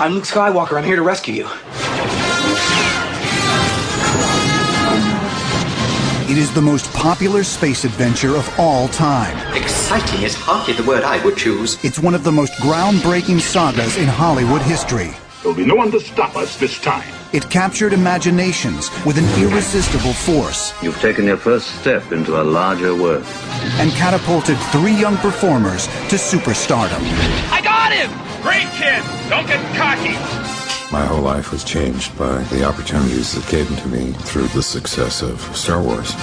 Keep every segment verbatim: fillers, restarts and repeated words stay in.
I'm Luke Skywalker. I'm here to rescue you. It is the most popular space adventure of all time. Exciting is hardly the word I would choose. It's one of the most groundbreaking sagas in Hollywood history. There'll be no one to stop us this time. It captured imaginations with an irresistible force. You've taken your first step into a larger world. And catapulted three young performers to superstardom. I got him! Great kid! Don't get cocky! My whole life was changed by the opportunities that came to me through the success of Star Wars.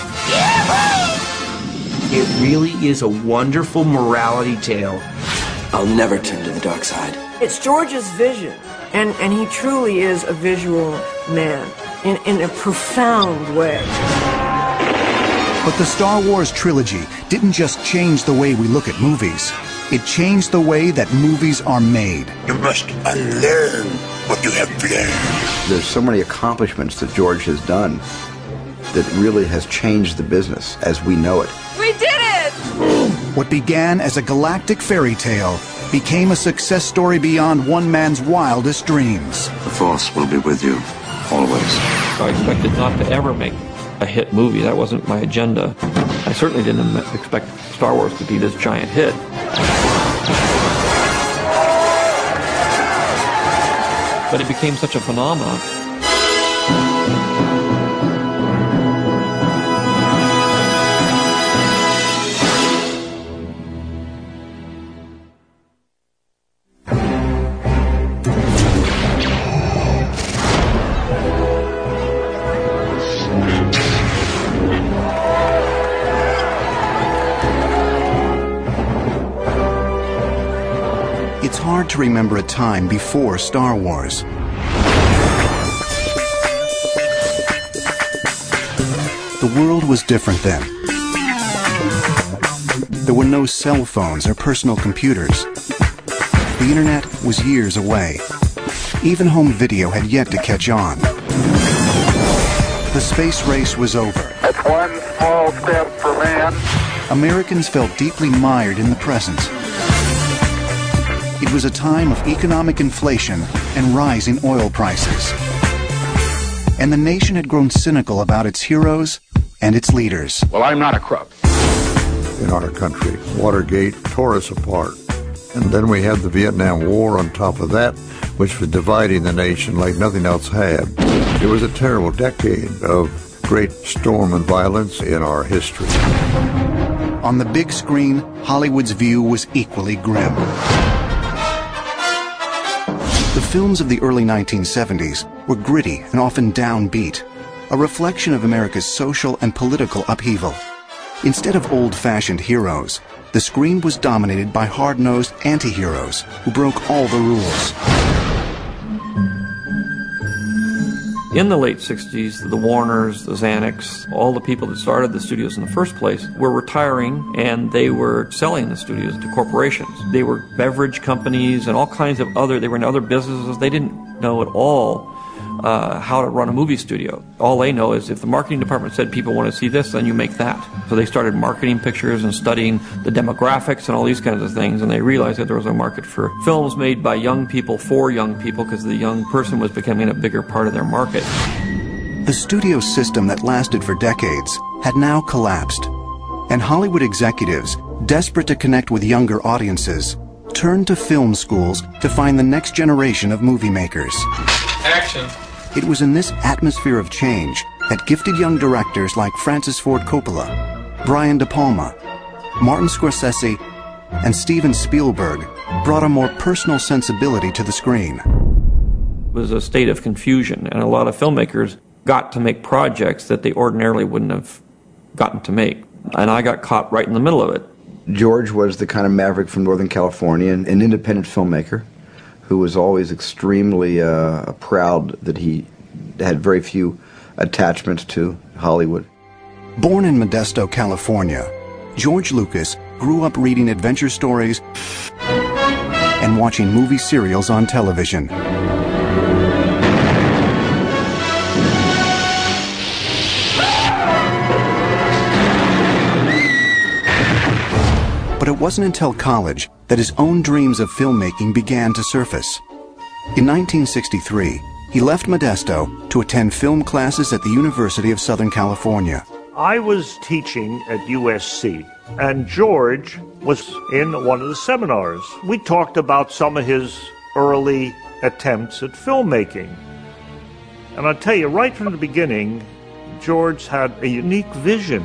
It really is a wonderful morality tale. I'll never turn to the dark side. It's George's vision, and, and he truly is a visual man in, in a profound way. But the Star Wars trilogy didn't just change the way we look at movies. It changed the way that movies are made. You must unlearn what you have learned. There's so many accomplishments that George has done that really has changed the business as we know it. We did it! What began as a galactic fairy tale became a success story beyond one man's wildest dreams. The Force will be with you, always. I expected not to ever make a hit movie. That wasn't my agenda. I certainly didn't expect Star Wars to be this giant hit. But it became such a phenomenon. It's hard to remember a time before Star Wars. The world was different then. There were no cell phones or personal computers. The internet was years away. Even home video had yet to catch on. The space race was over. That's one small step for man. Americans felt deeply mired in the present. It was a time of economic inflation and rising oil prices. And the nation had grown cynical about its heroes and its leaders. Well, I'm not a crook. In our country, Watergate tore us apart. And then we had the Vietnam War on top of that, which was dividing the nation like nothing else had. It was a terrible decade of great storm and violence in our history. On the big screen, Hollywood's view was equally grim. The films of the early nineteen seventies were gritty and often downbeat, a reflection of America's social and political upheaval. Instead of old-fashioned heroes, the screen was dominated by hard-nosed anti-heroes who broke all the rules. In the late sixties, the Warners, the Xanax, all the people that started the studios in the first place were retiring, and they were selling the studios to corporations. They were beverage companies and all kinds of other, they were in other businesses. They didn't know at all uh, how to run a movie studio. All they know is if the marketing department said people want to see this, then you make that. So they started marketing pictures and studying the demographics and all these kinds of things, and they realized that there was a market for films made by young people for young people because the young person was becoming a bigger part of their market. The studio system that lasted for decades had now collapsed, and Hollywood executives, desperate to connect with younger audiences, turned to film schools to find the next generation of movie makers. Action. It was in this atmosphere of change that gifted young directors like Francis Ford Coppola, Brian De Palma, Martin Scorsese, and Steven Spielberg brought a more personal sensibility to the screen. It was a state of confusion, and a lot of filmmakers got to make projects that they ordinarily wouldn't have gotten to make. And I got caught right in the middle of it. George was the kind of maverick from Northern California, an independent filmmaker who was always extremely uh, proud that he had very few attachments to Hollywood. Born in Modesto, California, George Lucas grew up reading adventure stories and watching movie serials on television. But it wasn't until college that his own dreams of filmmaking began to surface. In nineteen sixty-three, he left Modesto to attend film classes at the University of Southern California. I was teaching at U S C, and George was in one of the seminars. We talked about some of his early attempts at filmmaking. And I'll tell you, right from the beginning, George had a unique vision.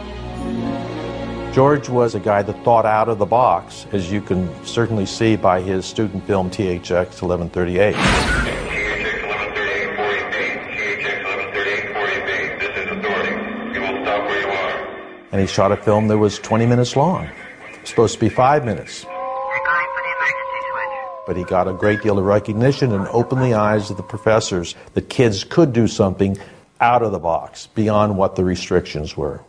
George was a guy that thought out of the box, as you can certainly see by his student film T H X eleven thirty-eight. And he shot a film that was twenty minutes long. It was supposed to be five minutes. But he got a great deal of recognition and opened the eyes of the professors that kids could do something out of the box, beyond what the restrictions were.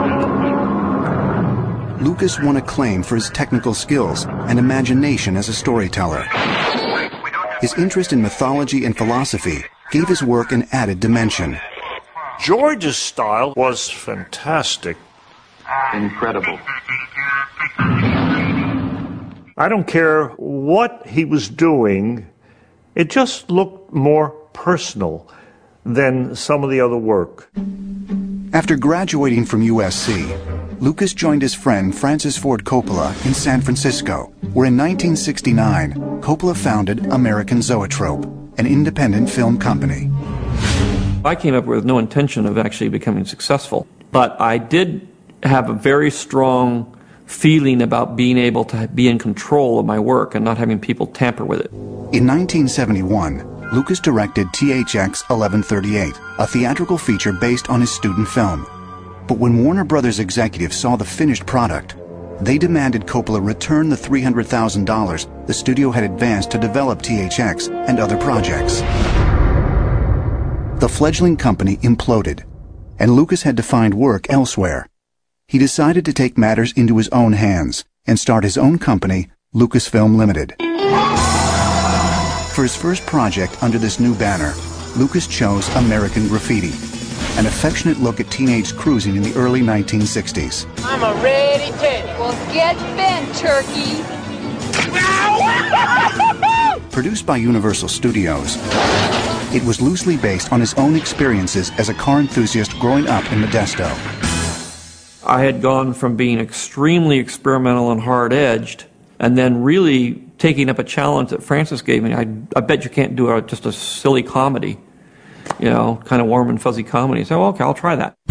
Lucas won acclaim for his technical skills and imagination as a storyteller. His interest in mythology and philosophy gave his work an added dimension. George's style was fantastic. Incredible. I don't care what he was doing, it just looked more personal than some of the other work. After graduating from U S C, Lucas joined his friend Francis Ford Coppola in San Francisco, where in nineteen sixty-nine, Coppola founded American Zoetrope, an independent film company. I came up with no intention of actually becoming successful, but I did have a very strong feeling about being able to be in control of my work and not having people tamper with it. In nineteen seventy-one, Lucas directed T H X eleven thirty-eight, a theatrical feature based on his student film. But when Warner Brothers executives saw the finished product, they demanded Coppola return the three hundred thousand dollars the studio had advanced to develop T H X and other projects. The fledgling company imploded, and Lucas had to find work elsewhere. He decided to take matters into his own hands and start his own company, Lucasfilm Limited. For his first project under this new banner, Lucas chose American Graffiti, an affectionate look at teenage cruising in the early nineteen sixties. I'm a ready Teddy. Well, get bent, turkey. Produced by Universal Studios, it was loosely based on his own experiences as a car enthusiast growing up in Modesto. I had gone from being extremely experimental and hard-edged, and then really taking up a challenge that Francis gave me. I, I bet you can't do a, just a silly comedy, you know, kind of warm and fuzzy comedy. So, okay, I'll try that.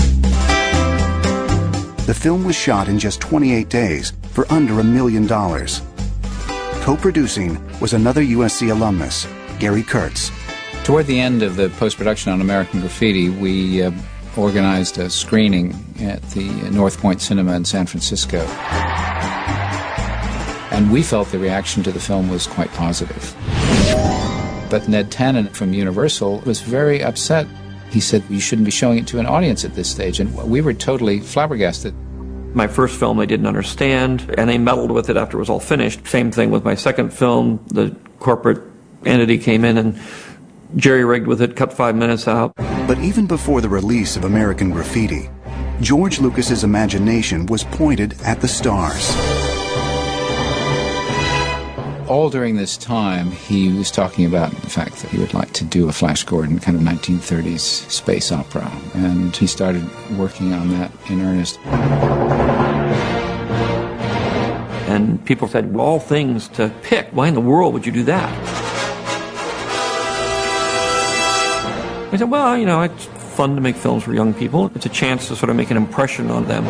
The film was shot in just twenty-eight days for under a million dollars. Co-producing was another U S C alumnus, Gary Kurtz. Toward the end of the post-production on American Graffiti, we uh, organized a screening at the North Point Cinema in San Francisco. And we felt the reaction to the film was quite positive. But Ned Tannen from Universal was very upset. He said, you shouldn't be showing it to an audience at this stage. And we were totally flabbergasted. My first film they didn't understand, and they meddled with it after it was all finished. Same thing with my second film. The corporate entity came in and jerry-rigged with it, cut five minutes out. But even before the release of American Graffiti, George Lucas's imagination was pointed at the stars. All during this time, he was talking about the fact that he would like to do a Flash Gordon kind of nineteen thirties space opera, and he started working on that in earnest. And people said, well, all things to pick. Why in the world would you do that? I said, well, you know, it's fun to make films for young people. It's a chance to sort of make an impression on them.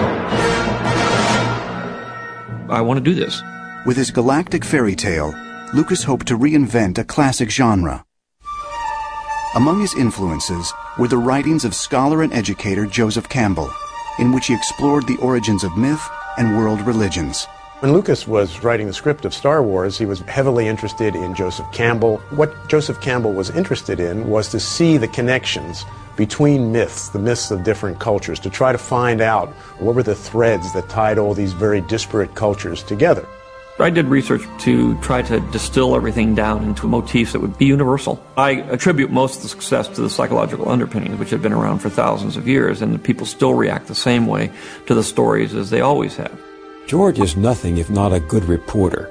I want to do this. With his galactic fairy tale, Lucas hoped to reinvent a classic genre. Among his influences were the writings of scholar and educator Joseph Campbell, in which he explored the origins of myth and world religions. When Lucas was writing the script of Star Wars, he was heavily interested in Joseph Campbell. What Joseph Campbell was interested in was to see the connections between myths, the myths of different cultures, to try to find out what were the threads that tied all these very disparate cultures together. I did research to try to distill everything down into motifs that would be universal. I attribute most of the success to the psychological underpinnings, which have been around for thousands of years, and people still react the same way to the stories as they always have. George is nothing if not a good reporter.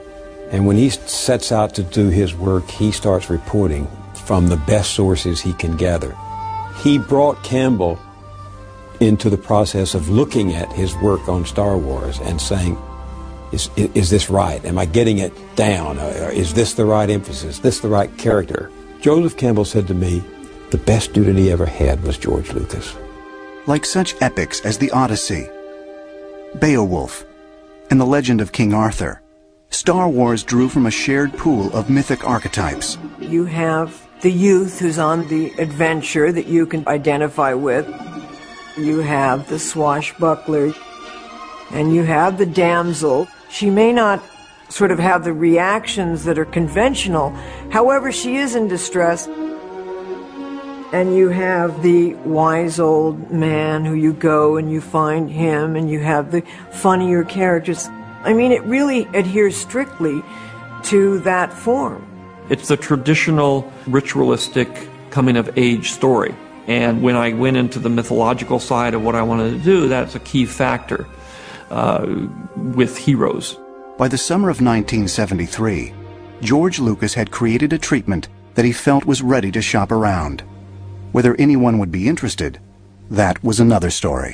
And when he sets out to do his work, he starts reporting from the best sources he can gather. He brought Campbell into the process of looking at his work on Star Wars and saying, is, is this right? Am I getting it down? Is this the right emphasis? Is this the right character? Joseph Campbell said to me, the best student he ever had was George Lucas. Like such epics as The Odyssey, Beowulf, and The Legend of King Arthur, Star Wars drew from a shared pool of mythic archetypes. You have the youth who's on the adventure that you can identify with. You have the swashbuckler, and you have the damsel. She may not sort of have the reactions that are conventional, however, she is in distress. And you have the wise old man who you go and you find him, and you have the funnier characters. I mean, it really adheres strictly to that form. It's the traditional ritualistic coming-of-age story. And when I went into the mythological side of what I wanted to do, that's a key factor uh, with heroes. By the summer of nineteen seventy-three, George Lucas had created a treatment that he felt was ready to shop around. Whether anyone would be interested, that was another story.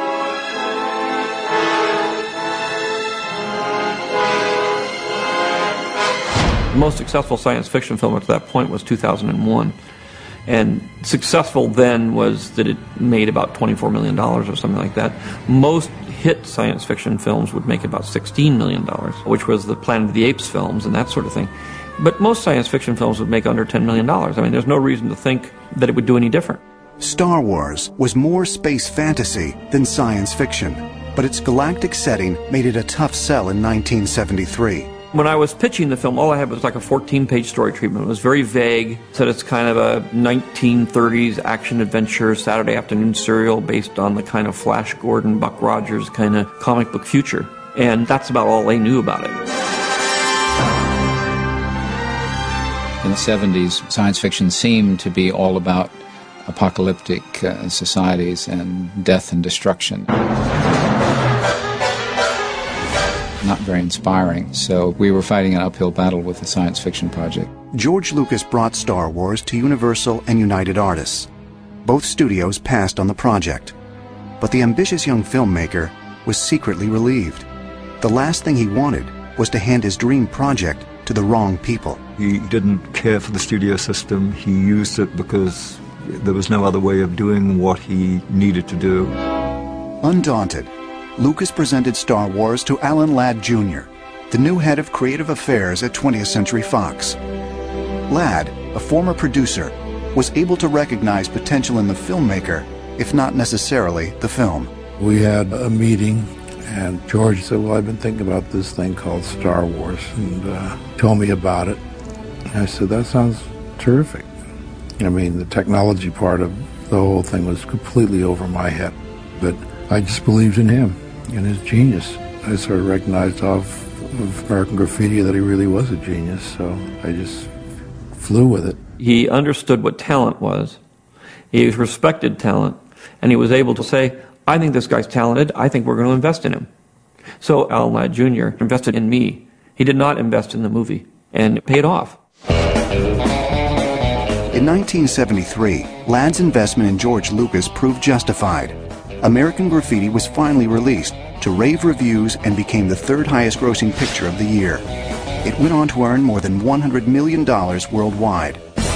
The most successful science fiction film at that point was two thousand one. And successful then was that it made about twenty-four million dollars or something like that. Most hit science fiction films would make about sixteen million dollars, which was the Planet of the Apes films and that sort of thing. But most science fiction films would make under ten million dollars. I mean, there's no reason to think that it would do any different. Star Wars was more space fantasy than science fiction, but its galactic setting made it a tough sell in nineteen seventy-three. When I was pitching the film, all I had was like a fourteen-page story treatment. It was very vague. Said it's kind of a nineteen thirties action-adventure Saturday afternoon serial based on the kind of Flash Gordon, Buck Rogers kind of comic book future. And that's about all they knew about it. In the seventies, science fiction seemed to be all about apocalyptic uh, societies and death and destruction. Not very inspiring, so we were fighting an uphill battle with the science fiction project. George Lucas brought Star Wars to Universal and United Artists. Both studios passed on the project, but the ambitious young filmmaker was secretly relieved. The last thing he wanted was to hand his dream project to the wrong people. He didn't care for the studio system. He used it because there was no other way of doing what he needed to do. Undaunted, Lucas presented Star Wars to Alan Ladd Junior, the new head of creative affairs at twentieth Century Fox. Ladd, a former producer, was able to recognize potential in the filmmaker, if not necessarily the film. We had a meeting, and George said, well, I've been thinking about this thing called Star Wars, and uh, told me about it. And I said, that sounds terrific. I mean, the technology part of the whole thing was completely over my head, but I just believed in him and his genius. I sort of recognized off of American Graffiti that he really was a genius, so I just flew with it. He understood what talent was. He respected talent, and he was able to say, I think this guy's talented, I think we're going to invest in him. So Alan Ladd Junior invested in me. He did not invest in the movie, and it paid off. In nineteen seventy-three, Ladd's investment in George Lucas proved justified. American Graffiti was finally released to rave reviews and became the third highest grossing picture of the year. It went on to earn more than one hundred million dollars worldwide.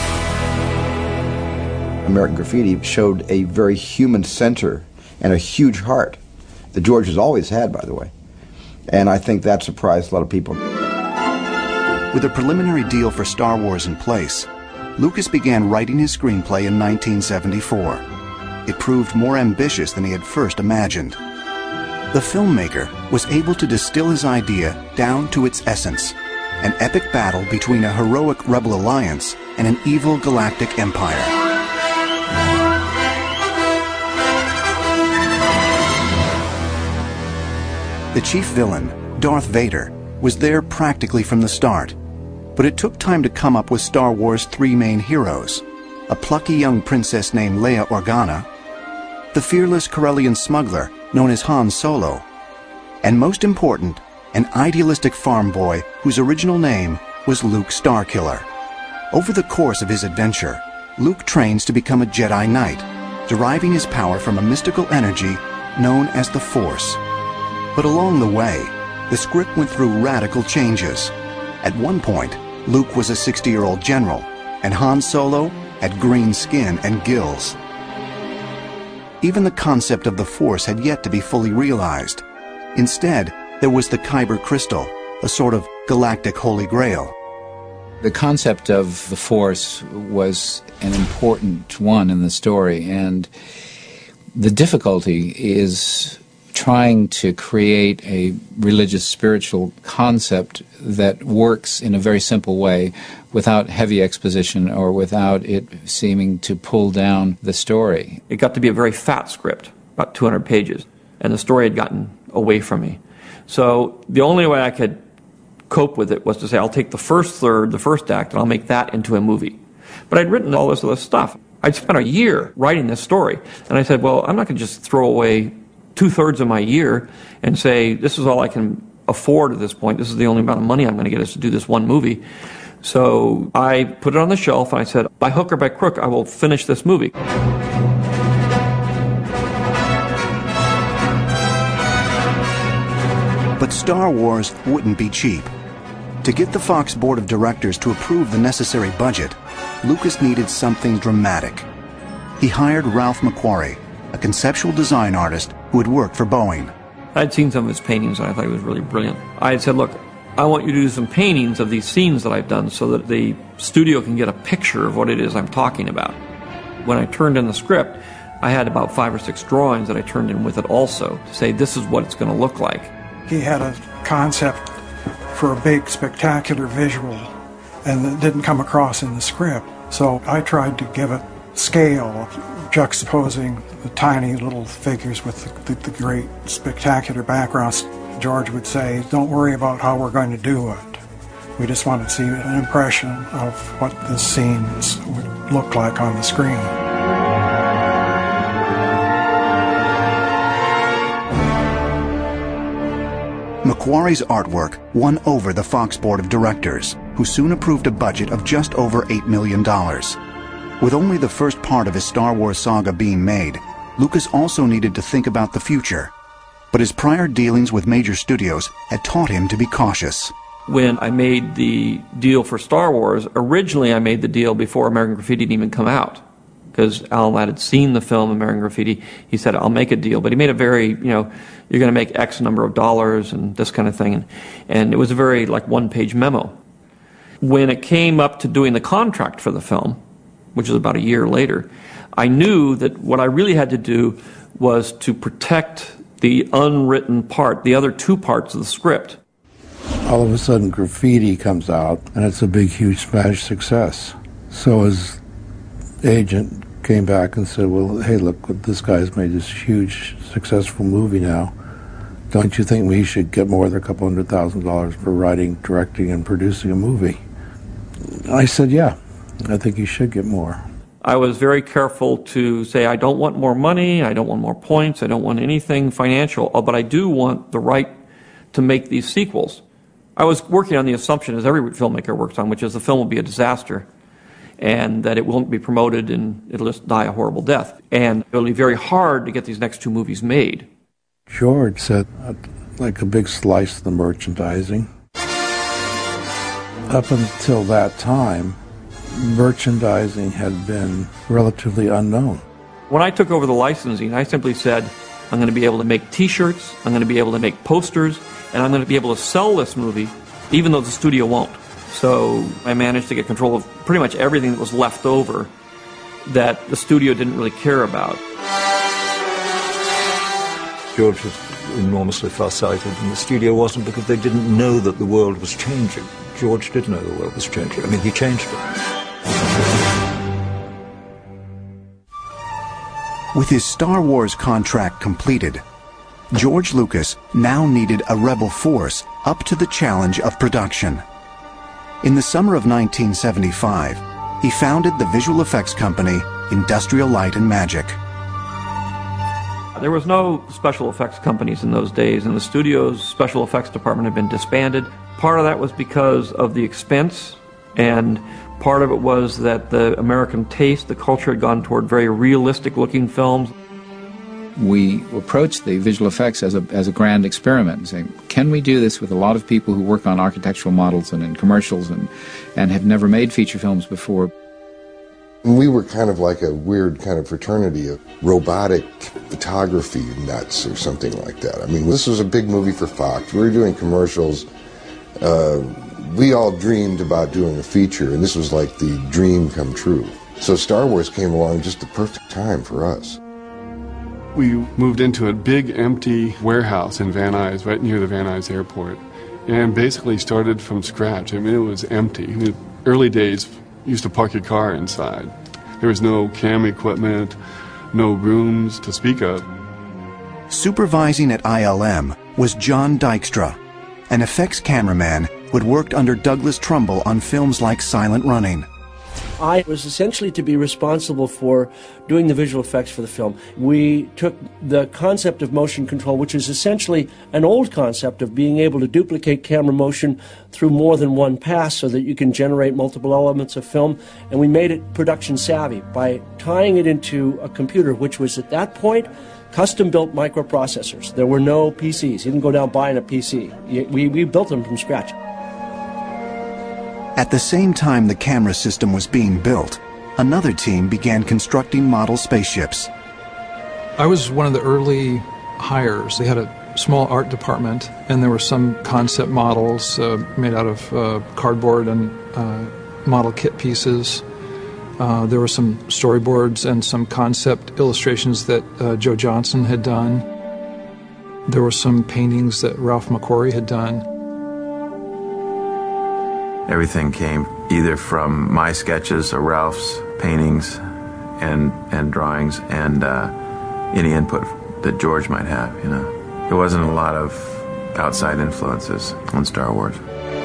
American Graffiti showed a very human center and a huge heart that George has always had, by the way. And I think that surprised a lot of people. With a preliminary deal for Star Wars in place, Lucas began writing his screenplay in nineteen seventy-four. It proved more ambitious than he had first imagined. The filmmaker was able to distill his idea down to its essence, an epic battle between a heroic rebel alliance and an evil galactic empire. The chief villain, Darth Vader, was there practically from the start, but it took time to come up with Star Wars' three main heroes: a plucky young princess named Leia Organa, the fearless Corellian smuggler known as Han Solo, and most important, an idealistic farm boy whose original name was Luke Starkiller. Over the course of his adventure, Luke trains to become a Jedi Knight, deriving his power from a mystical energy known as the Force. But along the way, the script went through radical changes. At one point, Luke was a sixty-year-old general, and Han Solo had green skin and gills. Even the concept of the Force had yet to be fully realized. Instead, there was the Kyber crystal, a sort of galactic holy grail. The concept of the Force was an important one in the story, and the difficulty is trying to create a religious spiritual concept that works in a very simple way without heavy exposition or without it seeming to pull down the story. It got to be a very fat script, about two hundred pages, and the story had gotten away from me. So the only way I could cope with it was to say, I'll take the first third, the first act, and I'll make that into a movie. But I'd written all this other stuff. I'd spent a year writing this story, and I said, well, I'm not going to just throw away two-thirds of my year and say, this is all I can afford at this point. This is the only amount of money I'm going to get us to do this one movie. So I put it on the shelf, and I said, by hook or by crook, I will finish this movie. But Star Wars wouldn't be cheap. To get the Fox board of directors to approve the necessary budget, Lucas needed something dramatic. He hired Ralph McQuarrie, a conceptual design artist who had worked for Boeing. I'd seen some of his paintings, and I thought he was really brilliant. I had said, look, I want you to do some paintings of these scenes that I've done so that the studio can get a picture of what it is I'm talking about. When I turned in the script, I had about five or six drawings that I turned in with it also to say, this is what it's going to look like. He had a concept for a big, spectacular visual, and it didn't come across in the script. So I tried to give it scale, juxtaposing the tiny little figures with the, the, the great, spectacular backgrounds. George would say, don't worry about how we're going to do it. We just want to see an impression of what the scenes would look like on the screen. McQuarrie's artwork won over the Fox board of directors, who soon approved a budget of just over eight million dollars. With only the first part of his Star Wars saga being made, Lucas also needed to think about the future. But his prior dealings with major studios had taught him to be cautious. When I made the deal for Star Wars, originally I made the deal before American Graffiti didn't even come out. Because Alan Ladd had seen the film American Graffiti, he said, I'll make a deal. But he made a very, you know, you're going to make X number of dollars and this kind of thing. And, and it was a very, like, one-page memo. When it came up to doing the contract for the film, which was about a year later, I knew that what I really had to do was to protect the unwritten part, the other two parts of the script. All of a sudden, Graffiti comes out, and it's a big, huge smash success. So his agent came back and said, well, hey, look, this guy's made this huge, successful movie now. Don't you think we should get more than a couple hundred thousand dollars for writing, directing, and producing a movie? I said, yeah, I think you should get more. I was very careful to say, I don't want more money, I don't want more points, I don't want anything financial, but I do want the right to make these sequels. I was working on the assumption, as every filmmaker works on, which is the film will be a disaster, and that it won't be promoted and it'll just die a horrible death. And it'll be very hard to get these next two movies made. George said, I'd like a big slice of the merchandising. Up until that time, merchandising had been relatively unknown. When I took over the licensing, I simply said, I'm going to be able to make T-shirts, I'm going to be able to make posters, and I'm going to be able to sell this movie, even though the studio won't. So I managed to get control of pretty much everything that was left over that the studio didn't really care about. George was enormously far-sighted, and the studio wasn't, because they didn't know that the world was changing. George did know the world was changing. I mean, he changed it. With his Star Wars contract completed, George Lucas now needed a rebel force up to the challenge of production. In the summer of nineteen seventy-five, he founded the visual effects company Industrial Light and Magic. There was no special effects companies in those days, and the studio's special effects department had been disbanded. Part of that was because of the expense, and part of it was that the American taste, the culture had gone toward very realistic-looking films. We approached the visual effects as a, as a grand experiment, saying, can we do this with a lot of people who work on architectural models and in commercials and, and have never made feature films before? We were kind of like a weird kind of fraternity of robotic photography nuts or something like that. I mean, this was a big movie for Fox. We were doing commercials. Uh, we all dreamed about doing a feature, and this was like the dream come true. So Star Wars came along just the perfect time for us. We moved into a big empty warehouse in Van Nuys, right near the Van Nuys airport, and basically started from scratch. I mean, it was empty. In the early days, you used to park your car inside. There was no cam equipment, no rooms to speak of. Supervising at I L M was John Dykstra, an effects cameraman who had worked under Douglas Trumbull on films like Silent Running. I was essentially to be responsible for doing the visual effects for the film. We took the concept of motion control, which is essentially an old concept of being able to duplicate camera motion through more than one pass so that you can generate multiple elements of film, and we made it production savvy by tying it into a computer, which was at that point custom-built microprocessors. There were no P Cs. You didn't go down buying a P C. We, we built them from scratch. At the same time the camera system was being built, another team began constructing model spaceships. I was one of the early hires. They had a small art department, and there were some concept models uh, made out of uh, cardboard and uh, model kit pieces. Uh, there were some storyboards and some concept illustrations that uh, Joe Johnson had done. There were some paintings that Ralph McQuarrie had done. Everything came either from my sketches or Ralph's paintings and and drawings and uh, any input that George might have, you know. There wasn't a lot of outside influences on Star Wars.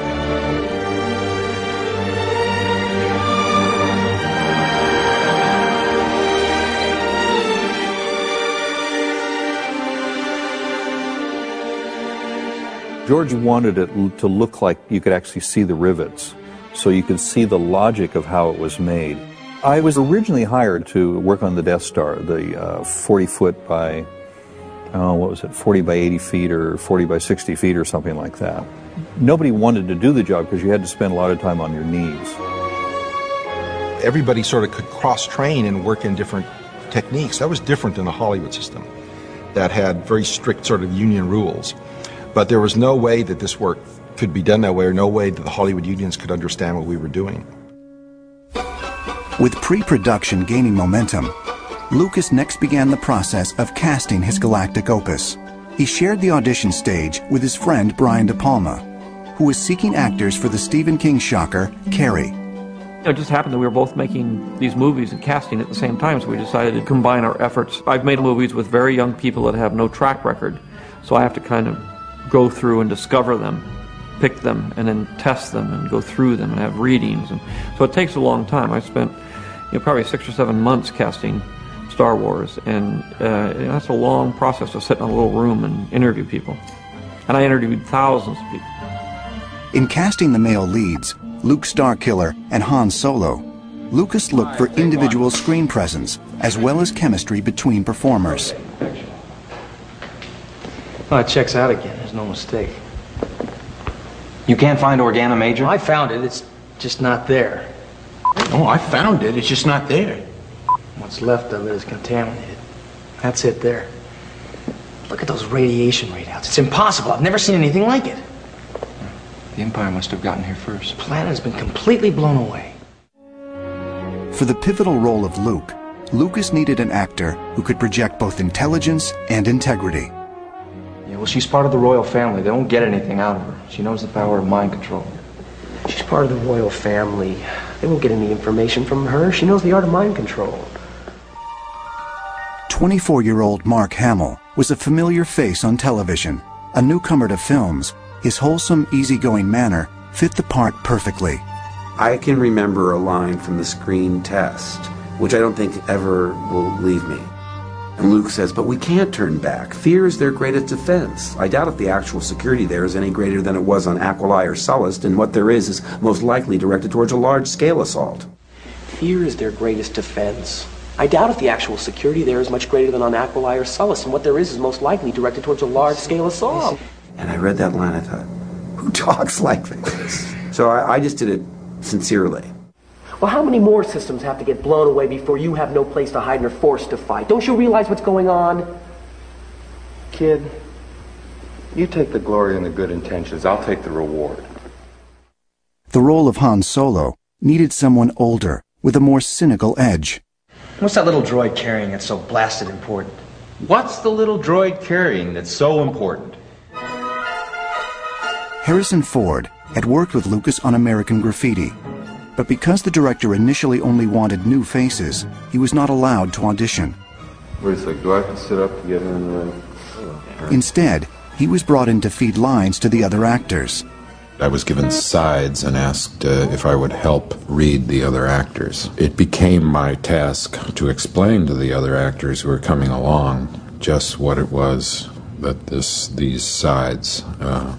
George wanted it to look like you could actually see the rivets, so you could see the logic of how it was made. I was originally hired to work on the Death Star, the uh, forty foot by, oh, what was it, forty by eighty feet or forty by sixty feet or something like that. Nobody wanted to do the job because you had to spend a lot of time on your knees. Everybody sort of could cross-train and work in different techniques. That was different than the Hollywood system that had very strict sort of union rules. But there was no way that this work could be done that way, or no way that the Hollywood unions could understand what we were doing. With pre-production gaining momentum, Lucas next began the process of casting his galactic opus. He shared the audition stage with his friend Brian De Palma, who was seeking actors for the Stephen King shocker, Carrie. It just happened that we were both making these movies and casting at the same time, so we decided to combine our efforts. I've made movies with very young people that have no track record, so I have to kind of go through and discover them, pick them, and then test them and go through them and have readings. And so it takes a long time. I spent you know, probably six or seven months casting Star Wars, and uh, that's a long process to sit in a little room and interview people. And I interviewed thousands of people. In casting the male leads, Luke Starkiller and Han Solo, Lucas looked for individual screen presence as well as chemistry between performers. Oh, it checks out again. There's no mistake. You can't find Organa Major? I found it. It's just not there. Oh, I found it. It's just not there. What's left of it is contaminated. That's it there. Look at those radiation readouts. It's impossible. I've never seen anything like it. The Empire must have gotten here first. The planet has been completely blown away. For the pivotal role of Luke, Lucas needed an actor who could project both intelligence and integrity. Yeah, well, she's part of the royal family. They won't get anything out of her. She knows the power of mind control. She's part of the royal family. They won't get any information from her. She knows the art of mind control. twenty-four-year-old Mark Hamill was a familiar face on television. A newcomer to films, his wholesome, easygoing manner fit the part perfectly. I can remember a line from the screen test, which I don't think ever will leave me. And Luke says, but we can't turn back. Fear is their greatest defense. I doubt if the actual security there is any greater than it was on Aquilai or Sullust, and what there is is most likely directed towards a large-scale assault. Fear is their greatest defense. I doubt if the actual security there is much greater than on Aquilai or Sullust, and what there is is most likely directed towards a large-scale assault. And I read that line, I thought, who talks like this? So I, I just did it sincerely. Well, how many more systems have to get blown away before you have no place to hide and are forced to fight? Don't you realize what's going on? Kid, you take the glory and the good intentions. I'll take the reward. The role of Han Solo needed someone older, with a more cynical edge. What's that little droid carrying that's so blasted important? What's the little droid carrying that's so important? Harrison Ford had worked with Lucas on American Graffiti, but because the director initially only wanted new faces, he was not allowed to audition. Wait a sec, do I have to sit up to get in the... Instead, he was brought in to feed lines to the other actors. I was given sides and asked uh, if I would help read the other actors. It became my task to explain to the other actors who were coming along just what it was that this these sides uh,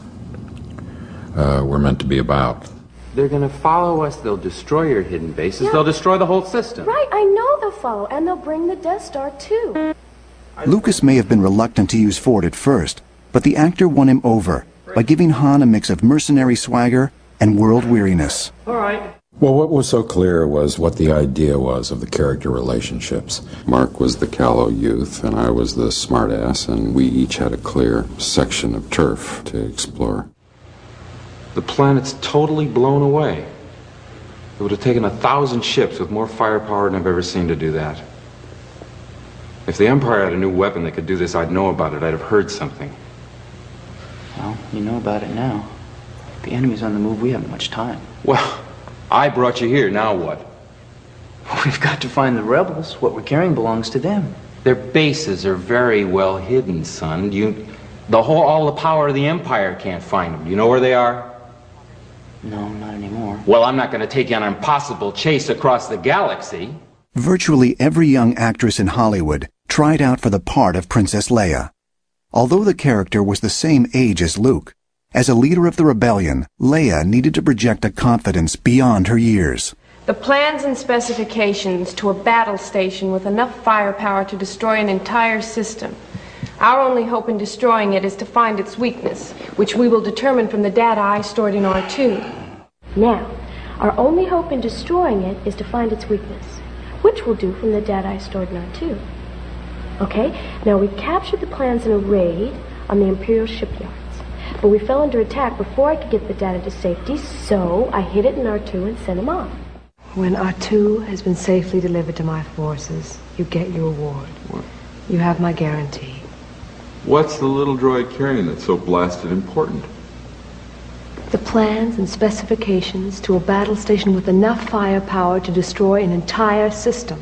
uh, were meant to be about. They're going to follow us, they'll destroy your hidden bases, Yeah. they'll destroy the whole system. Right, I know they'll follow, and they'll bring the Death Star, too. Lucas may have been reluctant to use Ford at first, but the actor won him over by giving Han a mix of mercenary swagger and world weariness. All right. Well, what was so clear was what the idea was of the character relationships. Mark was the callow youth, and I was the smartass, and we each had a clear section of turf to explore. The planet's totally blown away. It would have taken a thousand ships with more firepower than I've ever seen to do that. If the Empire had a new weapon that could do this, I'd know about it. I'd have heard something. Well, you know about it now. If the enemy's on the move, we haven't much time. Well, I brought you here. Now what? We've got to find the rebels. What we're carrying belongs to them. Their bases are very well hidden, son. You, the whole, all the power of the Empire can't find them. You know where they are? No, not anymore. Well, I'm not going to take you on an impossible chase across the galaxy. Virtually every young actress in Hollywood tried out for the part of Princess Leia. Although the character was the same age as Luke, as a leader of the rebellion, Leia needed to project a confidence beyond her years. The plans and specifications to a battle station with enough firepower to destroy an entire system. Our only hope in destroying it is to find its weakness, which we will determine from the data I stored in R two. Now, our only hope in destroying it is to find its weakness, which we'll do from the data I stored in R two. Okay, now we captured the plans in a raid on the Imperial shipyards, but we fell under attack before I could get the data to safety, so I hid it in R two and sent them off. When R two has been safely delivered to my forces, you get your award. What? You have my guarantee. What's the little droid carrying that's so blasted important? The plans and specifications to a battle station with enough firepower to destroy an entire system.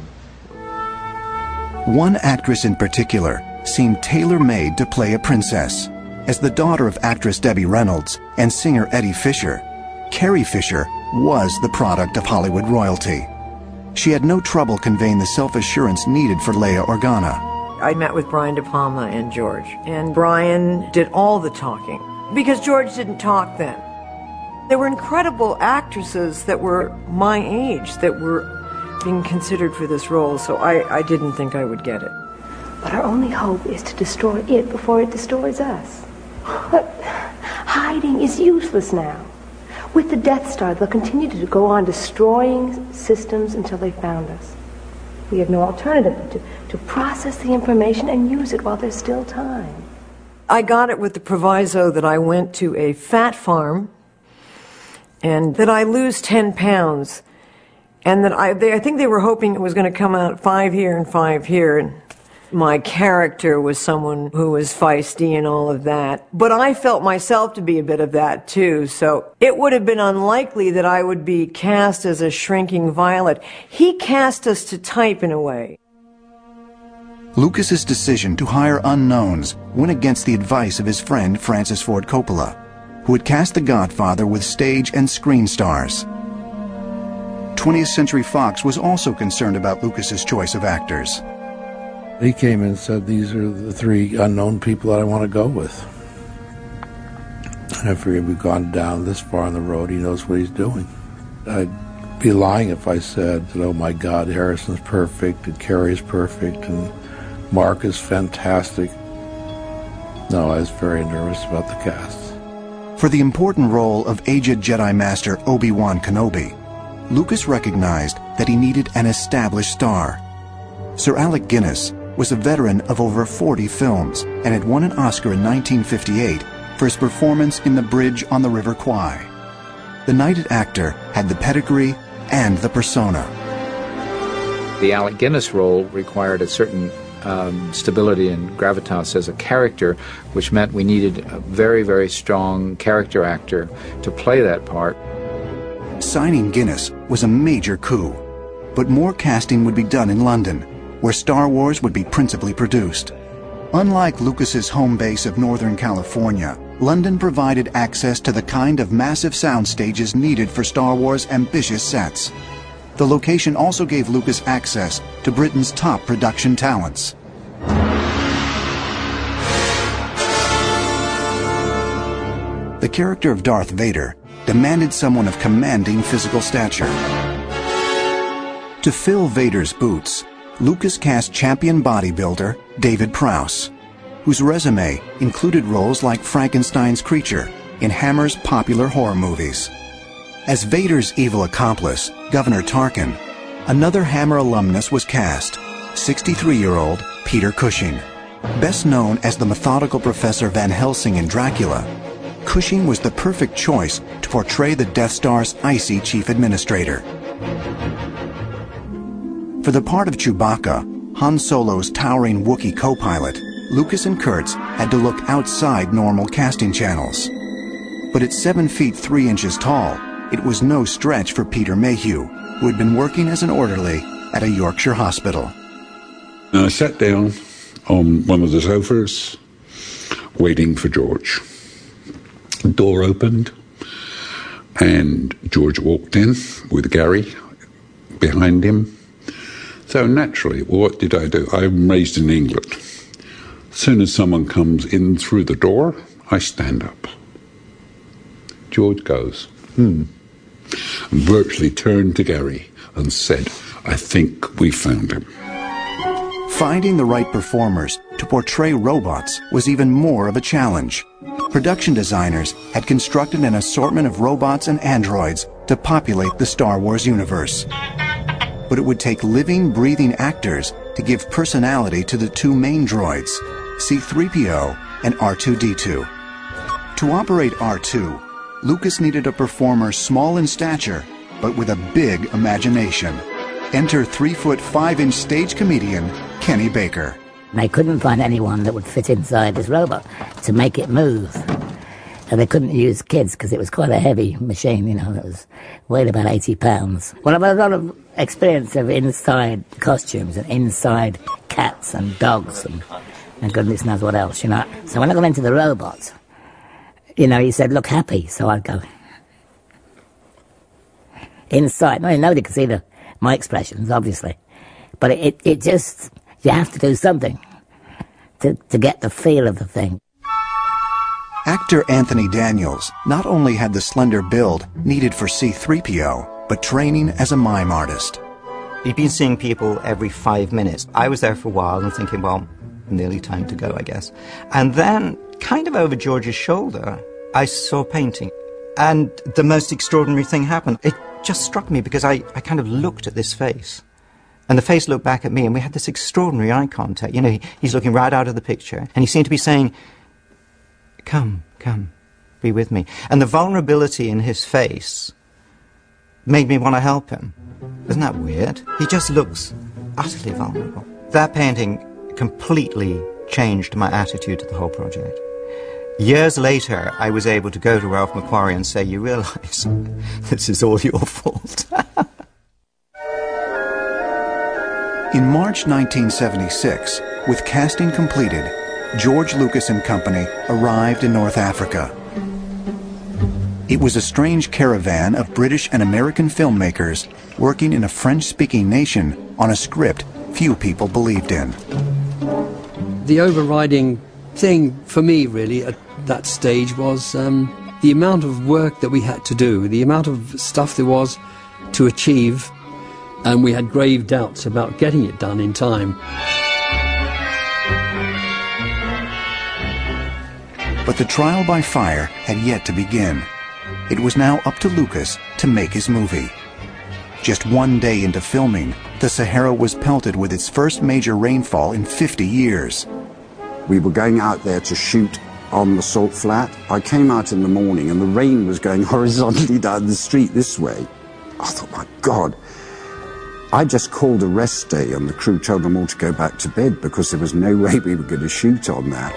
One actress in particular seemed tailor-made to play a princess. As the daughter of actress Debbie Reynolds and singer Eddie Fisher, Carrie Fisher was the product of Hollywood royalty. She had no trouble conveying the self-assurance needed for Leia Organa. I met with Brian De Palma and George, and Brian did all the talking, because George didn't talk then. There were incredible actresses that were my age that were being considered for this role, so I, I didn't think I would get it. But our only hope is to destroy it before it destroys us. But hiding is useless now. With the Death Star, they'll continue to go on destroying systems until they found us. We have no alternative but to, to process the information and use it while there's still time. I got it with the proviso that I went to a fat farm and that I lose ten pounds. And that I, they, I think they were hoping it was going to come out five here and five here. And my character was someone who was feisty and all of that. But I felt myself to be a bit of that, too. So it would have been unlikely that I would be cast as a shrinking Violet. He cast us to type in a way. Lucas's decision to hire unknowns went against the advice of his friend Francis Ford Coppola, who had cast The Godfather with stage and screen stars. twentieth Century Fox was also concerned about Lucas's choice of actors. He came in and said, these are the three unknown people that I want to go with. And I figured we've gone down this far on the road, he knows what he's doing. I'd be lying if I said that, oh my God, Harrison's perfect, and Carrey's perfect, and Mark is fantastic. No, I was very nervous about the cast. For the important role of aged Jedi Master Obi-Wan Kenobi, Lucas recognized that he needed an established star. Sir Alec Guinness was a veteran of over forty films and had won an Oscar in nineteen fifty-eight for his performance in The Bridge on the River Kwai. The knighted actor had the pedigree and the persona. The Alec Guinness role required a certain um, stability and gravitas as a character, which meant we needed a very, very strong character actor to play that part. Signing Guinness was a major coup, but more casting would be done in London, where Star Wars would be principally produced. Unlike Lucas's home base of Northern California, London provided access to the kind of massive sound stages needed for Star Wars' ambitious sets. The location also gave Lucas access to Britain's top production talents. The character of Darth Vader demanded someone of commanding physical stature. To fill Vader's boots, Lucas cast champion bodybuilder David Prowse, whose resume included roles like Frankenstein's creature in Hammer's popular horror movies. As Vader's evil accomplice, Governor Tarkin, another Hammer alumnus was cast, sixty-three-year-old Peter Cushing. Best known as the methodical Professor Van Helsing in Dracula, Cushing was the perfect choice to portray the Death Star's icy chief administrator. For the part of Chewbacca, Han Solo's towering Wookiee co-pilot, Lucas and Kurtz had to look outside normal casting channels. But at seven feet three inches tall, it was no stretch for Peter Mayhew, who had been working as an orderly at a Yorkshire hospital. I sat down on one of the sofas, waiting for George. The door opened, and George walked in with Gary behind him. So naturally, what did I do? I'm raised in England. As soon as someone comes in through the door, I stand up. George goes, hmm, and virtually turned to Gary and said, I think we found him. Finding the right performers to portray robots was even more of a challenge. Production designers had constructed an assortment of robots and androids to populate the Star Wars universe. But it would take living, breathing actors to give personality to the two main droids, C three P O and R two D two. To operate R two, Lucas needed a performer small in stature, but with a big imagination. Enter three foot five inch stage comedian Kenny Baker. They couldn't find anyone that would fit inside this robot to make it move. And they couldn't use kids because it was quite a heavy machine, you know, it was weighed about eighty pounds. Well, I've had a lot of experience of inside costumes and inside cats and dogs and, and goodness knows what else, you know. So when I got into the robot, you know, he said, look happy, so I'd go inside. No, nobody could see the, my expressions, obviously. But it, it, it just, you have to do something to, to get the feel of the thing. Actor Anthony Daniels not only had the slender build needed for C three P O, but training as a mime artist. He'd been seeing people every five minutes. I was there for a while and thinking, well, nearly time to go, I guess. And then, kind of over George's shoulder, I saw painting. And the most extraordinary thing happened. It just struck me because I, I kind of looked at this face. And the face looked back at me, and we had this extraordinary eye contact. You know, he, he's looking right out of the picture, and he seemed to be saying, come, come, be with me. And the vulnerability in his face made me want to help him. Isn't that weird? He just looks utterly vulnerable. That painting completely changed my attitude to the whole project. Years later, I was able to go to Ralph McQuarrie and say, you realize this is all your fault. In March nineteen seventy-six, with casting completed, George Lucas and Company arrived in North Africa. It was a strange caravan of British and American filmmakers working in a French-speaking nation on a script few people believed in. The overriding thing for me, really, at that stage was um, the amount of work that we had to do, the amount of stuff there was to achieve, and we had grave doubts about getting it done in time. But the trial by fire had yet to begin. It was now up to Lucas to make his movie. Just one day into filming, the Sahara was pelted with its first major rainfall in fifty years. We were going out there to shoot on the salt flat. I came out in the morning and the rain was going horizontally down the street this way. I thought, my God. I just called a rest day and the crew told them all to go back to bed because there was no way we were going to shoot on that.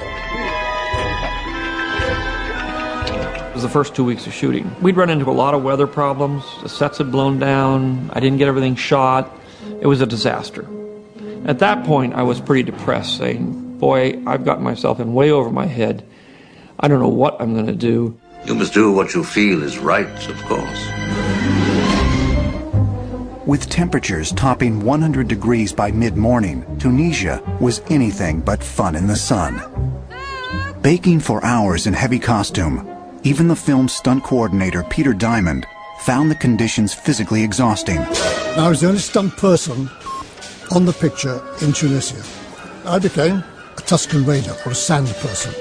It was the first two weeks of shooting. We'd run into a lot of weather problems. The sets had blown down. I didn't get everything shot. It was a disaster. At that point, I was pretty depressed, saying, boy, I've gotten myself in way over my head. I don't know what I'm going to do. You must do what you feel is right, of course. With temperatures topping one hundred degrees by mid-morning, Tunisia was anything but fun in the sun. Baking for hours in heavy costume, even the film's stunt coordinator, Peter Diamond, found the conditions physically exhausting. I was the only stunt person on the picture in Tunisia. I became a Tuscan raider or a sand person.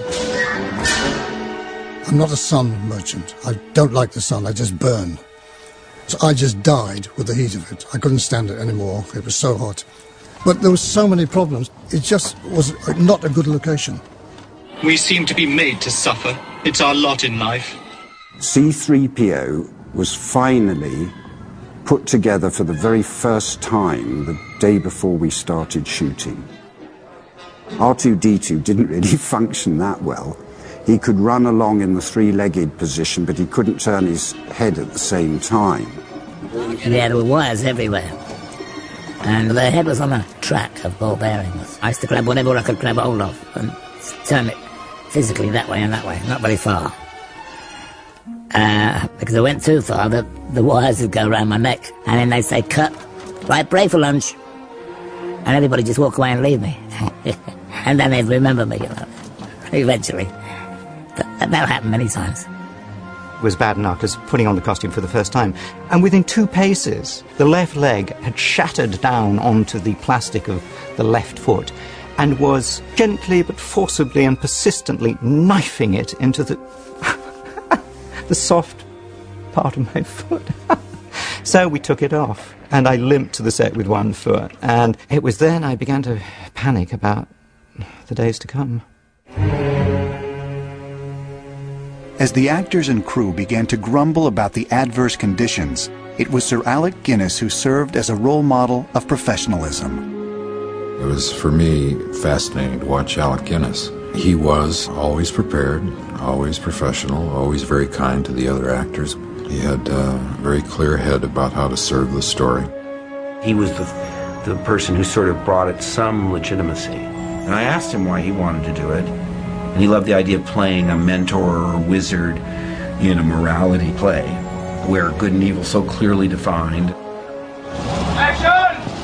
I'm not a sun merchant. I don't like the sun, I just burn. So I just died with the heat of it. I couldn't stand it anymore. It was so hot. But there were so many problems. It just was not a good location. We seem to be made to suffer. It's our lot in life. C three P O was finally put together for the very first time the day before we started shooting. R two D two didn't really function that well. He could run along in the three-legged position, but he couldn't turn his head at the same time. Yeah, there were wires everywhere. And the head was on a track of ball bearings. I used to grab whatever I could grab hold of and turn it physically that way and that way, not very far. Uh, because I went too far, the, the wires would go around my neck, and then they'd say, cut, right, break for lunch. And everybody just walk away and leave me. And then they'd remember me, you know, eventually. That, that happened many times. It was bad enough as putting on the costume for the first time. And within two paces, the left leg had shattered down onto the plastic of the left foot and was gently but forcibly and persistently knifing it into the, the soft part of my foot. So we took it off, and I limped to the set with one foot. And it was then I began to panic about the days to come. As the actors and crew began to grumble about the adverse conditions, it was Sir Alec Guinness who served as a role model of professionalism. It was, for me, fascinating to watch Alec Guinness. He was always prepared, always professional, always very kind to the other actors. He had a very clear head about how to serve the story. He was the, the person who sort of brought it some legitimacy. And I asked him why he wanted to do it. And he loved the idea of playing a mentor or a wizard in a morality play where good and evil so clearly defined. Action!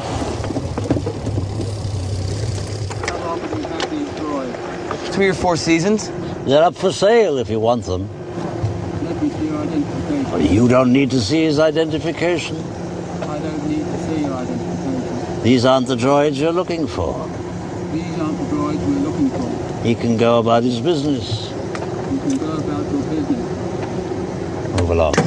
Three or four seasons? They're up for sale if you want them. Let me see your identification. You don't need to see his identification. I don't need to see your identification. These aren't the droids you're looking for. These aren't the droids we're looking for. He can go about his business. You can go about your business. Move along.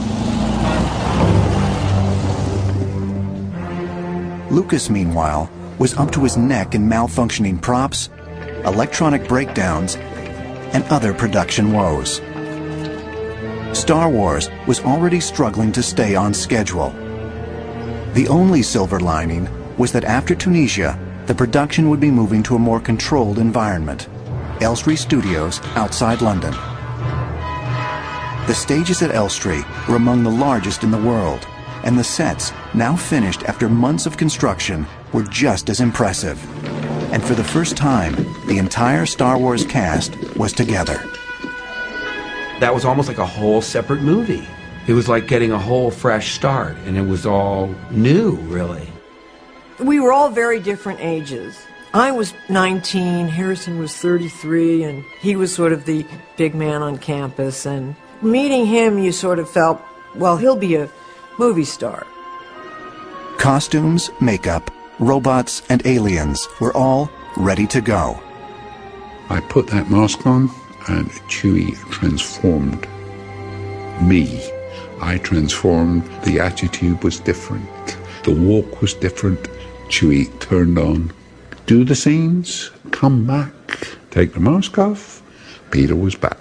Lucas, meanwhile, was up to his neck in malfunctioning props, electronic breakdowns, and other production woes. Star Wars was already struggling to stay on schedule. The only silver lining was that after Tunisia, the production would be moving to a more controlled environment, Elstree Studios outside London. The stages at Elstree were among the largest in the world, and the sets, now finished after months of construction, were just as impressive. And for the first time, the entire Star Wars cast was together. That was almost like a whole separate movie. It was like getting a whole fresh start, and it was all new, really. We were all very different ages. I was nineteen, Harrison was thirty-three, and he was sort of the big man on campus. And meeting him, you sort of felt, well, he'll be a movie star. Costumes, makeup, robots, and aliens were all ready to go. I put that mask on, and Chewie transformed me. I transformed. The attitude was different. The walk was different. Chewie turned on. Do the scenes, come back, take the mask off. Peter was back.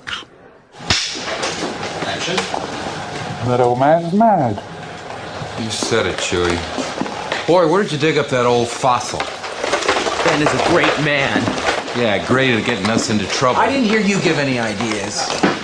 Action. That old man's mad. You said it, Chewie. Boy, where did you dig up that old fossil? Ben is a great man. Yeah, great at getting us into trouble. I didn't hear you give any ideas.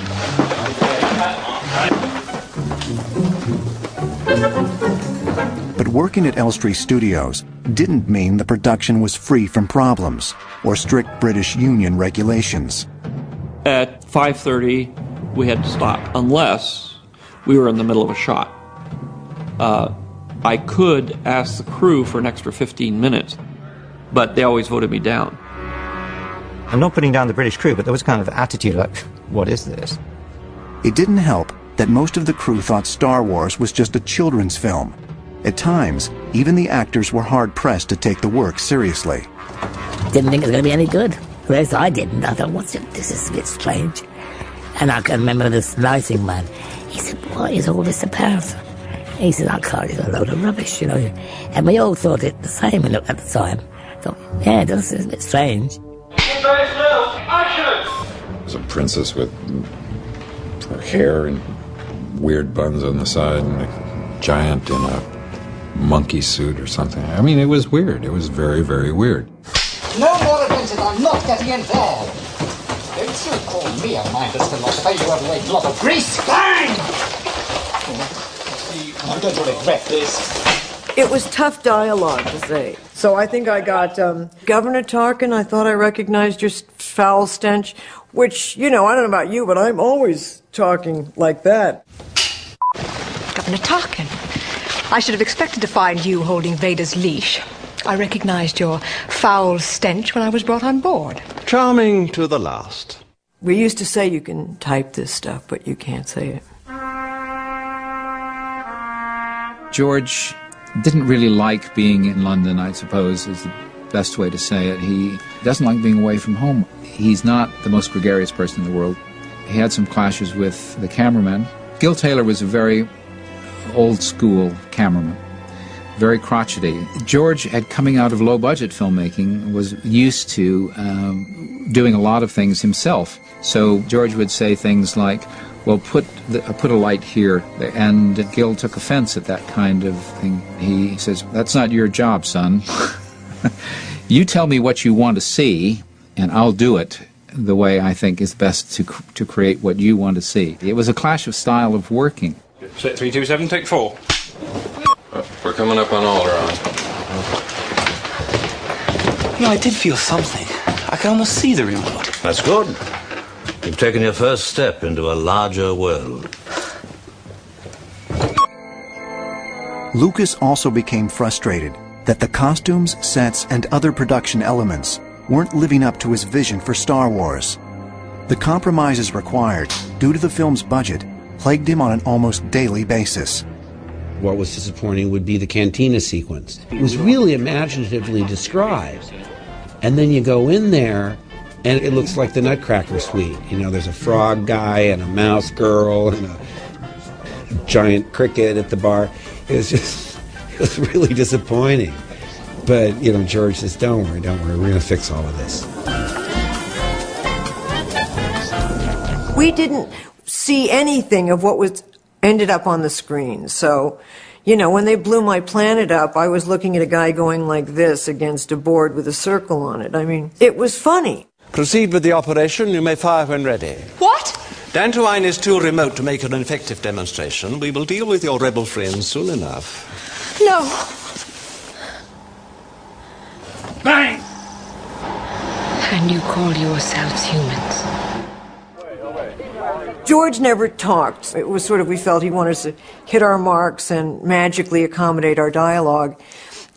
But working at Elstree Studios didn't mean the production was free from problems or strict British Union regulations. At five thirty, we had to stop unless we were in the middle of a shot. Uh, I could ask the crew for an extra fifteen minutes, but they always voted me down. I'm not putting down the British crew, but there was kind of attitude like, what is this? It didn't help that most of the crew thought Star Wars was just a children's film. At times, even the actors were hard-pressed to take the work seriously. Didn't think it was going to be any good. At least I didn't. I thought, what's it? This is a bit strange. And I can remember this lighting man. He said, what is all this about? He said, I can't, it's a load of rubbish, you know. And we all thought it the same at the time. Thought, yeah, this is a bit strange. There's a princess with her hair and weird buns on the side and a giant in a monkey suit or something. I mean, it was weird. It was very, very weird. No more adventures. I'm not getting involved. Don't you call me a mindless philosopher. You have a weight lot of grease. Fine! I'm going to regret this. It was tough dialogue to say. So I think I got, um, Governor Tarkin, I thought I recognized your foul stench, which, you know, I don't know about you, but I'm always talking like that. Governor Tarkin, I should have expected to find you holding Vader's leash. I recognized your foul stench when I was brought on board. Charming to the last. We used to say you can type this stuff, but you can't say it. George didn't really like being in London, I suppose, is the best way to say it. He doesn't like being away from home. He's not the most gregarious person in the world. He had some clashes with the cameraman. Gil Taylor was a very old-school cameraman, very crotchety. George, had coming out of low-budget filmmaking, was used to um, doing a lot of things himself. So George would say things like, well, put the, uh, put a light here. And Gil took offense at that kind of thing. He says, that's not your job, son. You tell me what you want to see, and I'll do it the way I think is best to to create what you want to see. It was a clash of style of working. Set three two seven, take four. Uh, we're coming up on Alderaan. You know, I did feel something. I can almost see the remote. That's good. You've taken your first step into a larger world. Lucas also became frustrated that the costumes, sets, and other production elements weren't living up to his vision for Star Wars. The compromises required, due to the film's budget, plagued him on an almost daily basis. What was disappointing would be the cantina sequence. It was really imaginatively described. And then you go in there, and it looks like the Nutcracker Suite. You know, there's a frog guy and a mouse girl and a giant cricket at the bar. It was just, it was really disappointing. But, you know, George says, don't worry, don't worry, we're going to fix all of this. We didn't see anything of what was ended up on the screen. So, you know, when they blew my planet up, I was looking at a guy going like this against a board with a circle on it. I mean, it was funny. Proceed with the operation. You may fire when ready. What? Dantooine is too remote to make an effective demonstration. We will deal with your rebel friends soon enough. No. Bang! And you call yourselves humans? George never talked. It was sort of, we felt he wanted us to hit our marks and magically accommodate our dialogue.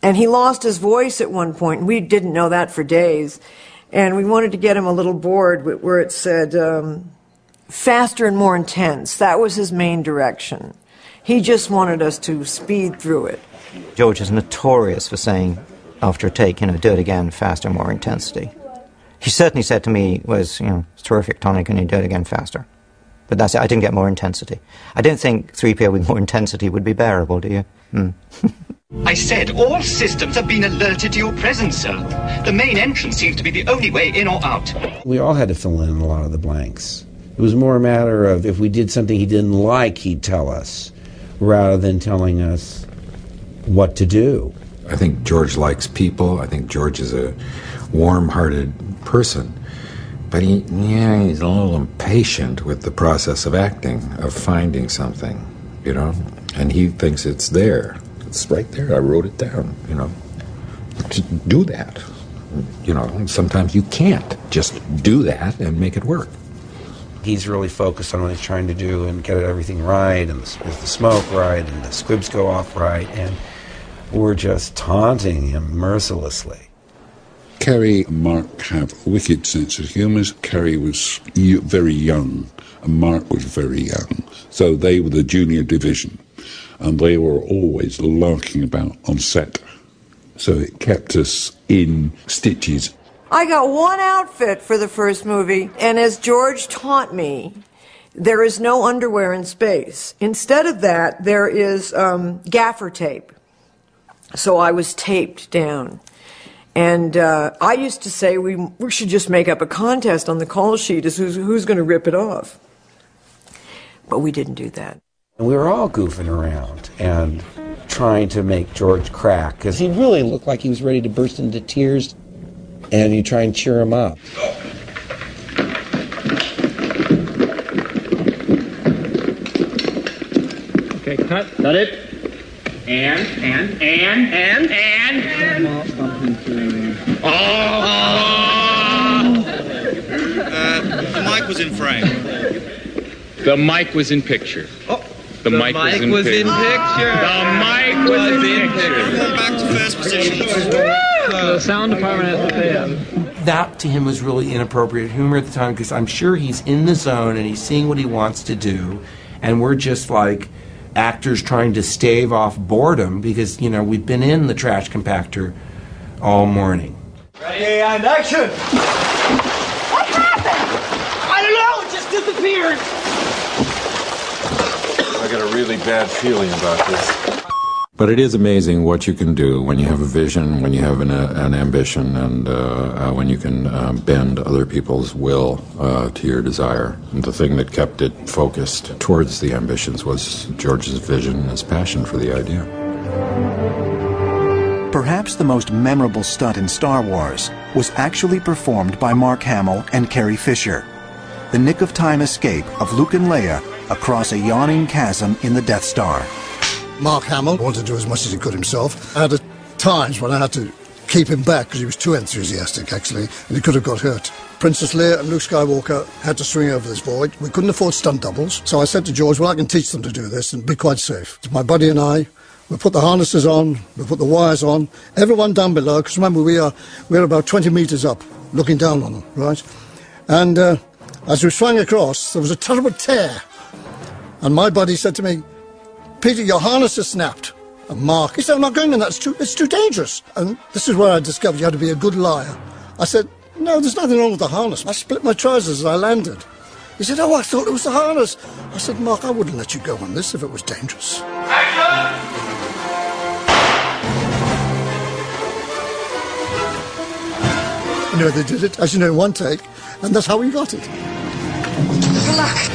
And he lost his voice at one point, and we didn't know that for days. And we wanted to get him a little board where it said, um, faster and more intense. That was his main direction. He just wanted us to speed through it. George is notorious for saying, after a take, you know, do it again, faster, more intensity. He certainly said to me, was, you know, it's terrific, Tony, can you do it again faster? But that's it, I didn't get more intensity. I don't think three P O with more intensity would be bearable, do you? Mm. I said all systems have been alerted to your presence, sir. The main entrance seems to be the only way in or out. We all had to fill in a lot of the blanks. It was more a matter of if we did something he didn't like, he'd tell us, rather than telling us what to do. I think George likes people. I think George is a warm-hearted person. But he, yeah, he's a little impatient with the process of acting, of finding something, you know? And he thinks it's there. It's right there. I wrote it down, you know? Just do that. You know, sometimes you can't just do that and make it work. He's really focused on what he's trying to do and get everything right, and the, the smoke right, and the squibs go off right, and we're just taunting him mercilessly. Kerry and Mark have a wicked sense of humour. Kerry was y- very young, and Mark was very young. So they were the junior division, and they were always larking about on set. So it kept us in stitches. I got one outfit for the first movie, and as George taught me, there is no underwear in space. Instead of that, there is um, gaffer tape. So I was taped down. And uh, I used to say we, we should just make up a contest on the call sheet as who's, who's going to rip it off. But we didn't do that. And we were all goofing around and trying to make George crack, because he really looked like he was ready to burst into tears, and you try and cheer him up. Okay, cut. Cut it. And, and, and, and, and, and. Oh! Uh, the mic was in frame. The mic was in picture. Oh. The, the mic, mic was, in, was pic- in picture. The mic was, was in picture. Come back to first position. The sound department has to pay up. That to him was really inappropriate humor at the time, because I'm sure he's in the zone and he's seeing what he wants to do, and we're just like actors trying to stave off boredom because, you know, we've been in the trash compactor all morning. Ready and action! What happened? I don't know, it just disappeared! I got a really bad feeling about this. But it is amazing what you can do when you have a vision, when you have an, uh, an ambition, and uh, uh, when you can uh, bend other people's will uh, to your desire. And the thing that kept it focused towards the ambitions was George's vision and his passion for the idea. Perhaps the most memorable stunt in Star Wars was actually performed by Mark Hamill and Carrie Fisher. The nick-of-time escape of Luke and Leia across a yawning chasm in the Death Star. Mark Hamill wanted to do as much as he could himself. I had times when I had to keep him back because he was too enthusiastic, actually, and he could have got hurt. Princess Leia and Luke Skywalker had to swing over this void. We couldn't afford stunt doubles, so I said to George, well, I can teach them to do this and be quite safe. My buddy and I, we put the harnesses on, we put the wires on, everyone down below, because remember, we are we're about twenty metres up, looking down on them, right? And uh, as we swung across, there was a terrible tear. And my buddy said to me, Peter, your harness is snapped. And Mark, he said, I'm not going in that, it's too, it's too dangerous. And this is where I discovered you had to be a good liar. I said, no, there's nothing wrong with the harness. I split my trousers as I landed. He said, oh, I thought it was the harness. I said, Mark, I wouldn't let you go on this if it was dangerous. You know, they did it, as you know, in one take, and that's how we got it. Good luck.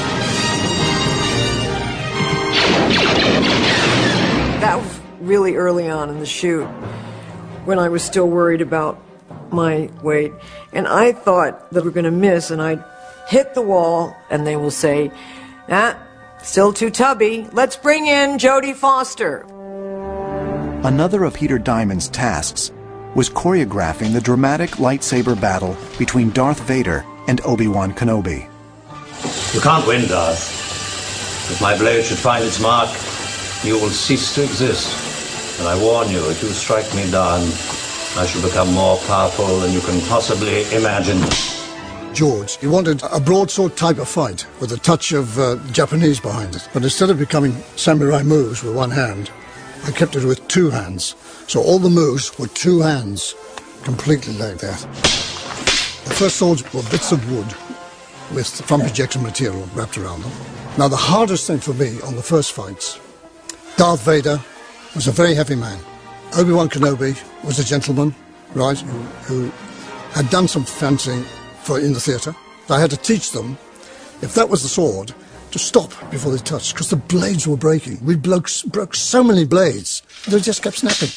That was really early on in the shoot, when I was still worried about my weight. And I thought that we were going to miss, and I'd hit the wall, and they will say, ah, still too tubby. Let's bring in Jodie Foster. Another of Peter Diamond's tasks was choreographing the dramatic lightsaber battle between Darth Vader and Obi-Wan Kenobi. You can't win, Darth. If my blade should find its mark, you will cease to exist. And I warn you, if you strike me down, I shall become more powerful than you can possibly imagine. George, he wanted a broadsword type of fight with a touch of uh, Japanese behind it. But instead of becoming samurai moves with one hand, I kept it with two hands. So all the moves were two hands, completely like that. The first swords were bits of wood with from projection material wrapped around them. Now the hardest thing for me on the first fights, Darth Vader was a very heavy man. Obi-Wan Kenobi was a gentleman, right, who, who had done some fencing for in the theatre. I had to teach them, if that was the sword, to stop before they touched, because the blades were breaking. We broke, broke so many blades, they just kept snapping.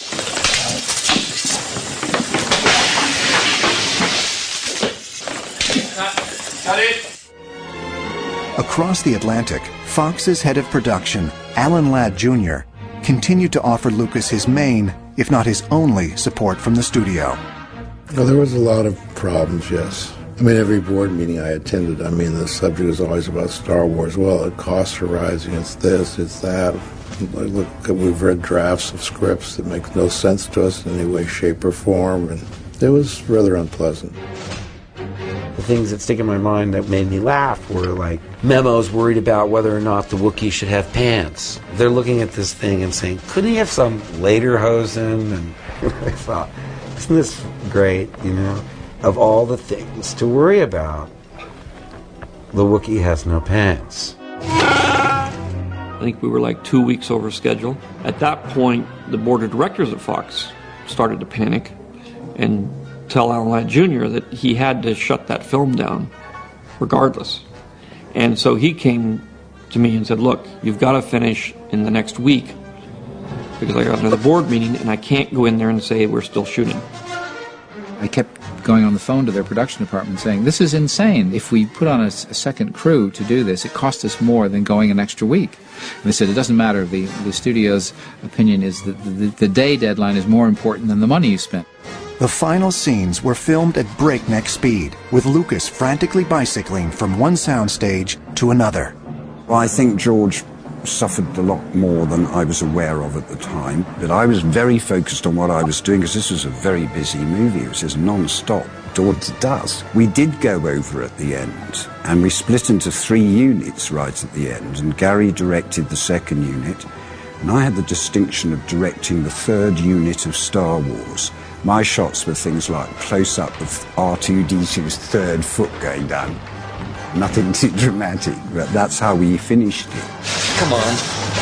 Cut it! Across the Atlantic, Fox's head of production, Alan Ladd Junior, continued to offer Lucas his main, if not his only, support from the studio. Well, there was a lot of problems, yes. I mean, every board meeting I attended, I mean, the subject was always about Star Wars. Well, it costs are rising, it's this, it's that. Look, we've read drafts of scripts that make no sense to us in any way, shape, or form, and it was rather unpleasant. The things that stick in my mind that made me laugh were like memos worried about whether or not the Wookiee should have pants. They're looking at this thing and saying, couldn't he have some lederhosen? And I thought, isn't this great, you know? Of all the things to worry about, the Wookiee has no pants. I think we were like two weeks over schedule. At that point, the board of directors at Fox started to panic and tell Alan Ladd Junior that he had to shut that film down, regardless. And so he came to me and said, look, you've got to finish in the next week because I got another board meeting and I can't go in there and say we're still shooting. I kept going on the phone to their production department saying, this is insane. If we put on a, a second crew to do this, it costs us more than going an extra week. And they said, it doesn't matter. The, the studio's opinion is that the, the day deadline is more important than the money you spent. The final scenes were filmed at breakneck speed, with Lucas frantically bicycling from one soundstage to another. Well, I think George suffered a lot more than I was aware of at the time, but I was very focused on what I was doing because this was a very busy movie. It was just non-stop, dawn to dusk. We did go over at the end, and we split into three units right at the end, and Gary directed the second unit, and I had the distinction of directing the third unit of Star Wars. My shots were things like close-up of R two D two's third foot going down. Nothing too dramatic, but that's how we finished it. Come on.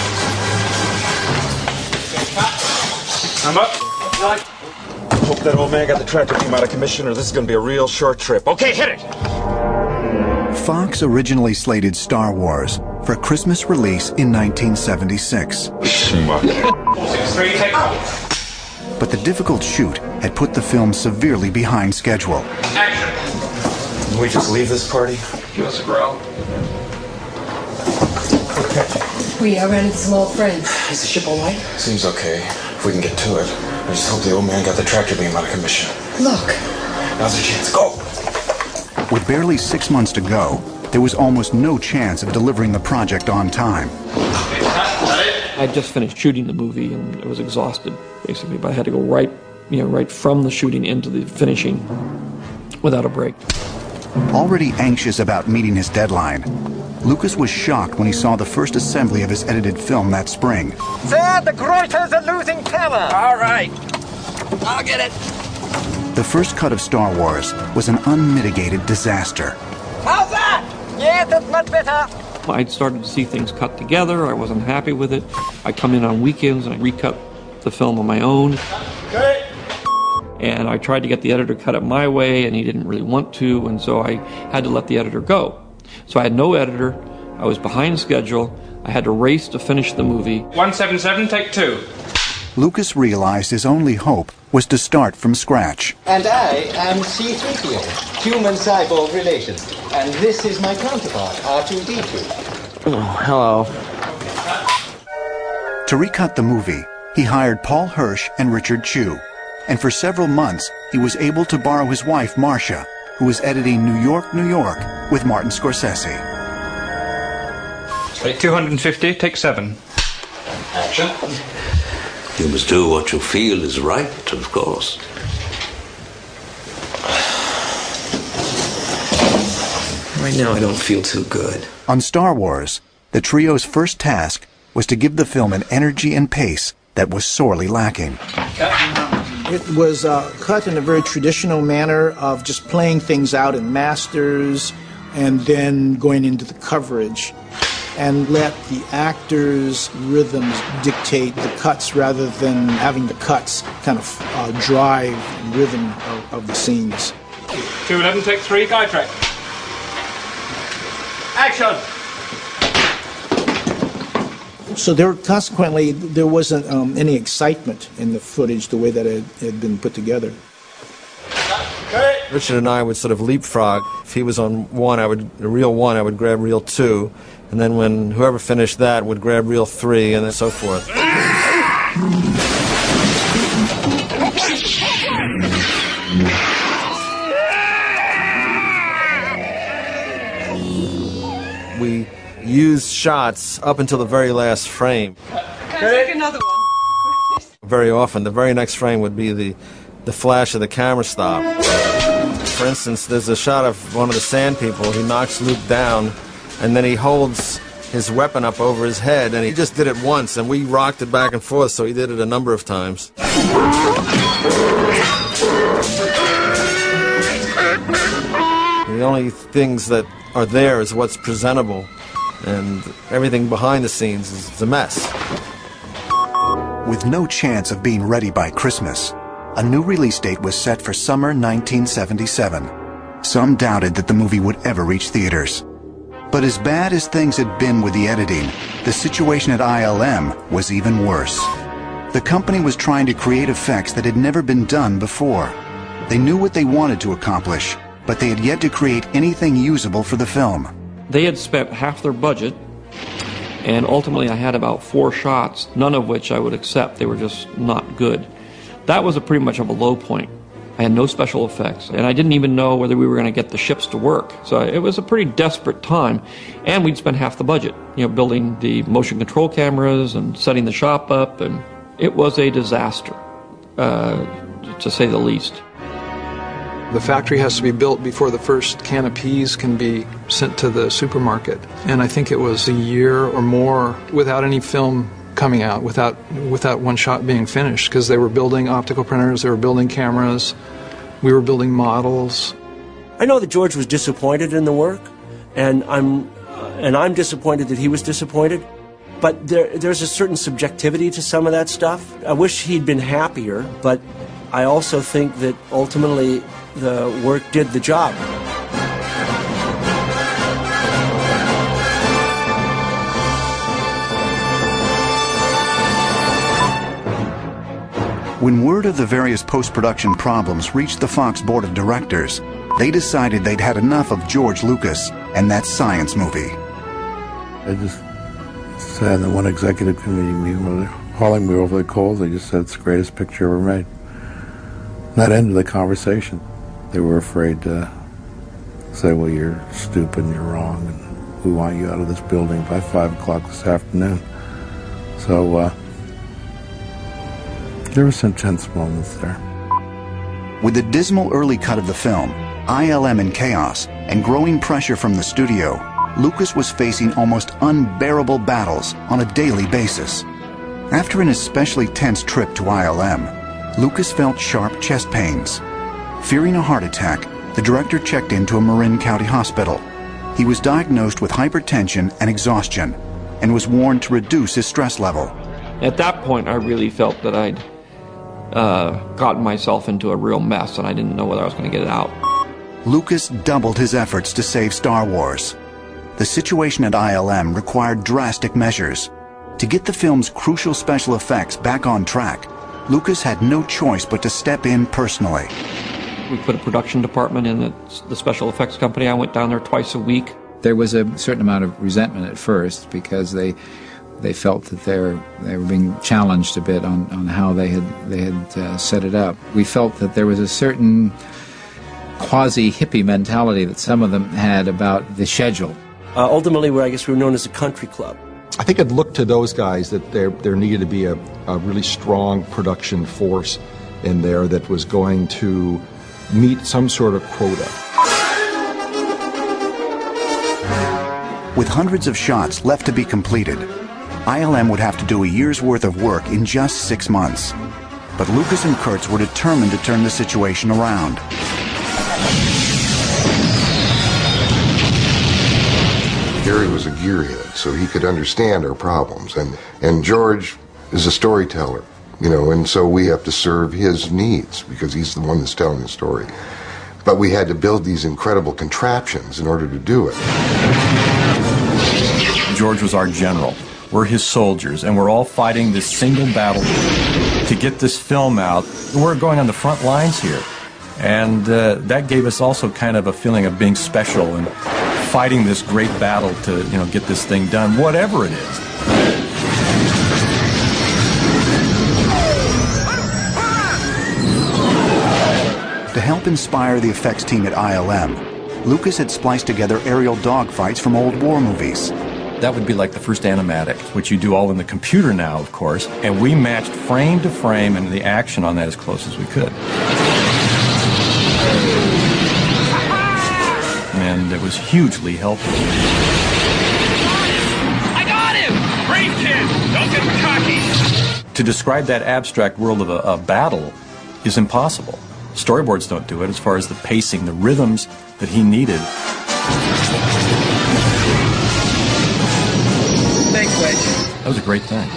I'm up. Hope that old man got the tractor beam out of commission or this is going to be a real short trip. Okay, hit it! Fox originally slated Star Wars for Christmas release in nineteen seventy-six. Three, take off. But the difficult shoot had put the film severely behind schedule. Action! Can we just leave this party? Give us a growl. We are running small friends. Is the ship all right? Seems okay, if we can get to it. I just hope the old man got the tractor beam out of commission. Look. Now's the chance. Go! With barely six months to go, there was almost no chance of delivering the project on time. I had just finished shooting the movie and I was exhausted, basically, but I had to go right, you know, right from the shooting into the finishing without a break. Already anxious about meeting his deadline, Lucas was shocked when he saw the first assembly of his edited film that spring. Sir, the Greuters are losing power. All right. I'll get it. The first cut of Star Wars was an unmitigated disaster. How's that? Yes, that's much better. I'd started to see things cut together. I wasn't happy with it. I come in on weekends and I recut the film on my own. Okay. And I tried to get the editor to cut it my way, and he didn't really want to, and so I had to let the editor go. So I had no editor. I was behind schedule. I had to race to finish the movie. one seven seven, take two. Lucas realized his only hope was to start from scratch. And I am C three P O, human-cyborg relations. And this is my counterpart, R two D two. Oh, hello. To recut the movie, he hired Paul Hirsch and Richard Chew. And for several months, he was able to borrow his wife, Marcia, who was editing New York, New York with Martin Scorsese. two hundred fifty, take seven. Action. You must do what you feel is right, of course. Right now, I don't feel too good. On Star Wars, the trio's first task was to give the film an energy and pace that was sorely lacking. It was uh, cut in a very traditional manner of just playing things out in masters and then going into the coverage, and let the actors' rhythms dictate the cuts rather than having the cuts kind of uh, drive the rhythm of, of the scenes. two eleven, take three, guide track. Action! So there, consequently, there wasn't um, any excitement in the footage the way that it had been put together. Richard and I would sort of leapfrog. If he was on one, I would reel one, I would grab reel two, and then when whoever finished that would grab reel three, and then so forth. We used shots up until the very last frame. Can I take another one? Very often, the very next frame would be the, the flash of the camera stop. For instance, there's a shot of one of the sand people. He knocks Luke down, and then he holds his weapon up over his head, and he just did it once, and we rocked it back and forth, so he did it a number of times. The only things that are there is what's presentable, and everything behind the scenes is a mess. With no chance of being ready by Christmas, a new release date was set for summer nineteen seventy-seven. Some doubted that the movie would ever reach theaters. But as bad as things had been with the editing, the situation at I L M was even worse. The company was trying to create effects that had never been done before. They knew what they wanted to accomplish, but they had yet to create anything usable for the film. They had spent half their budget, and ultimately I had about four shots, none of which I would accept. They were just not good. That was a pretty much of a low point. I had no special effects, and I didn't even know whether we were going to get the ships to work. So it was a pretty desperate time, and we'd spent half the budget, you know, building the motion control cameras and setting the shop up, and it was a disaster, uh, to say the least. The factory has to be built before the first can of peas can be sent to the supermarket, and I think it was a year or more without any film coming out, without without one shot being finished, because they were building optical printers, they were building cameras, we were building models. I know that George was disappointed in the work, and I'm uh, and I'm disappointed that he was disappointed. But there there's a certain subjectivity to some of that stuff. I wish he'd been happier, but I also think that ultimately the work did the job. When word of the various post-production problems reached the Fox board of directors, they decided they'd had enough of George Lucas and that science movie. I just said in the one executive committee meeting where they're hauling me over the coals, they just said it's the greatest picture ever made. And that ended the conversation. They were afraid to say, well, you're stupid and you're wrong, and we want you out of this building by five o'clock this afternoon. So, uh, there were some tense moments there. With the dismal early cut of the film, I L M in chaos, and growing pressure from the studio, Lucas was facing almost unbearable battles on a daily basis. After an especially tense trip to I L M, Lucas felt sharp chest pains. Fearing a heart attack, the director checked into a Marin County hospital. He was diagnosed with hypertension and exhaustion, and was warned to reduce his stress level. At that point, I really felt that I'd uh, gotten myself into a real mess, and I didn't know whether I was going to get it out. Lucas doubled his efforts to save Star Wars. The situation at I L M required drastic measures. To get the film's crucial special effects back on track, Lucas had no choice but to step in personally. We put a production department in the, the special effects company. I went down there twice a week. There was a certain amount of resentment at first because they they felt that they're, they were being challenged a bit on, on how they had, they had uh, set it up. We felt that there was a certain quasi-hippie mentality that some of them had about the schedule. Uh, ultimately, where I guess we were known as a country club. I think I'd look to those guys that there there needed to be a, a really strong production force in there that was going to meet some sort of quota. With hundreds of shots left to be completed, I L M would have to do a year's worth of work in just six months. But Lucas and Kurtz were determined to turn the situation around. Gary was a gearhead, so he could understand our problems, and, and George is a storyteller, you know, and so we have to serve his needs because he's the one that's telling the story. But we had to build these incredible contraptions in order to do it. George was our general. We're his soldiers, and we're all fighting this single battle to get this film out. We're going on the front lines here, and uh, that gave us also kind of a feeling of being special and fighting this great battle to, you know, get this thing done, whatever it is. To help inspire the effects team at I L M, Lucas had spliced together aerial dogfights from old war movies. That would be like the first animatic, which you do all in the computer now, of course, and we matched frame to frame and the action on that as close as we could. And it was hugely helpful. I got him! Brave kid! Don't get cocky! To describe that abstract world of a, a battle is impossible. Storyboards don't do it as far as the pacing, the rhythms that he needed. Thanks, Wedge. That was a great thing.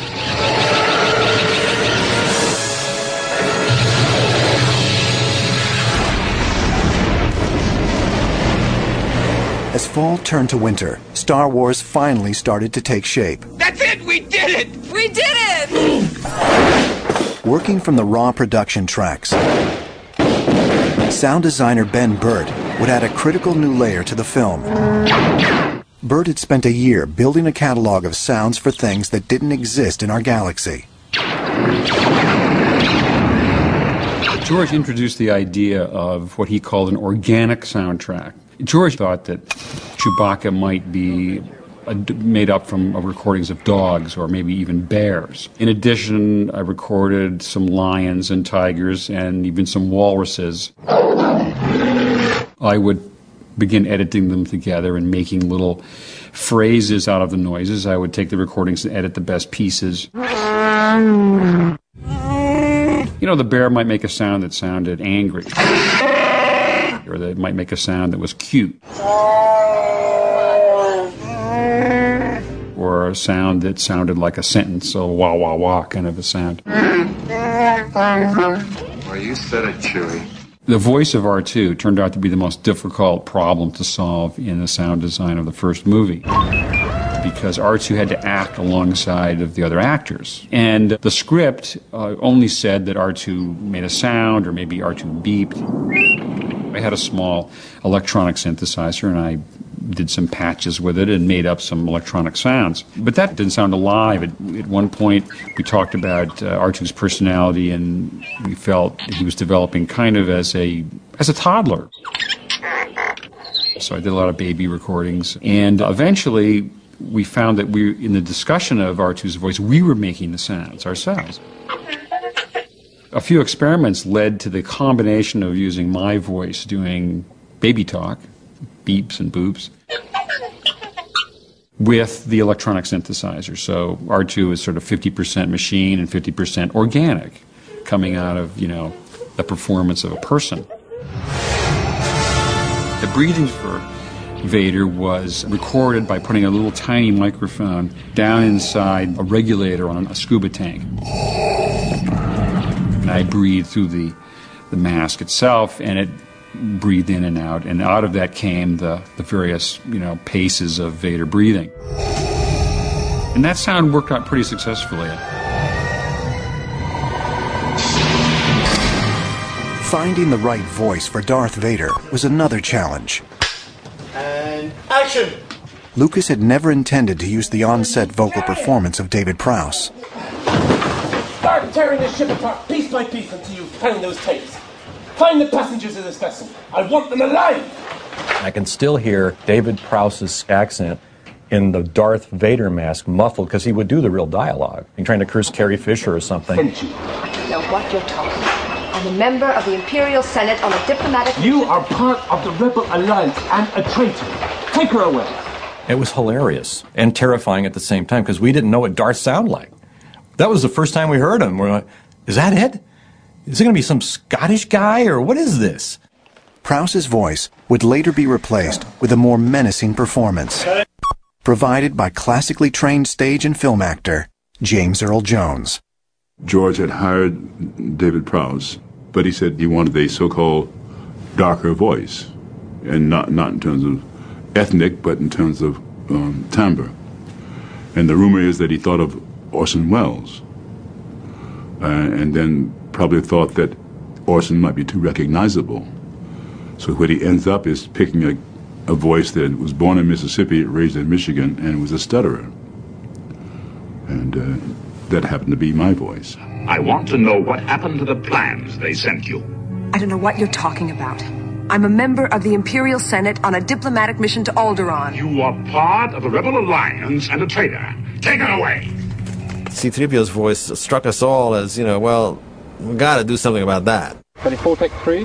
As fall turned to winter, Star Wars finally started to take shape. That's it! We did it! We did it! Working from the raw production tracks, sound designer Ben Burt would add a critical new layer to the film. Burt had spent a year building a catalog of sounds for things that didn't exist in our galaxy. George introduced the idea of what he called an organic soundtrack. George thought that Chewbacca might be uh, made up from uh, recordings of dogs or maybe even bears. In addition, I recorded some lions and tigers and even some walruses. I would begin editing them together and making little phrases out of the noises. I would take the recordings and edit the best pieces. You know, the bear might make a sound that sounded angry. Or they might make a sound that was cute. Or a sound that sounded like a sentence, so wah, wah, wah kind of a sound. Well, you said it, Chewie. The voice of R two turned out to be the most difficult problem to solve in the sound design of the first movie, because R two had to act alongside of the other actors. And the script uh, only said that R two made a sound, or maybe R two beeped. I had a small electronic synthesizer, and I did some patches with it and made up some electronic sounds. But that didn't sound alive. At, at one point, we talked about uh, R two's personality, and we felt he was developing kind of as a as a toddler. So I did a lot of baby recordings, and eventually we found that we, in the discussion of R two's voice, we were making the sounds ourselves. A few experiments led to the combination of using my voice doing baby talk, beeps and boops, with the electronic synthesizer. So R two is sort of fifty percent machine and fifty percent organic, coming out of, you know, the performance of a person. The breathing for Vader was recorded by putting a little tiny microphone down inside a regulator on a scuba tank. And I breathed through the, the mask itself, and it breathed in and out, and out of that came the, the various, you know, paces of Vader breathing. And that sound worked out pretty successfully. Finding the right voice for Darth Vader was another challenge. And action! Lucas had never intended to use the on-set vocal performance of David Prowse. Start tearing the ship apart piece by piece until you find those tapes. Find the passengers of this vessel. I want them alive! I can still hear David Prowse's accent in the Darth Vader mask, muffled, because he would do the real dialogue. He's trying to curse Carrie Fisher or something. I don't know what you're talking about. I'm a member of the Imperial Senate on a diplomatic... You are part of the Rebel Alliance and a traitor. Take her away. It was hilarious and terrifying at the same time, because we didn't know what Darth sounded like. That was the first time we heard him. We're like, is that it? Is it going to be some Scottish guy, or what is this? Prowse's voice would later be replaced with a more menacing performance, provided by classically trained stage and film actor James Earl Jones. George had hired David Prowse, but he said he wanted a so-called darker voice, and not, not in terms of ethnic, but in terms of um, timbre. And the rumor is that he thought of Orson Welles, uh, and then probably thought that Orson might be too recognizable. So what he ends up is picking a, a voice that was born in Mississippi, raised in Michigan, and was a stutterer. And uh, that happened to be my voice. I want to know what happened to the plans they sent you. I don't know what you're talking about. I'm a member of the Imperial Senate on a diplomatic mission to Alderaan. You are part of the Rebel Alliance and a traitor. Take her away! C three P O's voice struck us all as, you know, well, we gotta do something about that. twenty-four, take three.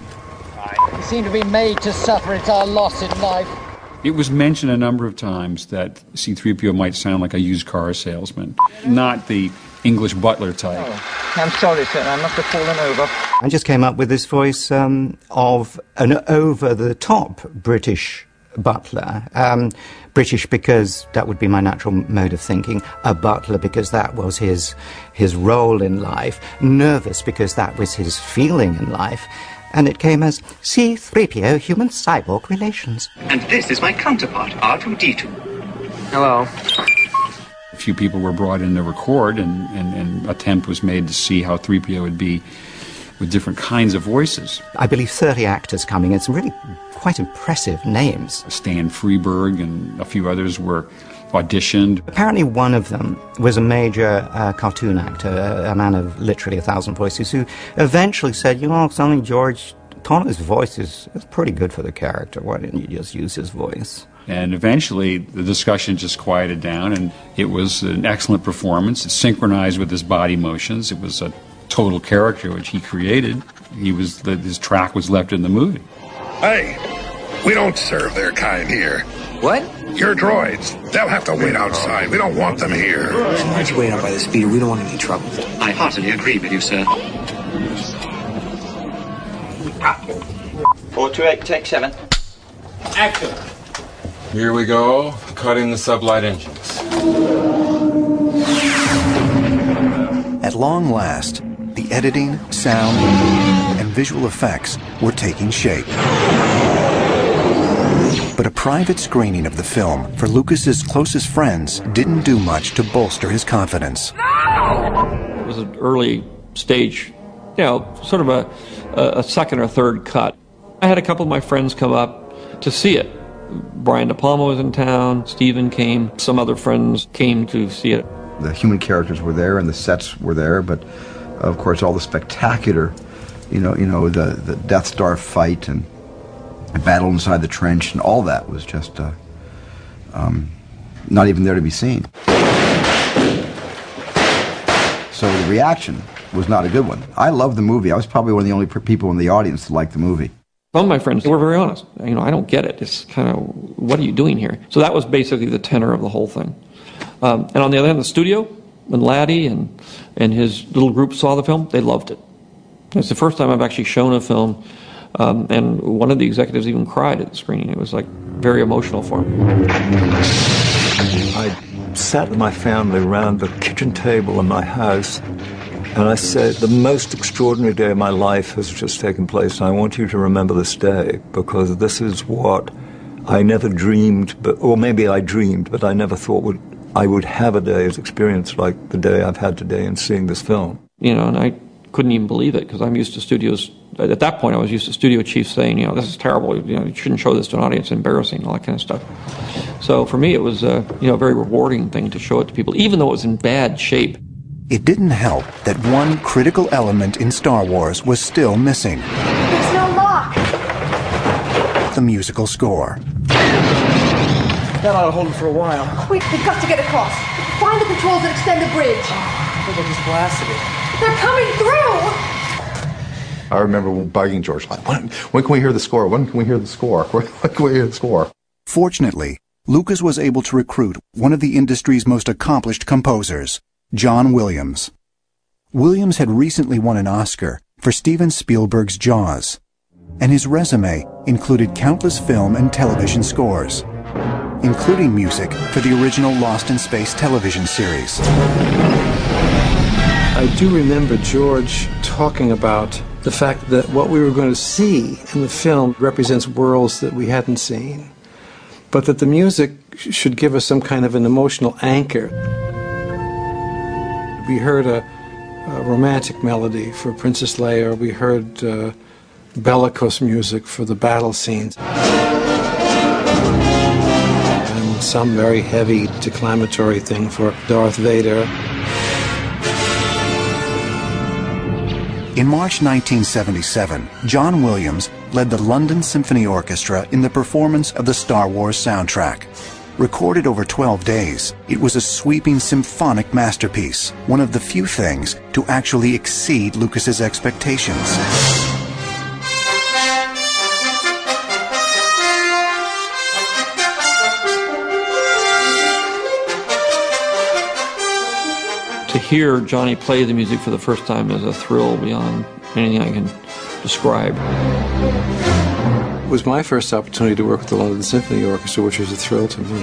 We seem to be made to suffer. It's our loss in life. It was mentioned a number of times that C three P O might sound like a used car salesman, not the English butler type. Oh, I'm sorry, sir. I must have fallen over. I just came up with this voice um, of an over-the-top British butler. Um, British because that would be my natural mode of thinking. A butler because that was his his role in life. Nervous because that was his feeling in life. And it came as C three P O human-cyborg relations. And this is my counterpart, R two D two. Hello. A few people were brought in to record, and an and, and attempt was made to see how three P O would be with different kinds of voices. I believe thirty actors coming in, some really quite impressive names. Stan Freberg and a few others were auditioned. Apparently one of them was a major uh, cartoon actor, a, a man of literally a thousand voices, who eventually said, you know, something, George, Tono's voice is, is pretty good for the character. Why didn't you just use his voice? And eventually the discussion just quieted down, and it was an excellent performance. It synchronized with his body motions. It was a total character which he created. He was the, his track was left in the movie. Hey, we don't serve their kind here. What? Your droids. They'll have to wait outside. We don't want them here. Why don't you wait out by the speeder? We don't want any trouble. I heartily agree with you, sir. Four two eight, take seven. Action. Here we go, cutting the sublight engines. At long last, the editing, sound, and visual effects were taking shape. But a private screening of the film for Lucas's closest friends didn't do much to bolster his confidence. It was an early stage, you know, sort of a, a second or third cut. I had a couple of my friends come up to see it. Brian De Palma was in town, Stephen came, some other friends came to see it. The human characters were there and the sets were there, but of course all the spectacular, you know, you know, the, the Death Star fight and the battle inside the trench and all that was just uh, um, not even there to be seen. So the reaction was not a good one. I loved the movie. I was probably one of the only people in the audience to like the movie. Some of my friends were very honest. You know, I don't get it. It's kind of, what are you doing here? So that was basically the tenor of the whole thing. Um, and on the other hand, the studio, when Laddie and, and his little group saw the film, they loved it. It's the first time I've actually shown a film, um, and one of the executives even cried at the screening. It was like very emotional for him. I sat with my family around the kitchen table in my house, and I said, the most extraordinary day of my life has just taken place, and I want you to remember this day, because this is what I never dreamed, but, or maybe I dreamed, but I never thought would I would have a day as experience like the day I've had today in seeing this film. You know, and I couldn't even believe it, because I'm used to studios, at that point I was used to studio chiefs saying, you know, this is terrible, you know, you shouldn't show this to an audience, it's embarrassing, all that kind of stuff. So for me it was a, you know, a very rewarding thing to show it to people, even though it was in bad shape. It didn't help that one critical element in Star Wars was still missing. There's no lock. The musical score. That ought to hold him for a while. Quick, we've got to get across. Find the controls that extend the bridge. I think I just blasted it. They're coming through! I remember bugging George, like, when, when can we hear the score? When can we hear the score? When can we hear the score? Fortunately, Lucas was able to recruit one of the industry's most accomplished composers, John Williams. Williams had recently won an Oscar for Steven Spielberg's Jaws, and his resume included countless film and television scores, including music for the original Lost in Space television series. I do remember George talking about the fact that what we were going to see in the film represents worlds that we hadn't seen, but that the music should give us some kind of an emotional anchor. We heard a, a romantic melody for Princess Leia, we heard uh, bellicose music for the battle scenes, and some very heavy declamatory thing for Darth Vader. In March nineteen seventy-seven, John Williams led the London Symphony Orchestra in the performance of the Star Wars soundtrack. Recorded over twelve days, it was a sweeping symphonic masterpiece, one of the few things to actually exceed Lucas's expectations. To hear Johnny play the music for the first time is a thrill beyond anything I can describe. It was my first opportunity to work with the London Symphony Orchestra, which was a thrill to me.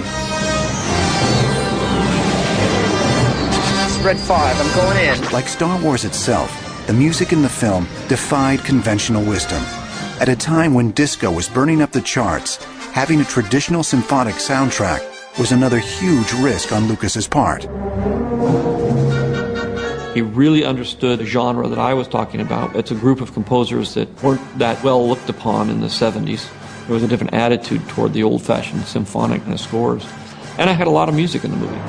Spread five, I'm going in. Like Star Wars itself, the music in the film defied conventional wisdom. At a time when disco was burning up the charts, having a traditional symphonic soundtrack was another huge risk on Lucas's part. He really understood the genre that I was talking about. It's a group of composers that weren't that well looked upon in the seventies. There was a different attitude toward the old-fashioned symphonic scores. And I had a lot of music in the movie.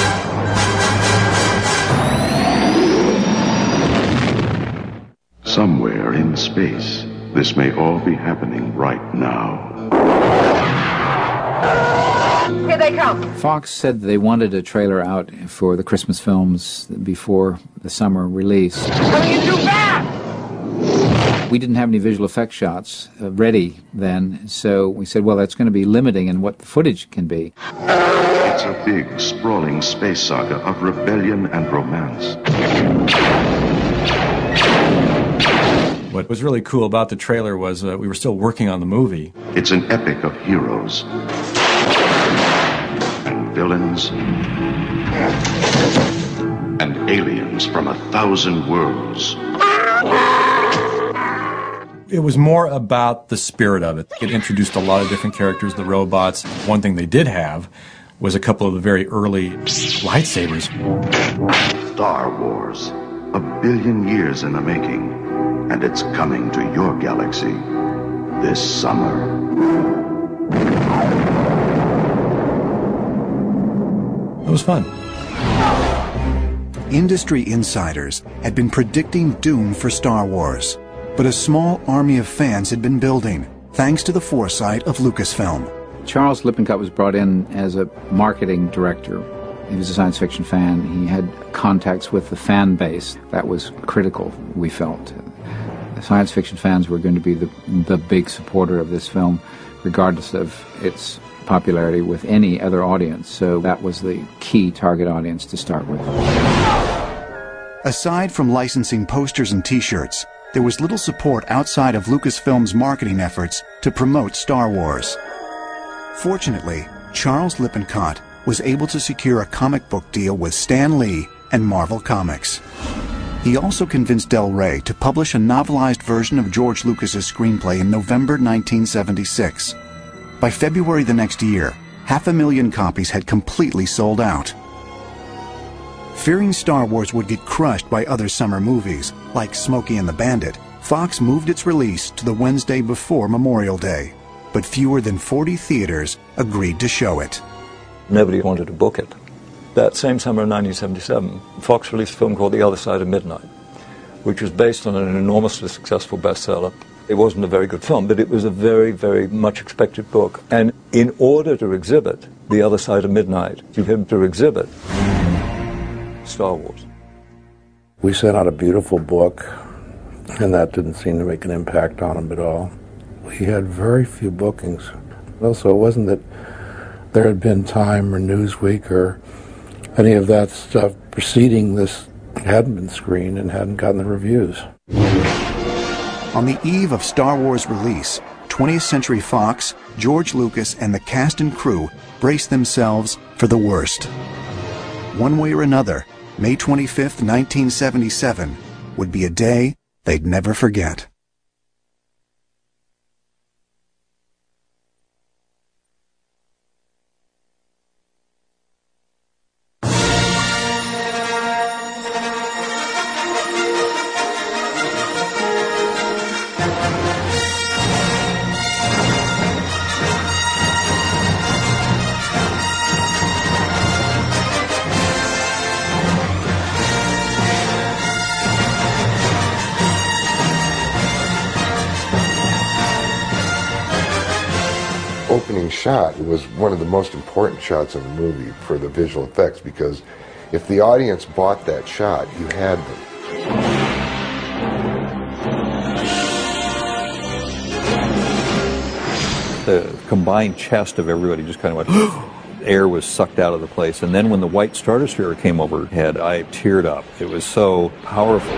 Somewhere in space, this may all be happening right now. Here they come. Fox said they wanted a trailer out for the Christmas films before the summer release. What do you do back? We didn't have any visual effects shots uh, ready then, so we said, well, that's going to be limiting in what the footage can be. It's a big, sprawling space saga of rebellion and romance. What was really cool about the trailer was uh, we were still working on the movie. It's an epic of heroes and villains and aliens from a thousand worlds. It was more about the spirit of it. It introduced a lot of different characters, the robots. One thing they did have was a couple of the very early lightsabers. Star Wars, a billion years in the making, and it's coming to your galaxy this summer. It was fun. Industry insiders had been predicting doom for Star Wars, but a small army of fans had been building, thanks to the foresight of Lucasfilm. Charles Lippincott was brought in as a marketing director. He was a science fiction fan. He had contacts with the fan base. That was critical, we felt. The science fiction fans were going to be the, the big supporter of this film, regardless of its popularity with any other audience. So that was the key target audience to start with. Aside from licensing posters and T-shirts, there was little support outside of Lucasfilm's marketing efforts to promote Star Wars. Fortunately, Charles Lippincott was able to secure a comic book deal with Stan Lee and Marvel Comics. He also convinced Del Rey to publish a novelized version of George Lucas's screenplay in November nineteen seventy-six. By February the next year, half a million copies had completely sold out. Fearing Star Wars would get crushed by other summer movies, like Smokey and the Bandit, Fox moved its release to the Wednesday before Memorial Day. But fewer than forty theaters agreed to show it. Nobody wanted to book it. That same summer of nineteen seventy-seven, Fox released a film called The Other Side of Midnight, which was based on an enormously successful bestseller It wasn't a very good film, but it was a very, very much expected book. And in order to exhibit The Other Side of Midnight, you had to exhibit Star Wars. We sent out a beautiful book, and that didn't seem to make an impact on him at all. We had very few bookings. Also, it wasn't that there had been Time or Newsweek or any of that stuff preceding this hadn't been screened and hadn't gotten the reviews. On the eve of Star Wars release, twentieth Century Fox, George Lucas, and the cast and crew braced themselves for the worst. One way or another, May twenty-fifth, nineteen seventy-seven would be a day they'd never forget. Opening shot was one of the most important shots of the movie for the visual effects, because if the audience bought that shot, you had them. The combined chest of everybody just kind of went, air was sucked out of the place. And then when the white stratosphere came overhead, I teared up. It was so powerful.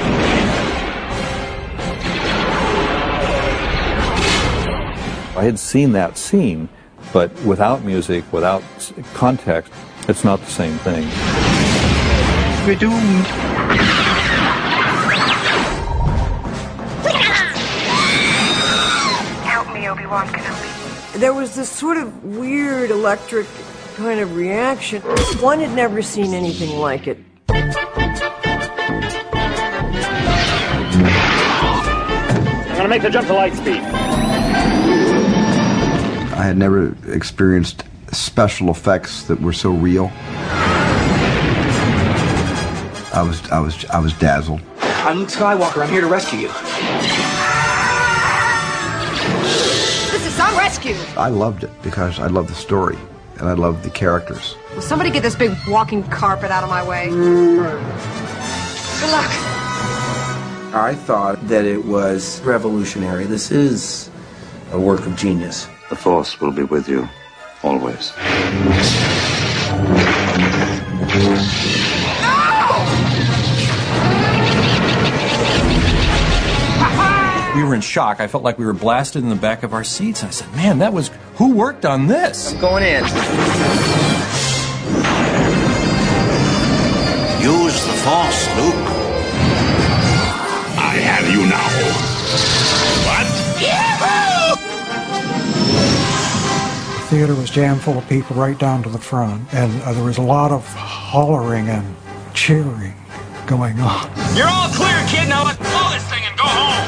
I had seen that scene, but without music, without context, it's not the same thing. We're doomed. Help me, Obi-Wan Kenobi. There was this sort of weird electric kind of reaction. One had never seen anything like it. I'm gonna make the jump to light speed. I had never experienced special effects that were so real. I was, I was, I was dazzled. I'm Luke Skywalker. I'm here to rescue you. This is some rescue. I loved it because I loved the story and I loved the characters. Will somebody get this big walking carpet out of my way? Good luck. I thought that it was revolutionary. This is a work of genius. The Force will be with you, always. We were in shock. I felt like we were blasted in the back of our seats. And I said, man, that was... Who worked on this? I'm going in. Use the Force, Luke. I have you now. What? Yahoo! The theater was jam full of people right down to the front, and uh, there was a lot of hollering and cheering going on. You're all clear, kid. Now let's blow this thing and go home.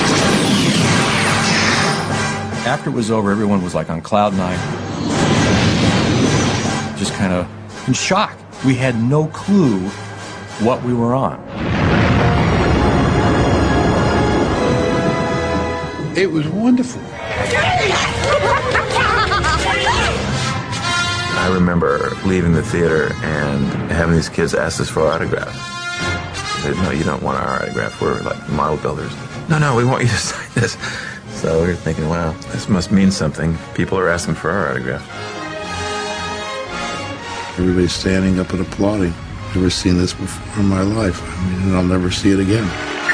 After it was over, everyone was like on cloud nine. Just kind of in shock. We had no clue what we were on. It was wonderful. I remember leaving the theater and having these kids ask us for autographs. They said, no, you don't want our autograph. We're like model builders. No, no, we want you to sign this. So we were thinking, wow, this must mean something. People are asking for our autograph. Everybody's standing up and applauding. Never seen this before in my life. I mean, and I'll never see it again.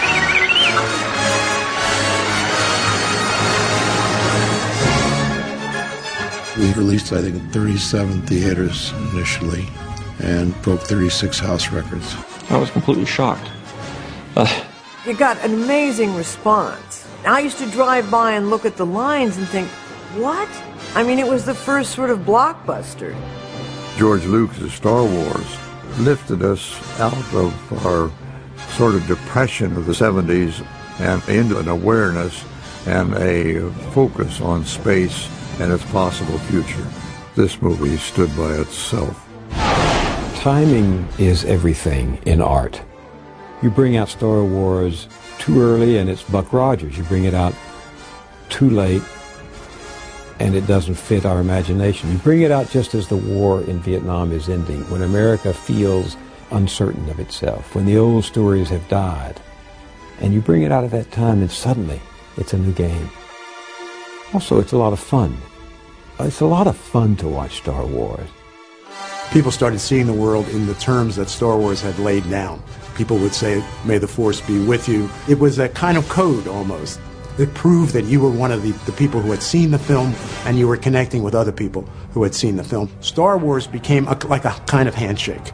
We released, I think, thirty-seven theaters initially and broke thirty-six house records. I was completely shocked. Uh, It got an amazing response. I used to drive by and look at the lines and think, what? I mean, it was the first sort of blockbuster. George Lucas' Star Wars lifted us out of our sort of depression of the seventies and into an awareness and a focus on space and its possible future. This movie stood by itself. Timing is everything in art. You bring out Star Wars too early and it's Buck Rogers. You bring it out too late and it doesn't fit our imagination. You bring it out just as the war in Vietnam is ending, when America feels uncertain of itself, when the old stories have died. And you bring it out at that time and suddenly it's a new game. Also, it's a lot of fun. It's a lot of fun to watch Star Wars. People started seeing the world in the terms that Star Wars had laid down. People would say, "May the Force be with you." It was a kind of code almost. It proved that you were one of the, the people who had seen the film and you were connecting with other people who had seen the film. Star Wars became a, like a kind of handshake.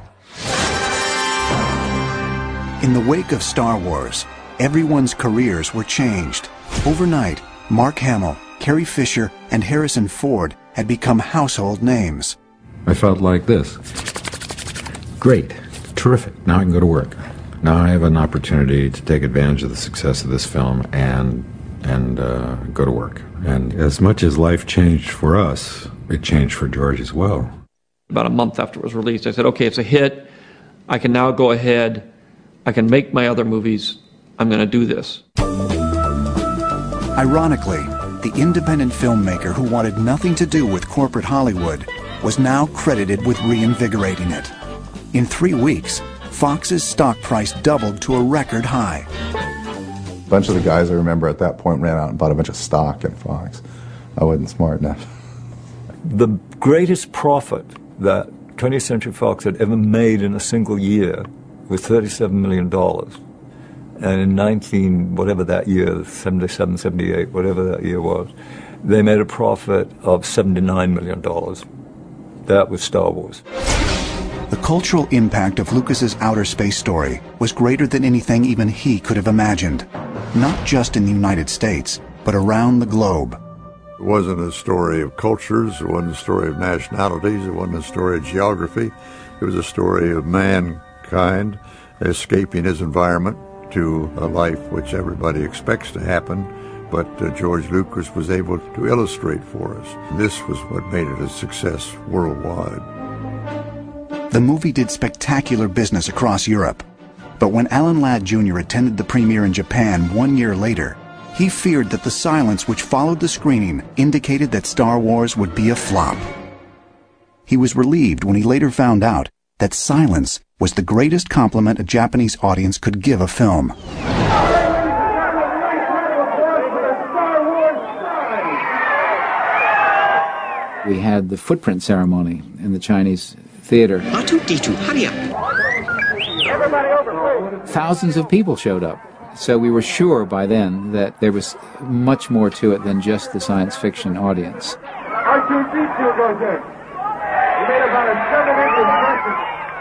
In the wake of Star Wars, everyone's careers were changed. Overnight, Mark Hamill, Carrie Fisher, and Harrison Ford had become household names. I felt like this. Great. Terrific. Now I can go to work. Now I have an opportunity to take advantage of the success of this film and and uh, go to work. And as much as life changed for us, it changed for George as well. About a month after it was released, I said, okay, it's a hit. I can now go ahead. I can make my other movies. I'm going to do this. Ironically, the independent filmmaker who wanted nothing to do with corporate Hollywood was now credited with reinvigorating it. In three weeks, Fox's stock price doubled to a record high. A bunch of the guys I remember at that point ran out and bought a bunch of stock in Fox. I wasn't smart enough. The greatest profit that twentieth Century Fox had ever made in a single year was thirty-seven million dollars. And in nineteen, whatever that year, seventy-seven, seventy-eight, whatever that year was, they made a profit of seventy-nine million dollars. That was Star Wars. The cultural impact of Lucas's outer space story was greater than anything even he could have imagined, not just in the United States, but around the globe. It wasn't a story of cultures, it wasn't a story of nationalities, it wasn't a story of geography. It was a story of mankind escaping his environment to a life which everybody expects to happen, but uh, George Lucas was able to illustrate for us. This was what made it a success worldwide. The movie did spectacular business across Europe, but when Alan Ladd Junior attended the premiere in Japan one year later, he feared that the silence which followed the screening indicated that Star Wars would be a flop. He was relieved when he later found out that silence was the greatest compliment a Japanese audience could give a film. We had the footprint ceremony in the Chinese theater. R two D two, hurry up. Everybody over, please. Thousands of people showed up. So we were sure by then that there was much more to it than just the science fiction audience. R two D two goes in. We made about a seven-inch impression.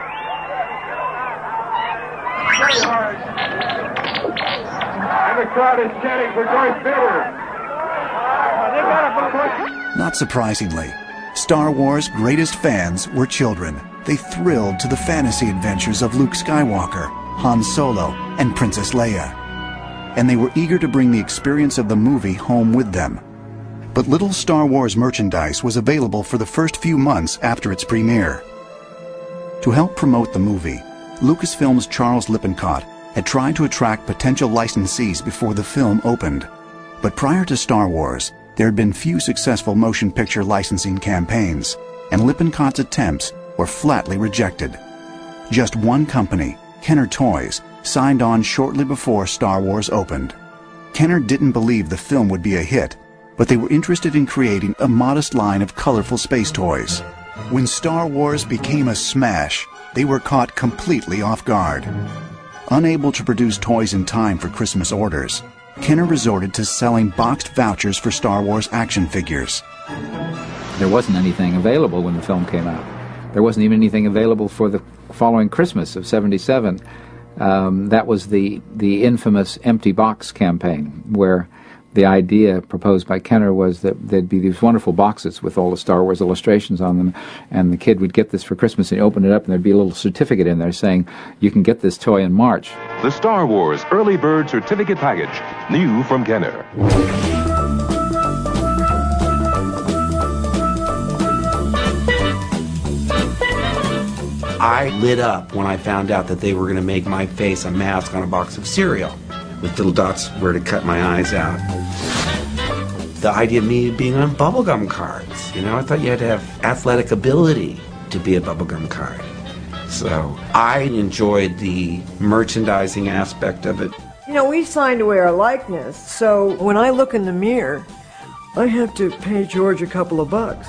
Very hard. And the crowd is chanting for Darth Vader. They got a Not surprisingly, Star Wars' greatest fans were children. They thrilled to the fantasy adventures of Luke Skywalker, Han Solo, and Princess Leia. And they were eager to bring the experience of the movie home with them. But little Star Wars merchandise was available for the first few months after its premiere. To help promote the movie, Lucasfilm's Charles Lippincott had tried to attract potential licensees before the film opened. But prior to Star Wars, there had been few successful motion picture licensing campaigns, and Lippincott's attempts were flatly rejected. Just one company, Kenner Toys, signed on shortly before Star Wars opened. Kenner didn't believe the film would be a hit, but they were interested in creating a modest line of colorful space toys. When Star Wars became a smash, they were caught completely off guard. Unable to produce toys in time for Christmas orders, Kenner resorted to selling boxed vouchers for Star Wars action figures. There wasn't anything available when the film came out. There wasn't even anything available for the following Christmas of seventy-seven. Um, that was the, the infamous empty box campaign, where the idea proposed by Kenner was that there'd be these wonderful boxes with all the Star Wars illustrations on them, and the kid would get this for Christmas, and he'd open it up, and there'd be a little certificate in there saying, you can get this toy in March. The Star Wars Early Bird Certificate Package, new from Kenner. I lit up when I found out that they were going to make my face a mask on a box of cereal. with little dots where to cut my eyes out. The idea of me being on bubblegum cards, you know, I thought you had to have athletic ability to be a bubblegum card. So I enjoyed the merchandising aspect of it. You know, we signed away our likeness, so when I look in the mirror, I have to pay George a couple of bucks.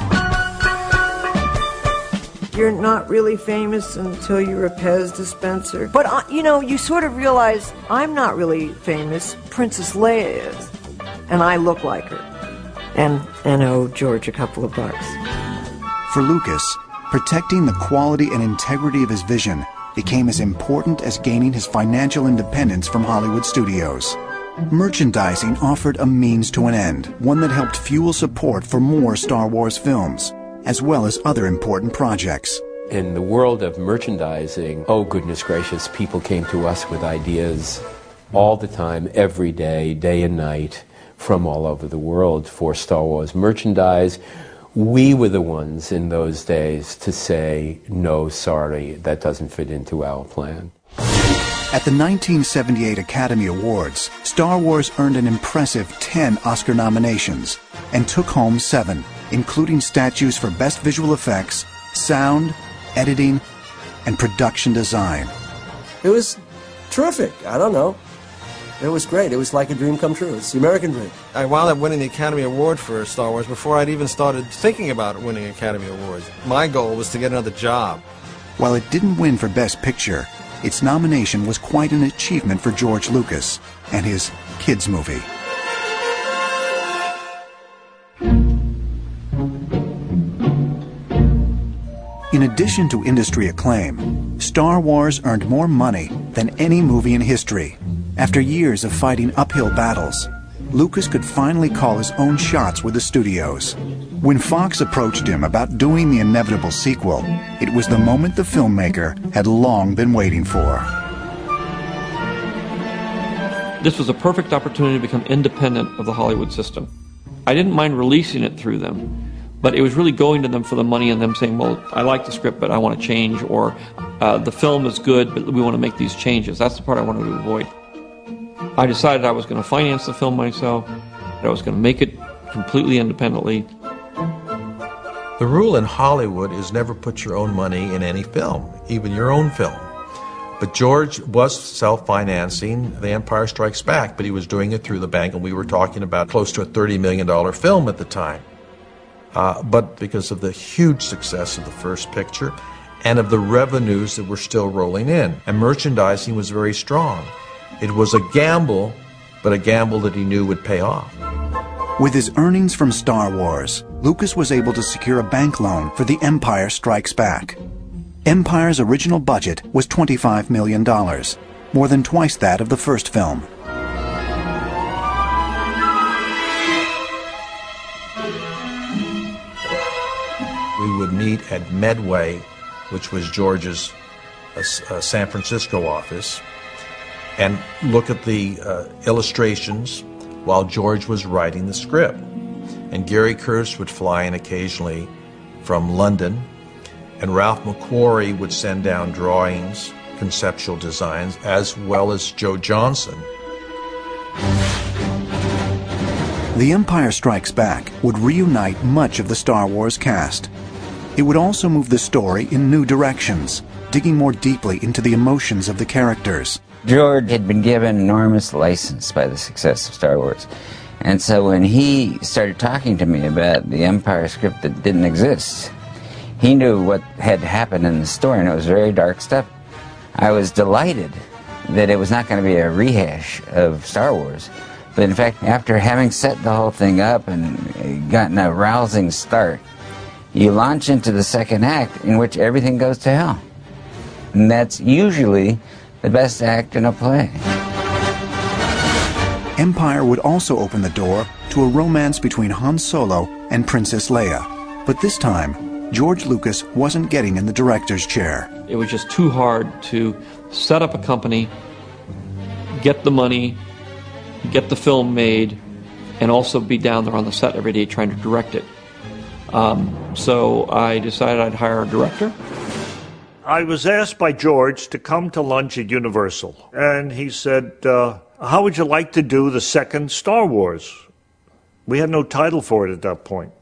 You're not really famous until you're a Pez dispenser. But, uh, you know, you sort of realize I'm not really famous. Princess Leia is. And I look like her. And, and owe George a couple of bucks. For Lucas, protecting the quality and integrity of his vision became as important as gaining his financial independence from Hollywood studios. Merchandising offered a means to an end, one that helped fuel support for more Star Wars films, as well as other important projects. In the world of merchandising, oh goodness gracious, people came to us with ideas all the time, every day, day and night, from all over the world for Star Wars merchandise. We were the ones in those days to say, no, sorry, that doesn't fit into our plan. At the nineteen seventy-eight Academy Awards, Star Wars earned an impressive ten Oscar nominations and took home seven, including statues for Best Visual Effects, Sound, Editing, and Production Design. It was terrific. I don't know. It was great. It was like a dream come true. It's the American dream. I wound up winning the Academy Award for Star Wars before I'd even started thinking about winning Academy Awards. My goal was to get another job. While it didn't win for Best Picture, its nomination was quite an achievement for George Lucas and his kids' movie. In addition to industry acclaim, Star Wars earned more money than any movie in history. After years of fighting uphill battles, Lucas could finally call his own shots with the studios. When Fox approached him about doing the inevitable sequel, it was the moment the filmmaker had long been waiting for. This was a perfect opportunity to become independent of the Hollywood system. I didn't mind releasing it through them, but it was really going to them for the money and them saying, well, I like the script, but I want to change, or uh, the film is good, but we want to make these changes. That's the part I wanted to avoid. I decided I was going to finance the film myself, that I was going to make it completely independently. The rule in Hollywood is never put your own money in any film, even your own film. But George was self-financing The Empire Strikes Back, but he was doing it through the bank, and we were talking about close to a thirty million dollars film at the time. Uh, but because of the huge success of the first picture and of the revenues that were still rolling in, and merchandising was very strong. It was a gamble, but a gamble that he knew would pay off. With his earnings from Star Wars, Lucas was able to secure a bank loan for The Empire Strikes Back. Empire's original budget was twenty-five million dollars, more than twice that of the first film. We would meet at Medway, which was George's uh, uh, San Francisco office, and look at the uh, illustrations while George was writing the script. And Gary Kurtz would fly in occasionally from London, and Ralph McQuarrie would send down drawings, conceptual designs, as well as Joe Johnson. The Empire Strikes Back would reunite much of the Star Wars cast. It would also move the story in new directions, digging more deeply into the emotions of the characters. George had been given enormous license by the success of Star Wars. And so when he started talking to me about the Empire script that didn't exist, he knew what had happened in the story, and it was very dark stuff. I was delighted that it was not going to be a rehash of Star Wars. But in fact, after having set the whole thing up and gotten a rousing start, you launch into the second act in which everything goes to hell. And that's usually the best act in a play. Empire would also open the door to a romance between Han Solo and Princess Leia. But this time, George Lucas wasn't getting in the director's chair. It was just too hard to set up a company, get the money, get the film made, and also be down there on the set every day trying to direct it. Um, so I decided I'd hire a director. I was asked by George to come to lunch at Universal, and he said, uh, how would you like to do the second Star Wars? We had no title for it at that point.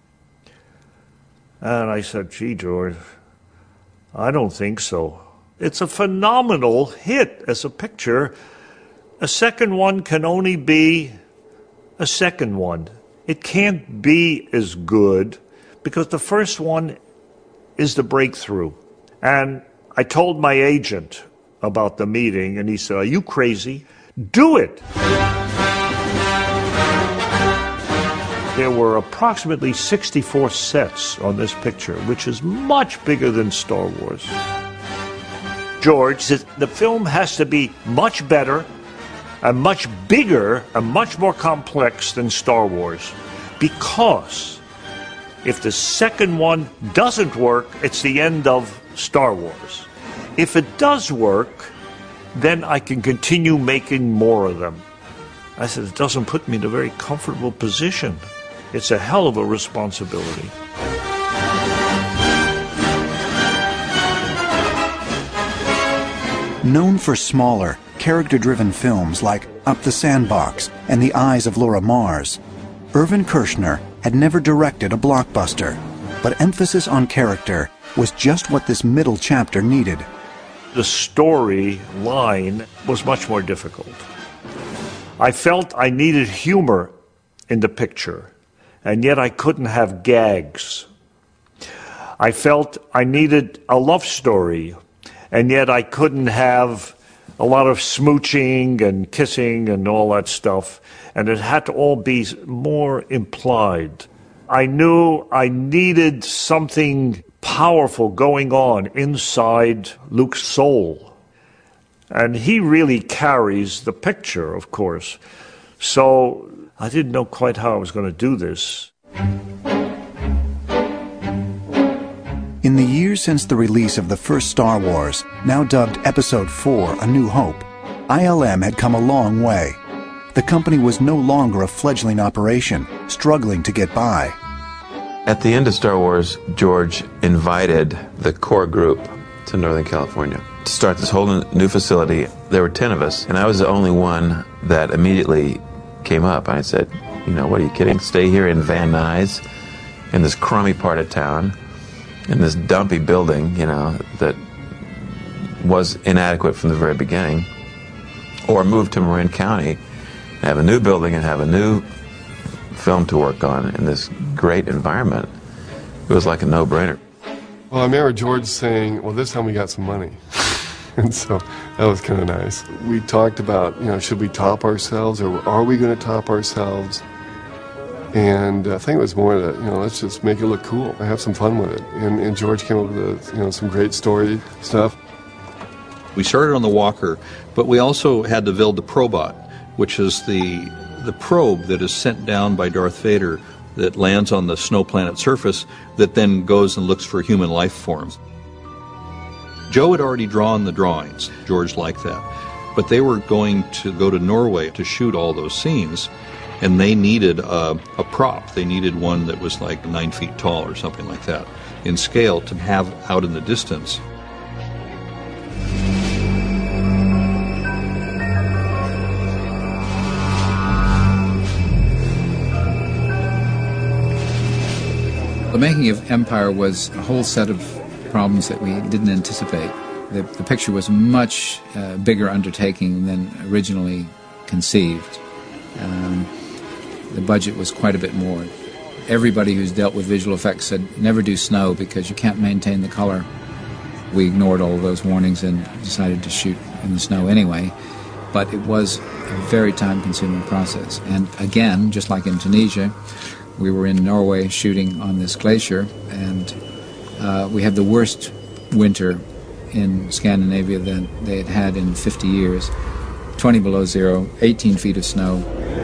And I said, gee, George, I don't think so. It's a phenomenal hit as a picture. A second one can only be a second one. It can't be as good because the first one is the breakthrough. And I told my agent about the meeting, and he said, are you crazy? Do it! There were approximately sixty-four sets on this picture, which is much bigger than Star Wars. George says the film has to be much better and much bigger and much more complex than Star Wars, because if the second one doesn't work, it's the end of Star Wars. If it does work, then I can continue making more of them. I said, it doesn't put me in a very comfortable position. It's a hell of a responsibility. Known for smaller, character-driven films like Up the Sandbox and The Eyes of Laura Mars, Irvin Kershner had never directed a blockbuster, but emphasis on character was just what this middle chapter needed. The story line was much more difficult. I felt I needed humor in the picture, and yet I couldn't have gags. I felt I needed a love story, and yet I couldn't have a lot of smooching and kissing and all that stuff, and it had to all be more implied. I knew I needed something powerful going on inside Luke's soul, and he really carries the picture, of course. So I didn't know quite how I was going to do this. In the years since the release of the first Star Wars, now dubbed Episode four, A New Hope, I L M had come a long way. The company was no longer a fledgling operation, struggling to get by. At the end of Star Wars, George invited the core group to Northern California to start this whole new facility. There were ten of us, and I was the only one that immediately came up. I said, you know, what are you kidding? Stay here in Van Nuys, in this crummy part of town, in this dumpy building, you know, that was inadequate from the very beginning, or move to Marin County and have a new building and have a new film to work on in this great environment. It was like a no-brainer. Well, I remember George saying, well, this time we got some money. And so that was kind of nice. We talked about, you know, should we top ourselves, or are we going to top ourselves? And I think it was more that, you know, let's just make it look cool and have some fun with it. And, and George came up with, you know, some great story stuff. We started on the Walker, but we also had to build the Probot, which is the the probe that is sent down by Darth Vader that lands on the snow planet surface that then goes and looks for human life forms. Joe had already drawn the drawings. George liked that. But they were going to go to Norway to shoot all those scenes, and they needed a, a prop. They needed one that was like nine feet tall or something like that in scale to have out in the distance. The making of Empire was a whole set of problems that we didn't anticipate. The, the picture was a much uh, bigger undertaking than originally conceived. Um, the budget was quite a bit more. Everybody who's dealt with visual effects said, never do snow because you can't maintain the color. We ignored all of those warnings and decided to shoot in the snow anyway. But it was a very time-consuming process. And again, just like in Tunisia, we were in Norway shooting on this glacier, and uh, we had the worst winter in Scandinavia than they had had in fifty years. twenty below zero, eighteen feet of snow.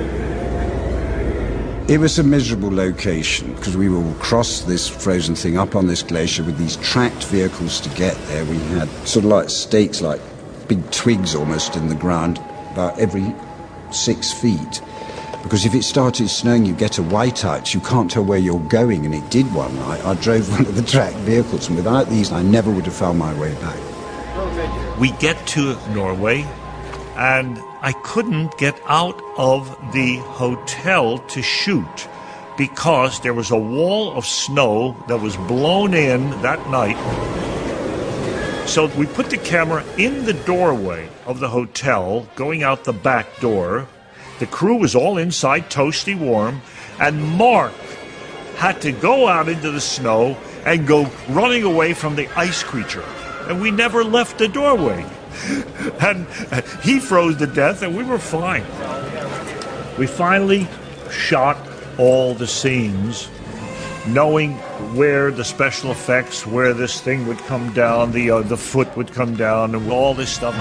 It was a miserable location because we will cross this frozen thing up on this glacier with these tracked vehicles to get there. We had sort of like stakes, like big twigs almost in the ground, about every six feet. Because if it started snowing, you get a whiteout, you can't tell where you're going, and it did one night. I drove one of the tracked vehicles, and without these, I never would have found my way back. We get to Norway, and I couldn't get out of the hotel to shoot because there was a wall of snow that was blown in that night. So we put the camera in the doorway of the hotel, going out the back door. The crew was all inside, toasty warm, and Mark had to go out into the snow and go running away from the ice creature. And we never left the doorway. And he froze to death, and we were fine. We finally shot all the scenes, knowing where the special effects, where this thing would come down, the uh, the foot would come down, and all this stuff.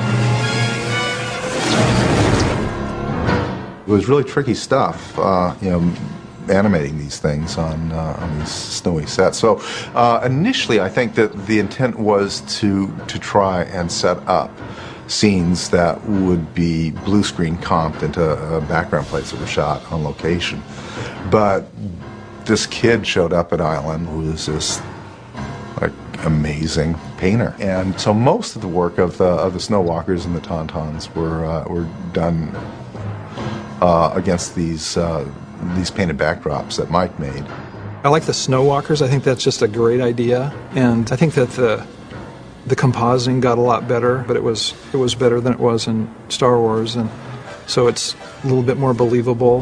It was really tricky stuff, uh, you know, animating these things on uh, on these snowy sets. So uh, initially, I think that the intent was to to try and set up scenes that would be blue screen comped into uh, background plates that were shot on location. But this kid showed up at Island who was this like amazing painter, and so most of the work of the of the snow walkers and the tauntauns were uh, were done uh, against these uh, these painted backdrops that Mike made. I like the snow walkers. I think that's just a great idea, and I think that the the compositing got a lot better, but it was it was better than it was in Star Wars, and so it's a little bit more believable.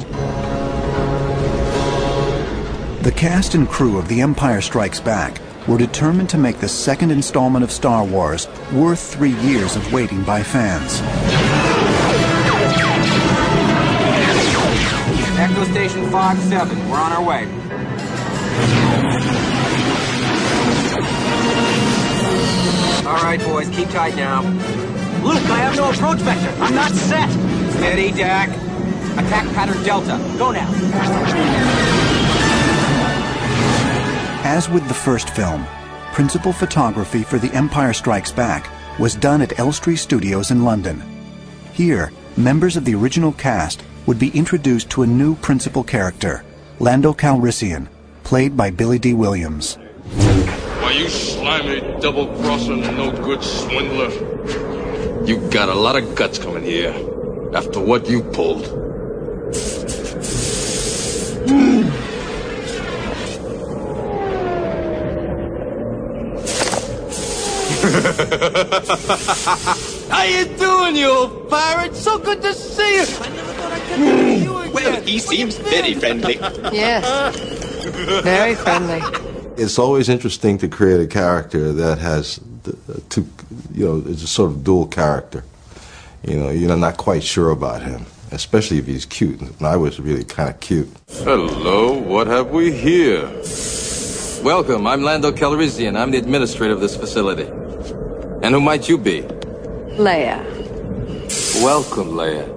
The cast and crew of The Empire Strikes Back were determined to make the second installment of Star Wars worth three years of waiting by fans. Echo Station Fox seven, we're on our way. All right, boys, keep tight now. Luke, I have no approach vector. I'm not set. Steady, Dak. Attack pattern Delta. Go now. As with the first film, principal photography for The Empire Strikes Back was done at Elstree Studios in London. Here, members of the original cast would be introduced to a new principal character, Lando Calrissian, played by Billy D. Williams. Why, you slimy, double-crossing, no-good swindler. You got a lot of guts coming here after what you pulled. How you doing, you old pirate? So good to see you. I never thought I'd get to see you again. Well, he seems very friendly. Yes, very friendly. It's always interesting to create a character that has two, you know, it's a sort of dual character. You know, you're not quite sure about him, especially if he's cute. And I was really kind of cute. Hello, what have we here? Welcome, I'm Lando Calrissian. I'm the administrator of this facility. And who might you be? Leia. Welcome, Leia.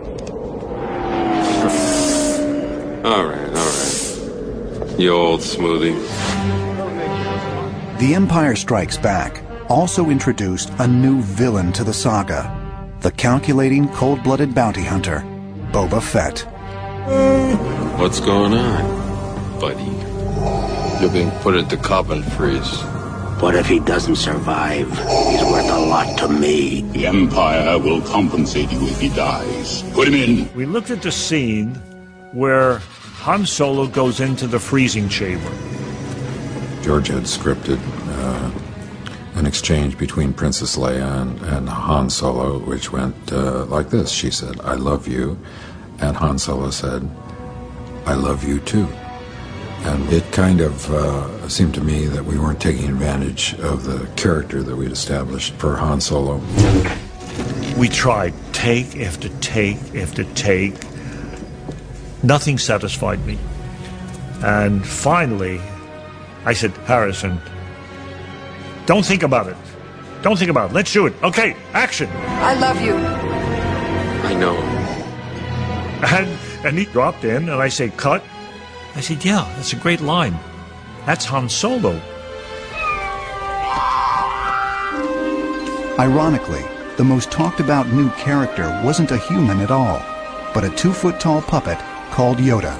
All right, all right. You old smoothie. The Empire Strikes Back also introduced a new villain to the saga, the calculating, cold-blooded bounty hunter, Boba Fett. What's going on, buddy? You're being put into carbon freeze. What if he doesn't survive? He's worth a lot to me. The Empire will compensate you if he dies. Put him in. We looked at the scene where Han Solo goes into the freezing chamber. George had scripted uh, an exchange between Princess Leia and, and Han Solo, which went uh, like this. She said, "I love you," and Han Solo said, "I love you too." And it kind of uh, seemed to me that we weren't taking advantage of the character that we'd established for Han Solo. We tried take after take after take. Nothing satisfied me. And finally, I said, Harrison, don't think about it. Don't think about it. Let's do it. Okay, action. I love you. I know. And, and he dropped in, and I say, cut. I said, yeah, that's a great line. That's Han Solo. Ironically, the most talked about new character wasn't a human at all, but a two-foot-tall puppet called Yoda.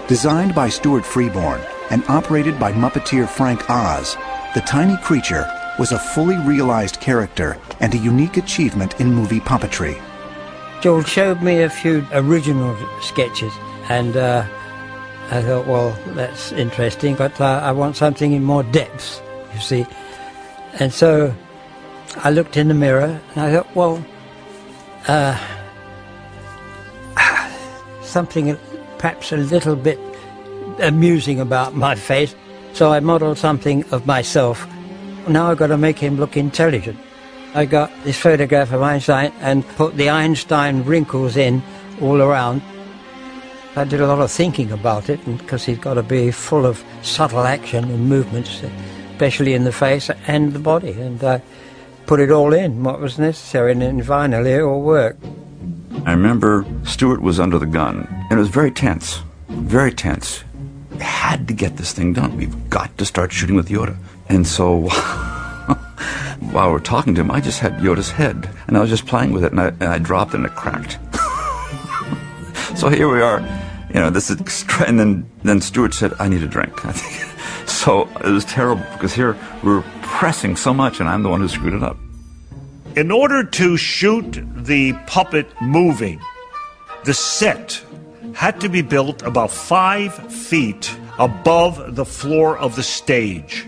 Designed by Stuart Freeborn and operated by Muppeteer Frank Oz, the tiny creature was a fully realized character and a unique achievement in movie puppetry. George showed me a few original sketches, and uh, I thought, well, that's interesting, but uh, I want something in more depth, you see. And so I looked in the mirror, and I thought, well, uh, something perhaps a little bit amusing about my face. So I modelled something of myself. Now I've got to make him look intelligent. I got this photograph of Einstein and put the Einstein wrinkles in all around. I did a lot of thinking about it, because he's got to be full of subtle action and movements, especially in the face and the body. And I put it all in, what was necessary, and then finally it all worked. I remember Stuart was under the gun, and it was very tense, very tense. We had to get this thing done. We've got to start shooting with Yoda. And so while we were talking to him, I just had Yoda's head, and I was just playing with it, and I, and I dropped it, and it cracked. So here we are, you know, this is, and then, then Stuart said, I need a drink, I think. So it was terrible, because here we were pressing so much, and I'm the one who screwed it up. In order to shoot the puppet moving, the set had to be built about five feet above the floor of the stage.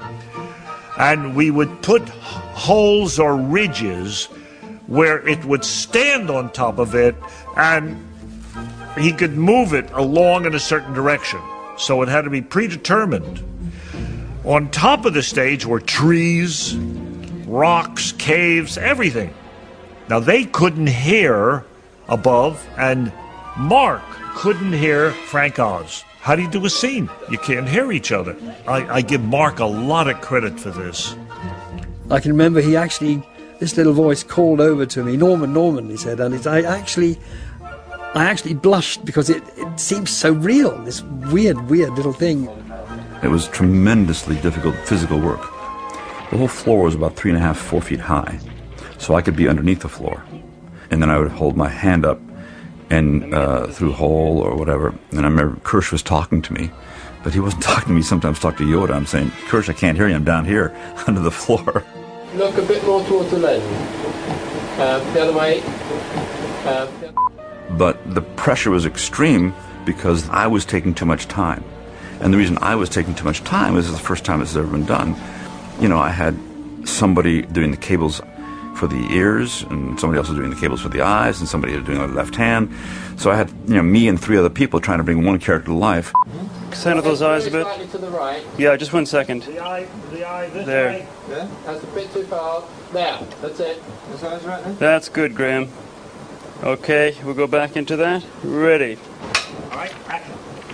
And we would put holes or ridges where it would stand on top of it, and he could move it along in a certain direction. So it had to be predetermined. On top of the stage were trees, rocks, caves, everything. Now, they couldn't hear above, and Mark couldn't hear Frank Oz. How do you do a scene? You can't hear each other. I, I give Mark a lot of credit for this. I can remember he actually, this little voice called over to me, Norman, Norman, he said, and it's, I actually, I actually blushed because it, it seemed so real, this weird, weird little thing. It was tremendously difficult physical work. The whole floor was about three and a half, four feet high, so I could be underneath the floor. And then I would hold my hand up and uh, through a hole or whatever. And I remember Kirsch was talking to me, but he wasn't talking to me. Sometimes talk to Yoda. I'm saying, Kirsch, I can't hear you. I'm down here under the floor. Look a bit more towards the lens. Uh, the other way. Uh, but the pressure was extreme because I was taking too much time. And the reason I was taking too much time is it's the first time it's ever been done. You know, I had somebody doing the cables for the ears, and somebody else was doing the cables for the eyes, and somebody was doing the left hand. So I had, you know, me and three other people trying to bring one character to life. Center those eyes a bit. To the right. Yeah, just one second. The eye, the eye, this there. Way. Yeah? That's a bit too far. There, that's it. This eye's right there. That's good, Graham. Okay, we'll go back into that. Ready. All right, action.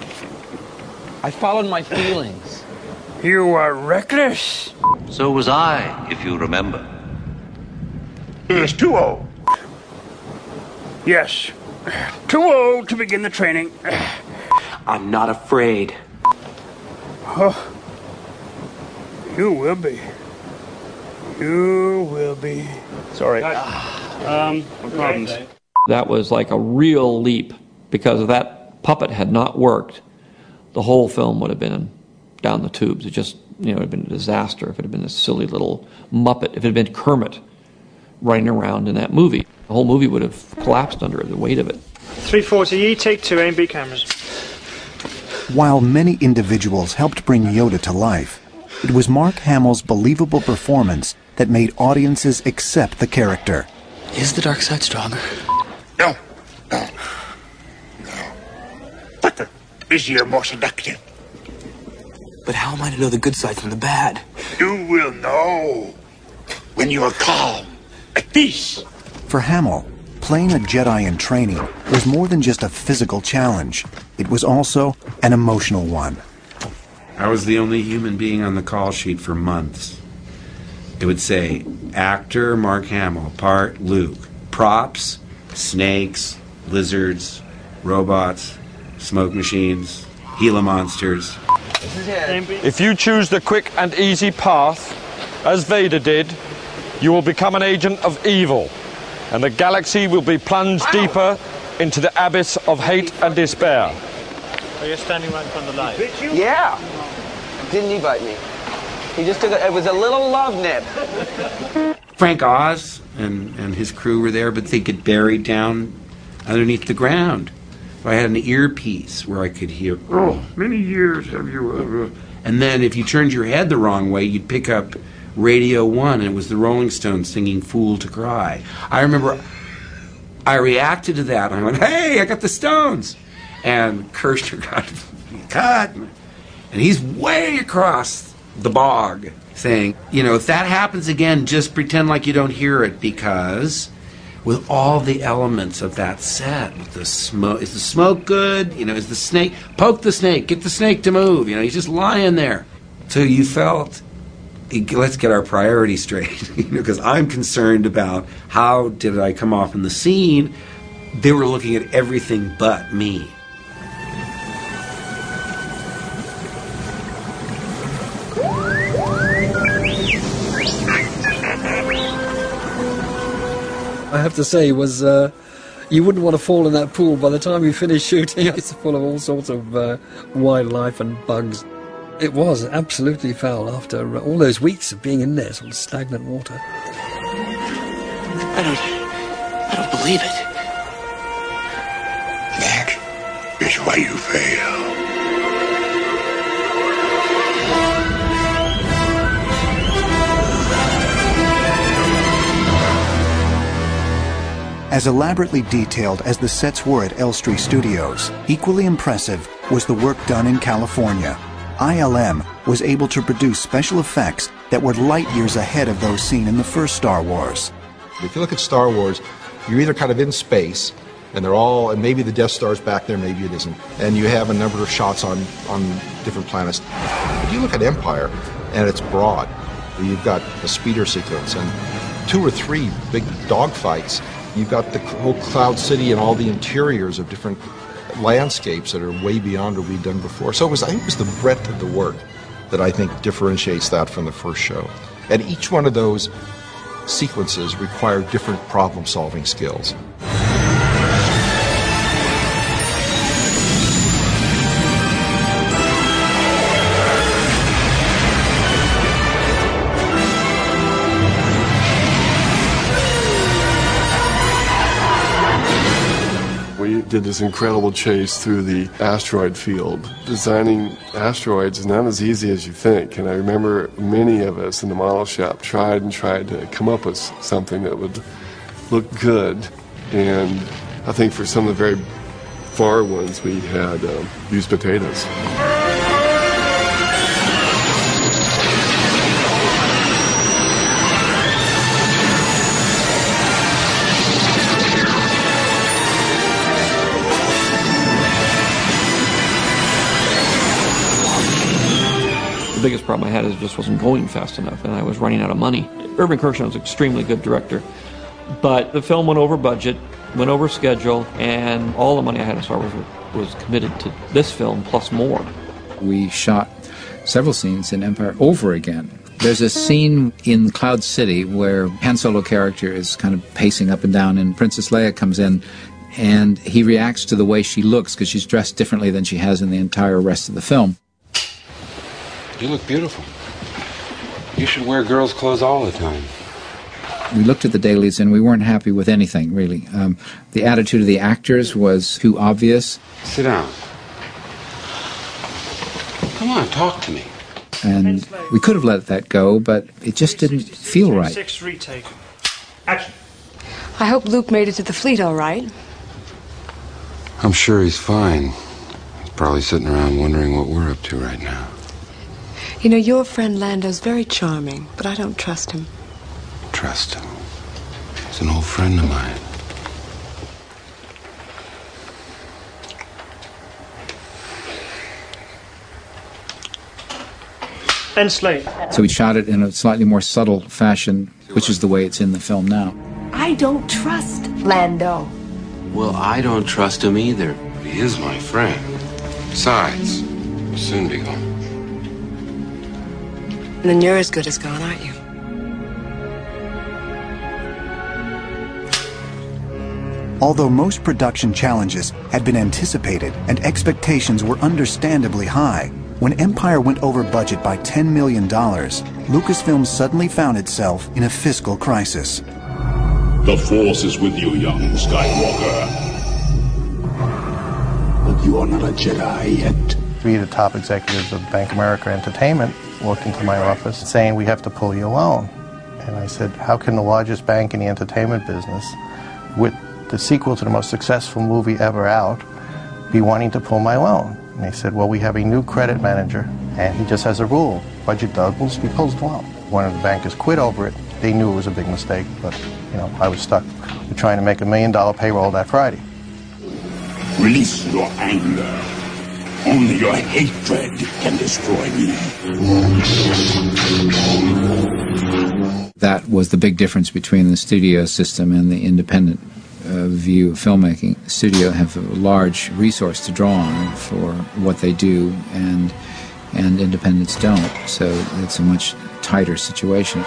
I followed my feelings. You are reckless. So was I, if you remember. Here's two oh. Yes. two oh to begin the training. I'm not afraid. Oh. You will be. You will be. Sorry. Um, no problems. That was like a real leap, because if that puppet had not worked, the whole film would have been down the tubes. It just, you know, it would have been a disaster if it had been a silly little Muppet. If it had been Kermit running around in that movie, the whole movie would have collapsed under the weight of it. three forty E, take two, aim B cameras. While many individuals helped bring Yoda to life, it was Mark Hamill's believable performance that made audiences accept the character. Is the dark side stronger? No, no, no. But the easier, more seductive. But how am I to know the good side from the bad? You will know when you are calm, at peace. For Hamill, playing a Jedi in training was more than just a physical challenge. It was also an emotional one. I was the only human being on the call sheet for months. It would say, actor Mark Hamill, part Luke, props, snakes, lizards, robots, smoke machines, Gila monsters. If you choose the quick and easy path, as Vader did, you will become an agent of evil, and the galaxy will be plunged deeper into the abyss of hate and despair. Are you standing right in front of the light? Yeah. Didn't he bite me? He just took a, it was a little love nip. Frank Oz and, and his crew were there, but they get buried down underneath the ground. I had an earpiece where I could hear, oh, many years have you ever... And then if you turned your head the wrong way, you'd pick up Radio One, and it was the Rolling Stones singing Fool to Cry. I remember I reacted to that. I went, hey, I got the Stones. And Kirshner got cut. And he's way across the bog saying, you know, if that happens again, just pretend like you don't hear it, because with all the elements of that set, with the smoke, is the smoke good? You know, is the snake, poke the snake, get the snake to move. You know, he's just lying there. So you felt, let's get our priorities straight, you know, because I'm concerned about how did I come off in the scene. They were looking at everything but me. I have to say, was uh, you wouldn't want to fall in that pool by the time you finished shooting. It's full of all sorts of uh, wildlife and bugs. It was absolutely foul after all those weeks of being in there, sort of stagnant water. I don't... I don't believe it. That is why you fail. As elaborately detailed as the sets were at Elstree Studios, equally impressive was the work done in California. I L M was able to produce special effects that were light years ahead of those seen in the first Star Wars. If you look at Star Wars, you're either kind of in space, and they're all, and maybe the Death Star's back there, maybe it isn't, and you have a number of shots on, on different planets. If you look at Empire, and it's broad, you've got a speeder sequence, and two or three big dogfights. You've got the whole Cloud City and all the interiors of different landscapes that are way beyond what we've done before. So it was, I think it was the breadth of the work that I think differentiates that from the first show. And each one of those sequences required different problem-solving skills. We did this incredible chase through the asteroid field. Designing asteroids is not as easy as you think, and I remember many of us in the model shop tried and tried to come up with something that would look good, and I think for some of the very far ones we had um, used potatoes. The biggest problem I had is it just wasn't going fast enough, and I was running out of money. Irvin Kershner was an extremely good director, but the film went over budget, went over schedule, and all the money I had in Star Wars was committed to this film plus more. We shot several scenes in Empire over again. There's a scene in Cloud City where Han Solo character is kind of pacing up and down, and Princess Leia comes in, and he reacts to the way she looks because she's dressed differently than she has in the entire rest of the film. You look beautiful. You should wear girls' clothes all the time. We looked at the dailies and we weren't happy with anything, really. Um, the attitude of the actors was too obvious. Sit down. Come on, talk to me. And we could have let that go, but it just didn't feel right. Six retake. Action. I hope Luke made it to the fleet all right. I'm sure he's fine. He's probably sitting around wondering what we're up to right now. You know, your friend Lando's very charming, but I don't trust him. Trust him. He's an old friend of mine. And Slade. So we shot it in a slightly more subtle fashion, which is the way it's in the film now. I don't trust Lando. Well, I don't trust him either. He is my friend. Besides, he'll soon be gone. And then you're as good as gone, aren't you? Although most production challenges had been anticipated and expectations were understandably high, When Empire went over budget by ten million dollars, Lucasfilm suddenly found itself in a fiscal crisis. The Force is with you, young Skywalker. But you are not a Jedi yet. Three of the top executives of Bank of America Entertainment walked into my office saying, we have to pull your loan. And I said, how can the largest bank in the entertainment business, with the sequel to the most successful movie ever out, be wanting to pull my loan? And they said, well, we have a new credit manager, and he just has a rule. Budget doubles, he pulls the loan. One of the bankers quit over it. They knew it was a big mistake, but, you know, I was stuck with trying to make a million dollar payroll that Friday. Release your anger. Only your hatred can destroy me. That was the big difference between the studio system and the independent uh, view of filmmaking. The studio have a large resource to draw on for what they do, and and independents don't. So it's a much tighter situation.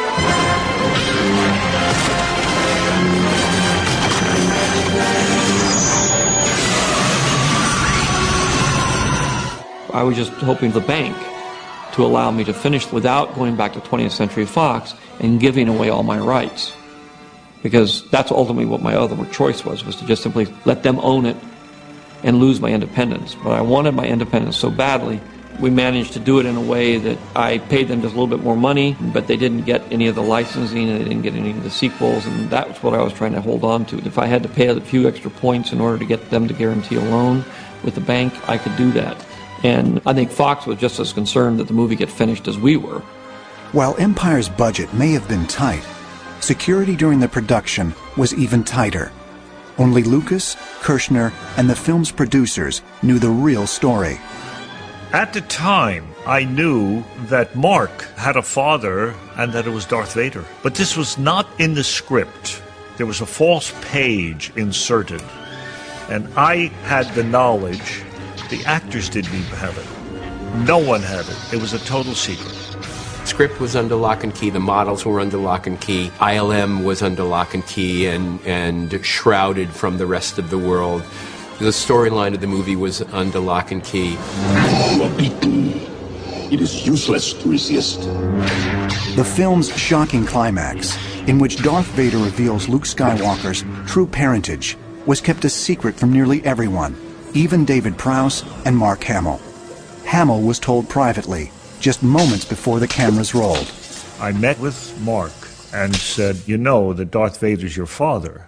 I was just hoping the bank to allow me to finish without going back to twentieth Century Fox and giving away all my rights. Because that's ultimately what my other choice was, was to just simply let them own it and lose my independence. But I wanted my independence so badly. We managed to do it in a way that I paid them just a little bit more money, but they didn't get any of the licensing and they didn't get any of the sequels, and that was what I was trying to hold on to. If I had to pay a few extra points in order to get them to guarantee a loan with the bank, I could do that. And I think Fox was just as concerned that the movie get finished as we were. While Empire's budget may have been tight, security during the production was even tighter. Only Lucas, Kirshner, and the film's producers knew the real story. At the time, I knew that Mark had a father and that it was Darth Vader. But this was not in the script. There was a false page inserted. And I had the knowledge. The actors didn't even have it. No one had it. It was a total secret. The script was under lock and key. The models were under lock and key. I L M was under lock and key and, and shrouded from the rest of the world. The storyline of the movie was under lock and key. You are beaten. It is useless to resist. The film's shocking climax, in which Darth Vader reveals Luke Skywalker's true parentage, was kept a secret from nearly everyone, even David Prowse and Mark Hamill. Hamill was told privately, just moments before the cameras rolled. I met with Mark and said, you know that Darth Vader's your father.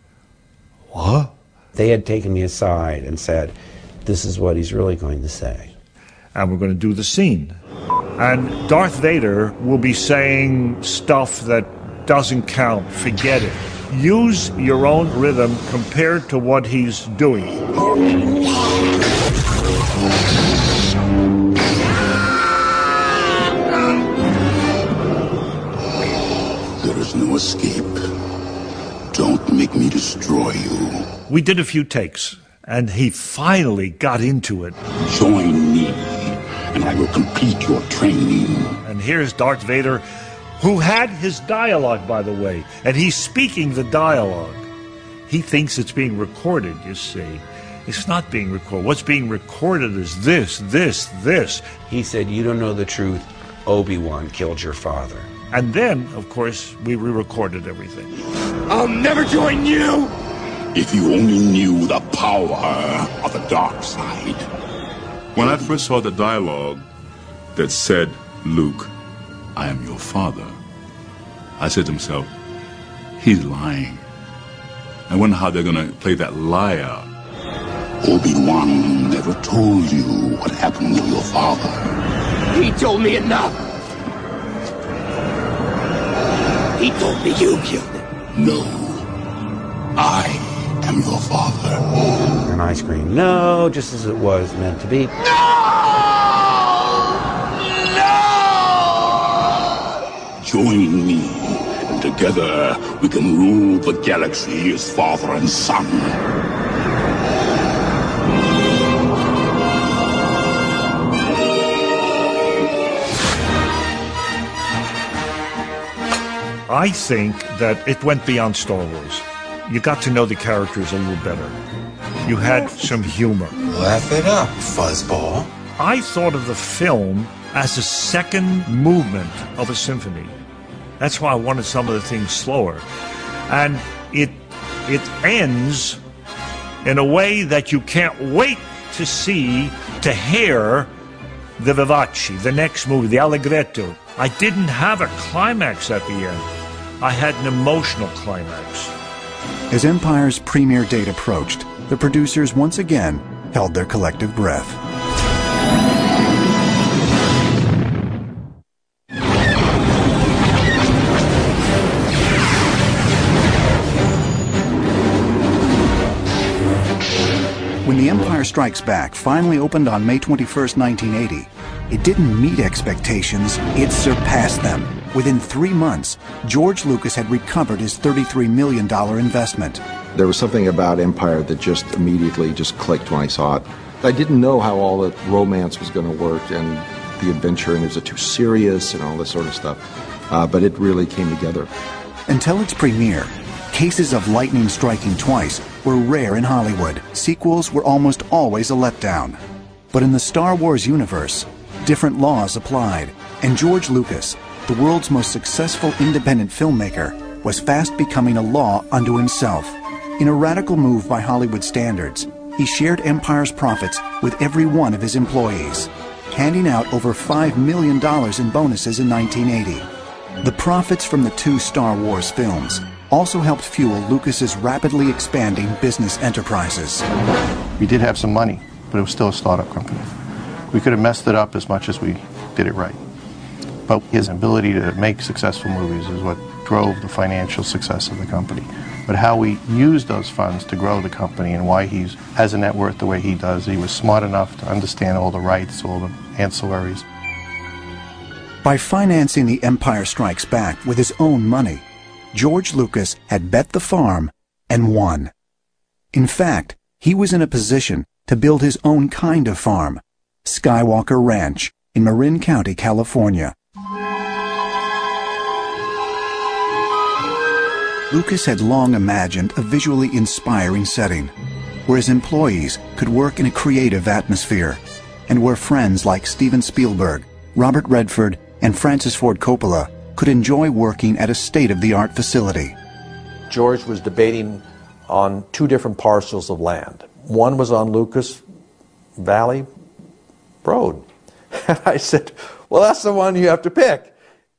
What? They had taken me aside and said, this is what he's really going to say. And we're going to do the scene. And Darth Vader will be saying stuff that doesn't count. Forget it. Use your own rhythm compared to what he's doing. There is no escape. Don't make me destroy you. We did a few takes, and he finally got into it. Join me, and I will complete your training. And here's Darth Vader, who had his dialogue, by the way, and he's speaking the dialogue. He thinks it's being recorded, you see. It's not being recorded. What's being recorded is this, this, this. He said, you don't know the truth. Obi-Wan killed your father. And then, of course, we re-recorded everything. I'll never join you! If you only knew the power of the dark side. When I first saw the dialogue that said, Luke, I am your father, I said to myself, he's lying. I wonder how they're going to play that lie out. Obi-Wan never told you what happened to your father. He told me enough. He told me you killed him. No. I am your father. And I screamed, no, just as it was meant to be. No! No! Join me, and together we can rule the galaxy as father and son. I think that it went beyond Star Wars. You got to know the characters a little better. You had some humor. Laugh it up, fuzzball. I thought of the film as the second movement of a symphony. That's why I wanted some of the things slower. And it it ends in a way that you can't wait to see, to hear the Vivace, the next movie, the Allegretto. I didn't have a climax at the end. I had an emotional climax. As Empire's premiere date approached, the producers once again held their collective breath. When The Empire Strikes Back finally opened on May twenty-first, nineteen eighty, it didn't meet expectations, it surpassed them. Within three months, George Lucas had recovered his thirty-three million dollars investment. There was something about Empire that just immediately just clicked when I saw it. I didn't know how all the romance was going to work and the adventure, and is it too serious and all this sort of stuff. Uh, but it really came together. Until its premiere, cases of lightning striking twice were rare in Hollywood. Sequels were almost always a letdown. But in the Star Wars universe, different laws applied, and George Lucas, the world's most successful independent filmmaker, was fast becoming a law unto himself. In a radical move by Hollywood standards, he shared Empire's profits with every one of his employees, handing out over five million dollars in bonuses in nineteen eighty. The profits from the two Star Wars films also helped fuel Lucas's rapidly expanding business enterprises. We did have some money, but it was still a startup company. We could have messed it up as much as we did it right. But his ability to make successful movies is what drove the financial success of the company. But how we used those funds to grow the company and why he has a net worth the way he does, he was smart enough to understand all the rights, all the ancillaries. By financing The Empire Strikes Back with his own money, George Lucas had bet the farm and won. In fact, he was in a position to build his own kind of farm, Skywalker Ranch in Marin County, California. Lucas had long imagined a visually inspiring setting, where his employees could work in a creative atmosphere, and where friends like Steven Spielberg, Robert Redford, and Francis Ford Coppola could enjoy working at a state-of-the-art facility. George was debating on two different parcels of land. One was on Lucas Valley Road. And I said, well, that's the one you have to pick.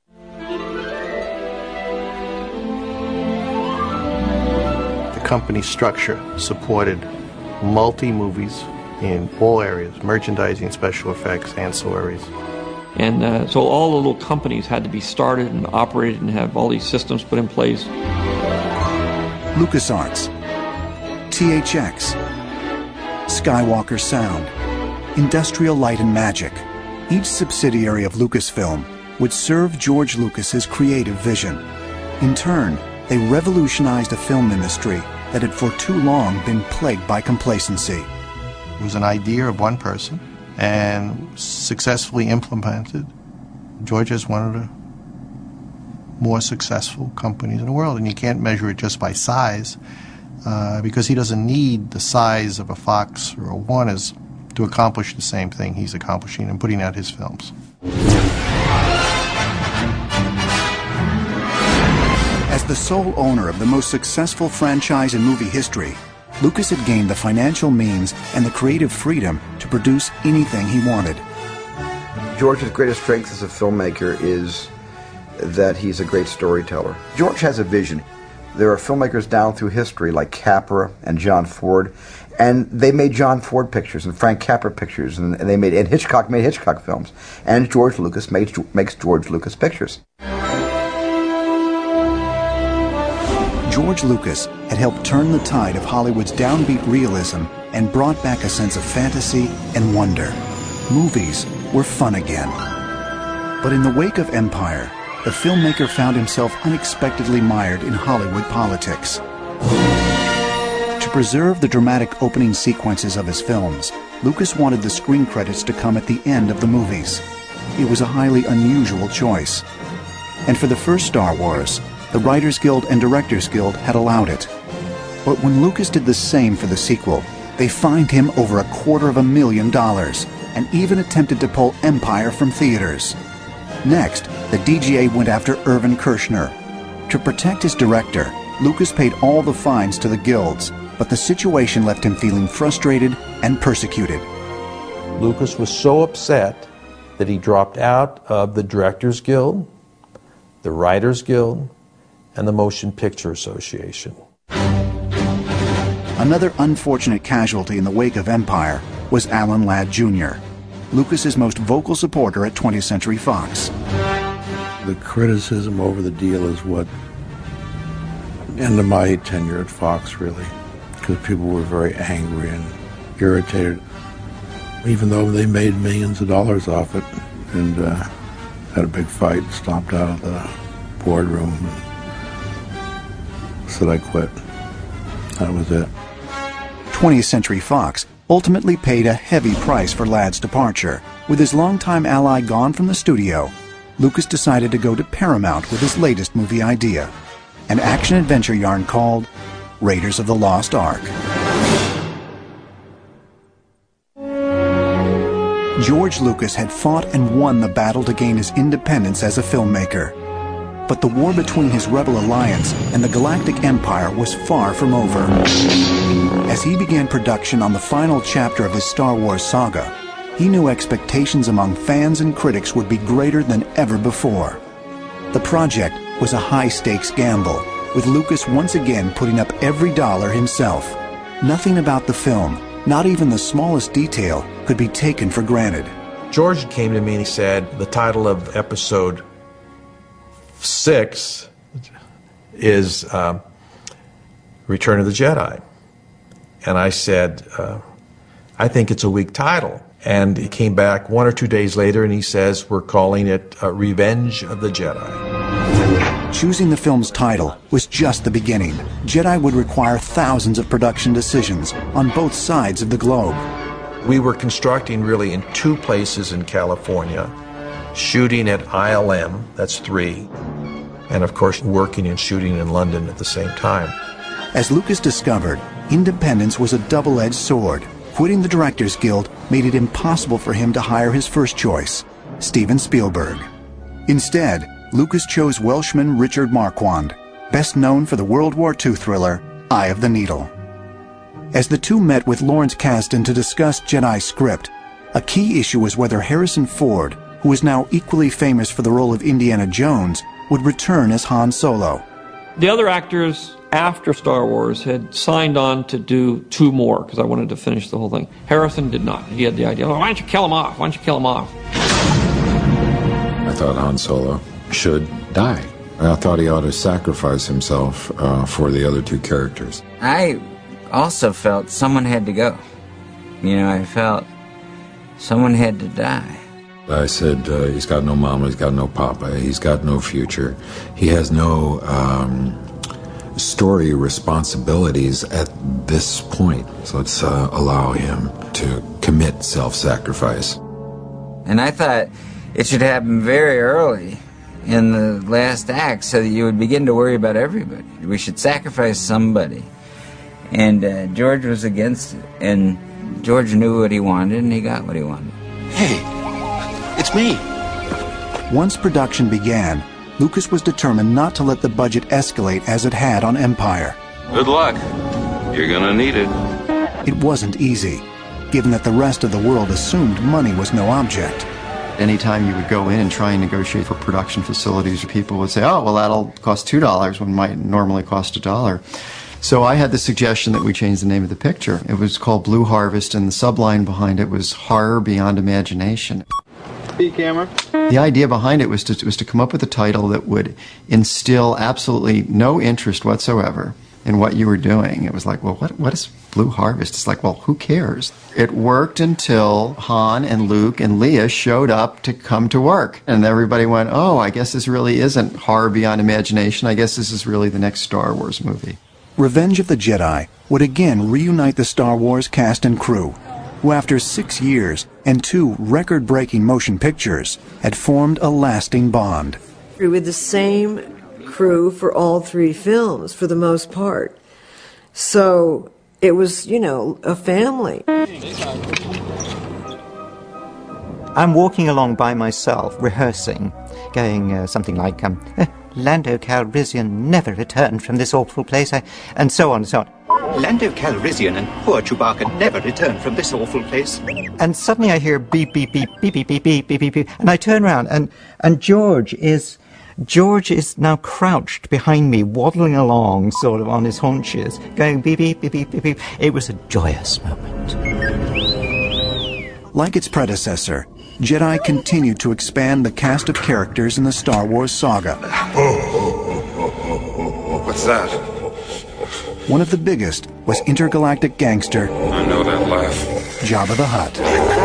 The company structure supported multi-movies in all areas, merchandising, special effects, ancillaries. And uh, so all the little companies had to be started and operated and have all these systems put in place. LucasArts, T H X, Skywalker Sound, Industrial Light and Magic. Each subsidiary of Lucasfilm would serve George Lucas's creative vision. In turn, they revolutionized a film industry that had for too long been plagued by complacency. It was an idea of one person, and successfully implemented. George is one of the more successful companies in the world, and you can't measure it just by size, uh, because he doesn't need the size of a Fox or a Warner's to accomplish the same thing he's accomplishing in putting out his films. As the sole owner of the most successful franchise in movie history, Lucas had gained the financial means and the creative freedom to produce anything he wanted. George's greatest strength as a filmmaker is that he's a great storyteller. George has a vision. There are filmmakers down through history like Capra and John Ford, and they made John Ford pictures and Frank Capra pictures, and, and they made and Hitchcock made Hitchcock films, and George Lucas made, makes George Lucas pictures. George Lucas had helped turn the tide of Hollywood's downbeat realism and brought back a sense of fantasy and wonder. Movies were fun again. But in the wake of Empire, the filmmaker found himself unexpectedly mired in Hollywood politics. To preserve the dramatic opening sequences of his films, Lucas wanted the screen credits to come at the end of the movies. It was a highly unusual choice. And for the first Star Wars, the Writers Guild and Directors Guild had allowed it. But when Lucas did the same for the sequel, they fined him over a quarter of a million dollars. and even attempted to pull Empire from theaters. Next, the D G A went after Irvin Kershner. To protect his director, Lucas paid all the fines to the guilds, but the situation left him feeling frustrated and persecuted. Lucas was so upset that he dropped out of the Directors Guild, the Writers Guild, and the Motion Picture Association. Another unfortunate casualty in the wake of Empire was Alan Ladd Junior, Lucas's most vocal supporter at twentieth Century Fox. The criticism over the deal is what ended my tenure at Fox, really, because people were very angry and irritated, even though they made millions of dollars off it, and uh, had a big fight, stomped out of the boardroom, and said I quit. That was it. twentieth Century Fox ultimately paid a heavy price for Ladd's departure. With his longtime ally gone from the studio, Lucas decided to go to Paramount with his latest movie idea, an action-adventure yarn called Raiders of the Lost Ark. George Lucas had fought and won the battle to gain his independence as a filmmaker. But the war between his Rebel Alliance and the Galactic Empire was far from over. As he began production on the final chapter of his Star Wars saga, he knew expectations among fans and critics would be greater than ever before. The project was a high-stakes gamble, with Lucas once again putting up every dollar himself. Nothing about the film, not even the smallest detail, could be taken for granted. George came to me and he said, the title of episode six is uh, Return of the Jedi. And I said, uh, I think it's a weak title. And he came back one or two days later and he says, we're calling it uh, Revenge of the Jedi. Choosing the film's title was just the beginning. Jedi would require thousands of production decisions on both sides of the globe. We were constructing really in two places in California, shooting at I L M, that's three, and of course working and shooting in London at the same time. As Lucas discovered, independence was a double-edged sword. Quitting the Directors Guild made it impossible for him to hire his first choice, Steven Spielberg. Instead, Lucas chose Welshman Richard Marquand, best known for the World War Two thriller Eye of the Needle. As the two met with Lawrence Kasdan to discuss Jedi's script, a key issue was whether Harrison Ford, who is now equally famous for the role of Indiana Jones, would return as Han Solo. The other actors after Star Wars had signed on to do two more because I wanted to finish the whole thing. Harrison did not. He had the idea, oh, why don't you kill him off? Why don't you kill him off? I thought Han Solo should die. I thought he ought to sacrifice himself uh, for the other two characters. I also felt someone had to go. You know, I felt someone had to die. I said, uh, he's got no mama, he's got no papa, he's got no future. He has no um, story responsibilities at this point. So let's uh, allow him to commit self-sacrifice. And I thought it should happen very early in the last act so that you would begin to worry about everybody. We should sacrifice somebody. And uh, George was against it. And George knew what he wanted, and he got what he wanted. Hey, it's me. Once production began, Lucas was determined not to let the budget escalate as it had on Empire. Good luck. You're gonna need it. It wasn't easy, given that the rest of the world assumed money was no object. Anytime you would go in and try and negotiate for production facilities, people would say, oh, well, that'll cost two dollars when it might normally cost a dollar. So I had the suggestion that we change the name of the picture. It was called Blue Harvest, and the subline behind it was Horror Beyond Imagination. Camera. The idea behind it was to, was to come up with a title that would instill absolutely no interest whatsoever in what you were doing. It was like, well, what, what is Blue Harvest? It's like, well, who cares? It worked until Han and Luke and Leia showed up to come to work. And everybody went, oh, I guess this really isn't horror beyond imagination. I guess this is really the next Star Wars movie. Revenge of the Jedi would again reunite the Star Wars cast and crew, who after six years and two record-breaking motion pictures had formed a lasting bond. With the same crew for all three films, for the most part. So it was, you know, a family. I'm walking along by myself, rehearsing, going uh, something like, um, eh, Lando Calrissian never returned from this awful place, I, and so on and so on. Lando Calrissian and poor Chewbacca never returned from this awful place. And suddenly I hear beep, beep, beep, beep, beep, beep, beep, beep, beep, beep, and I turn around, and, and George is... George is now crouched behind me, waddling along, sort of on his haunches, going beep, beep, beep, beep, beep, beep. It was a joyous moment. Like its predecessor, Jedi continued to expand the cast of characters in the Star Wars saga. What's that? One of the biggest was intergalactic gangster I know that laugh. Jabba the Hutt.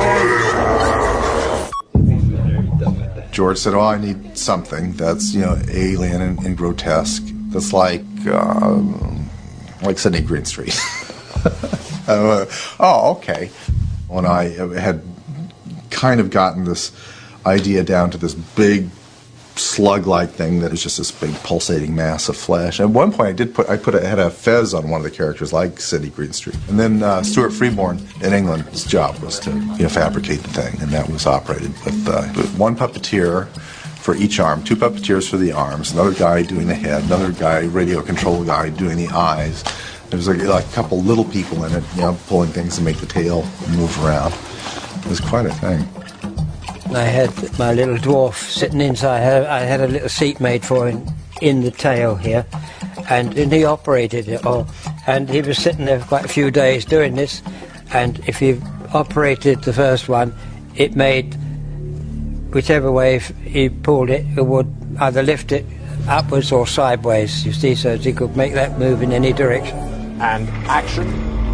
George said, oh, I need something that's, you know, alien and, and grotesque. That's like, uh, like Sidney Greenstreet. uh, oh, okay. When I had kind of gotten this idea down to this big slug-like thing that is just this big pulsating mass of flesh. At one point, I did put I put a, had a fez on one of the characters, like Sidney Greenstreet. And then uh, Stuart Freeborn in England, his job was to, you know, fabricate the thing, and that was operated with, uh, with one puppeteer for each arm, two puppeteers for the arms, another guy doing the head, another guy, radio control guy, doing the eyes. There was like, like a couple little people in it, you know, pulling things to make the tail move around. It was quite a thing. I had my little dwarf sitting inside. I had, I had a little seat made for him in the tail here, and, and he operated it all. And he was sitting there for quite a few days doing this, and if he operated the first one, it made, whichever way he pulled it, it would either lift it upwards or sideways, you see, so he could make that move in any direction. And action.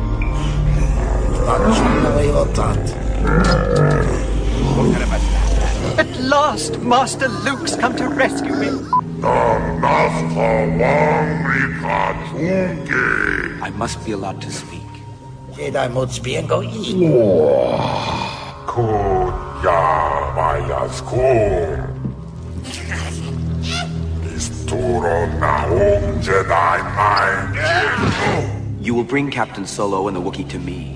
At last, Master Luke's come to rescue me. I must be allowed to speak. Jedi mode speak go eat. You will bring Captain Solo and the Wookiee to me.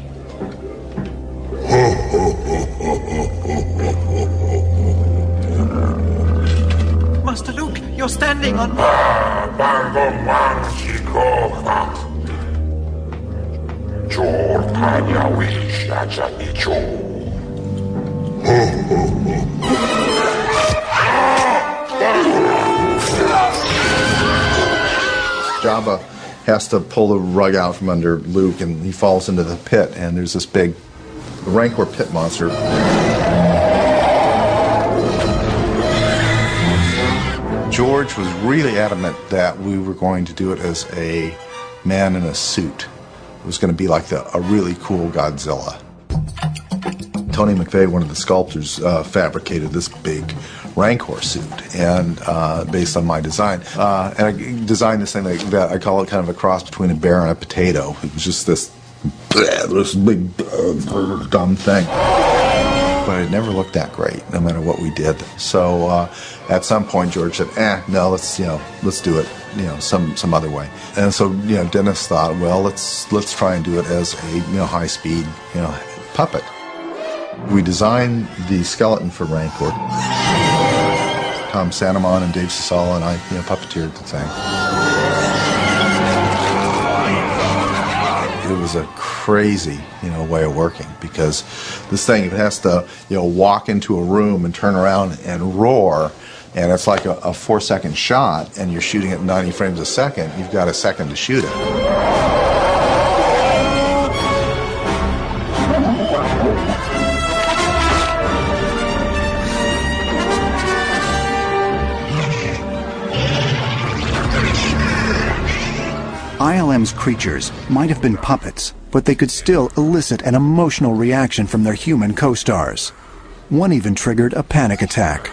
Master Luke, you're standing on... Jabba has to pull the rug out from under Luke, and he falls into the pit, and there's this big Rancor pit monster. George was really adamant that we were going to do it as a man in a suit. It was going to be like the, a really cool Godzilla. Tony McVeigh, one of the sculptors, uh, fabricated this big Rancor suit, and uh, based on my design, uh, and I designed this thing like that. I call it kind of a cross between a bear and a potato. It was just this, this big uh, dumb thing, but it never looked that great, no matter what we did. So uh, at some point, George said, "Eh, no, let's you know, let's do it, you know, some some other way." And so you know, Dennis thought, well, let's let's try and do it as a you know high speed you know puppet. We designed the skeleton for Rancor. Tom Santamon and Dave Sasala and I, you know, puppeteered the thing. It was a crazy, you know, way of working, because this thing, it has to, you know, walk into a room and turn around and roar, and it's like a, a four-second shot, and you're shooting at ninety frames a second. You've got a second to shoot it. I L M's creatures might have been puppets, but they could still elicit an emotional reaction from their human co-stars. One even triggered a panic attack.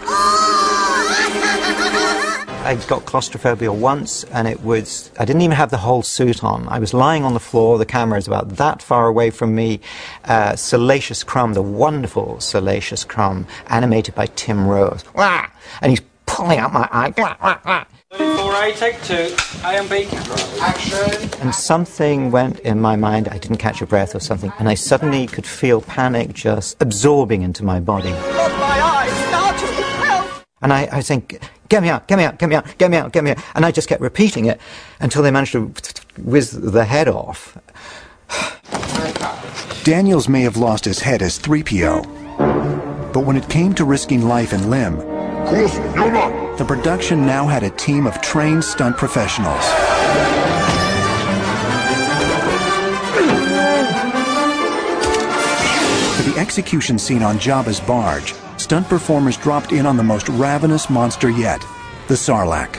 I got claustrophobia once, and it was... I didn't even have the whole suit on. I was lying on the floor, the camera is about that far away from me. Uh, Salacious Crumb, the wonderful Salacious Crumb, animated by Tim Rose. And he's pulling out my eye. ready, take two. A and B camera. Action. And something went in my mind, I didn't catch a breath or something, and I suddenly could feel panic just absorbing into my body. Look, my eyes, Sergeant, help! And I, I think, get me out, get me out, get me out, get me out, get me out. And I just kept repeating it until they managed to whiz the head off. Daniels may have lost his head as three P O, but when it came to risking life and limb, the production now had a team of trained stunt professionals. For the execution scene on Jabba's barge, stunt performers dropped in on the most ravenous monster yet, the Sarlacc.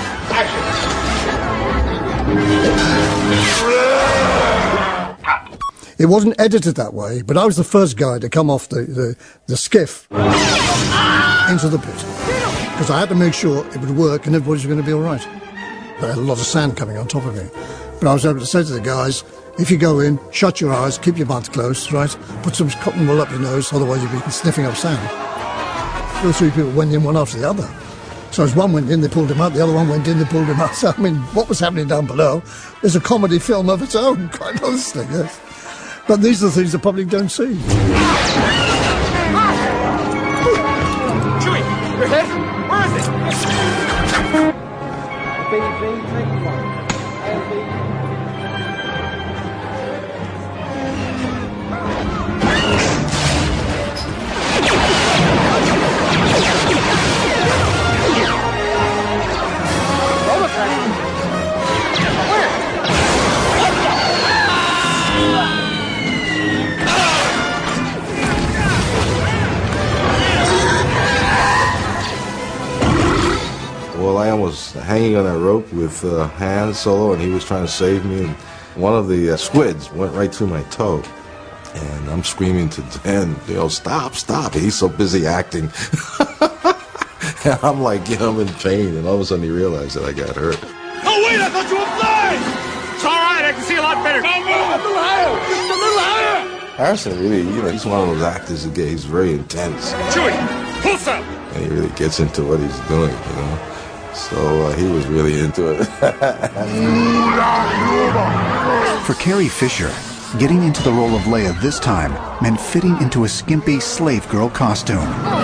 It wasn't edited that way, but I was the first guy to come off the, the, the skiff into the pit. Because I had to make sure it would work and everybody's going to be all right. But I had a lot of sand coming on top of me. But I was able to say to the guys, if you go in, shut your eyes, keep your mouth closed, right? Put some cotton wool up your nose, otherwise you'll be sniffing up sand. Two or three people went in one after the other. So as one went in, they pulled him out, the other one went in, they pulled him out. So, I mean, what was happening down below is a comedy film of its own, quite honestly, yes. But these are the things the public don't see. Chewie, your head? Where is it? B, B, take one. A and B. Roller train. Where? Well, I was hanging on that rope with uh, Han Solo, and he was trying to save me, and one of the uh, squids went right through my toe. And I'm screaming to Dan, you know, stop, stop. He's so busy acting. And I'm like, you know, I'm in pain, and all of a sudden he realized that I got hurt. Oh, wait, I thought you were flying! It's all right, I can see a lot better. No, move, a little higher, just a little higher! Harrison really, you know, he's one of those actors that get, he's very intense. Chewie, pull some! And he really gets into what he's doing, you know. So uh, he was really into it. For Carrie Fisher, getting into the role of Leia this time meant fitting into a skimpy slave girl costume.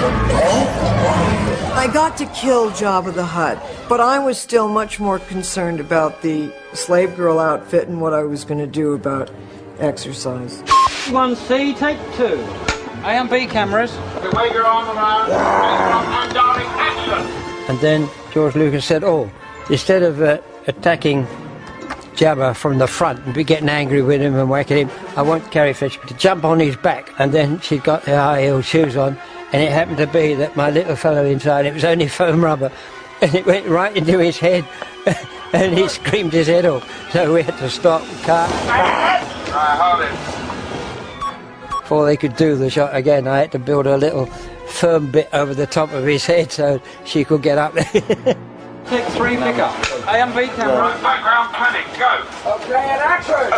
I got to kill Jabba the Hutt, but I was still much more concerned about the slave girl outfit and what I was going to do about exercise. One C, take two. A and B cameras. Okay, wave your arm around. And darting, action! And then George Lucas said, oh, instead of uh, attacking Jabba from the front and be getting angry with him and whacking him, I want Carrie Fisher to jump on his back. And then she'd got her high-heeled shoes on, and it happened to be that my little fellow inside, it was only foam rubber, and it went right into his head, and he screamed his head off. So we had to stop the car. Right, hold it. Before they could do the shot again, I had to build a little firm bit over the top of his head so she could get up there. Take three, pick up. A and B camera. Background panic, go. Okay, and action.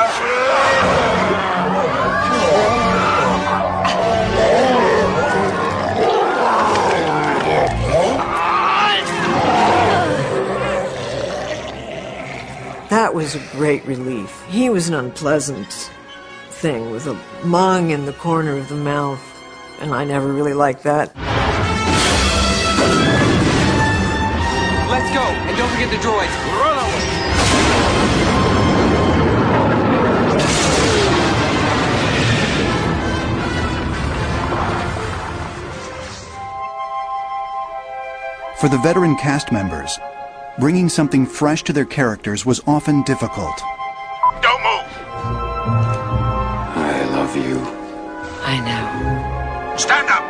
That was a great relief. He was an unpleasant thing with a mung in the corner of the mouth, and I never really liked that. Let's go, and don't forget the droids. Run away. For the veteran cast members, bringing something fresh to their characters was often difficult. Don't move. I love you. I know. Stand up.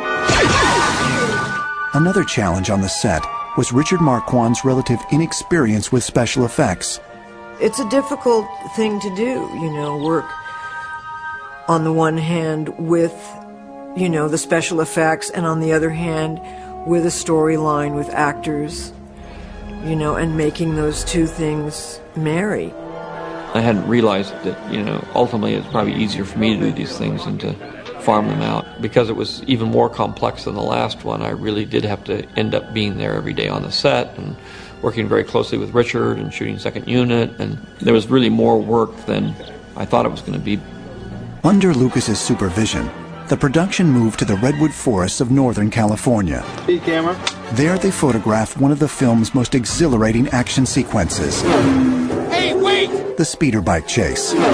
Another challenge on the set was Richard Marquand's relative inexperience with special effects. It's a difficult thing to do, you know, work on the one hand with, you know, the special effects, and on the other hand with a storyline, with actors, you know, and making those two things marry. I hadn't realized that, you know, ultimately it's probably easier for me to do these things than to farm them out. Because it was even more complex than the last one, I really did have to end up being there every day on the set and working very closely with Richard and shooting second unit, and there was really more work than I thought it was going to be. Under Lucas's supervision, the production moved to the redwood forests of Northern California. Speed camera. There they photographed one of the film's most exhilarating action sequences. Hey, wait! The speeder bike chase. Quick,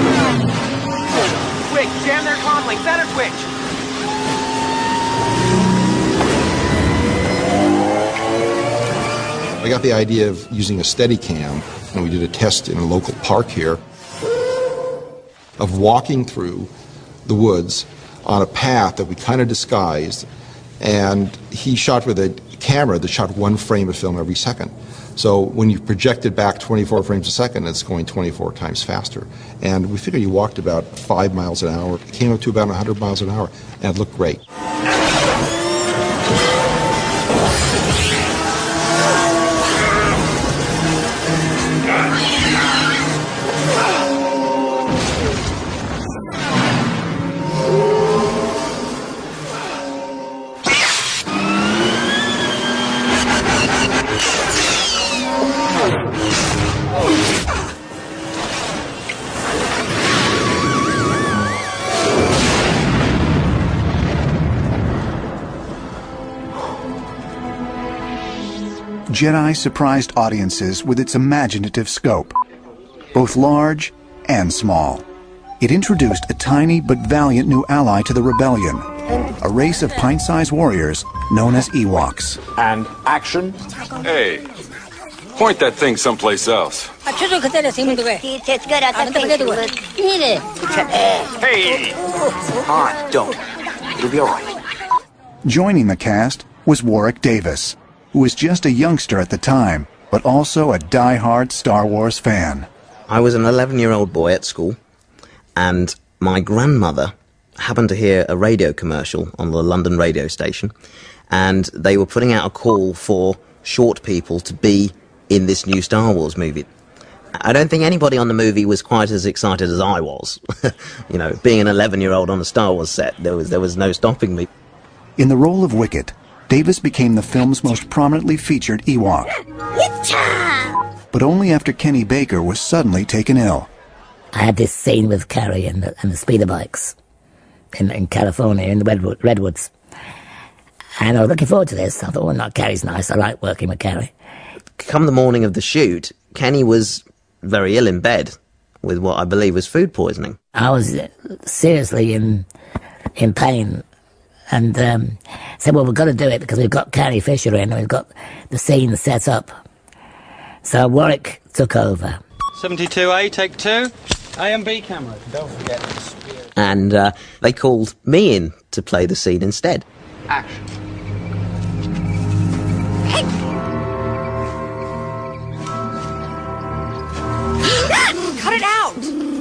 jam their comm link, center switch! I got the idea of using a Steadicam, and we did a test in a local park here, of walking through the woods on a path that we kind of disguised, and he shot with a camera that shot one frame of film every second. So when you project it back twenty-four frames a second, it's going twenty-four times faster. And we figured he walked about five miles an hour. It came up to about one hundred miles an hour, and it looked great. Jedi surprised audiences with its imaginative scope, both large and small. It introduced a tiny but valiant new ally to the rebellion, a race of pint-sized warriors known as Ewoks. And action. Hey, point that thing someplace else. Hey! Ah, don't. It'll be all right. Joining the cast was Warwick Davis, who was just a youngster at the time, but also a die-hard Star Wars fan. I was an eleven-year-old boy at school, and my grandmother happened to hear a radio commercial on the London radio station, and they were putting out a call for short people to be in this new Star Wars movie. I don't think anybody on the movie was quite as excited as I was. You know, being an eleven-year-old on a Star Wars set, there was, there was no stopping me. In the role of Wicket, Davis became the film's most prominently featured Ewok. But only after Kenny Baker was suddenly taken ill. I had this scene with Carrie and the, and the speeder bikes in, in California, in the Redwood, Redwoods. And I was looking forward to this. I thought, well, no, Carrie's nice. I like working with Carrie. Come the morning of the shoot, Kenny was very ill in bed with what I believe was food poisoning. I was seriously in in pain. And um, said, well, we've got to do it because we've got Carrie Fisher in and we've got the scene set up. So Warwick took over. seventy-two A, take two. A and B camera. Don't forget the spear. And uh, they called me in to play the scene instead. Action. Cut it out!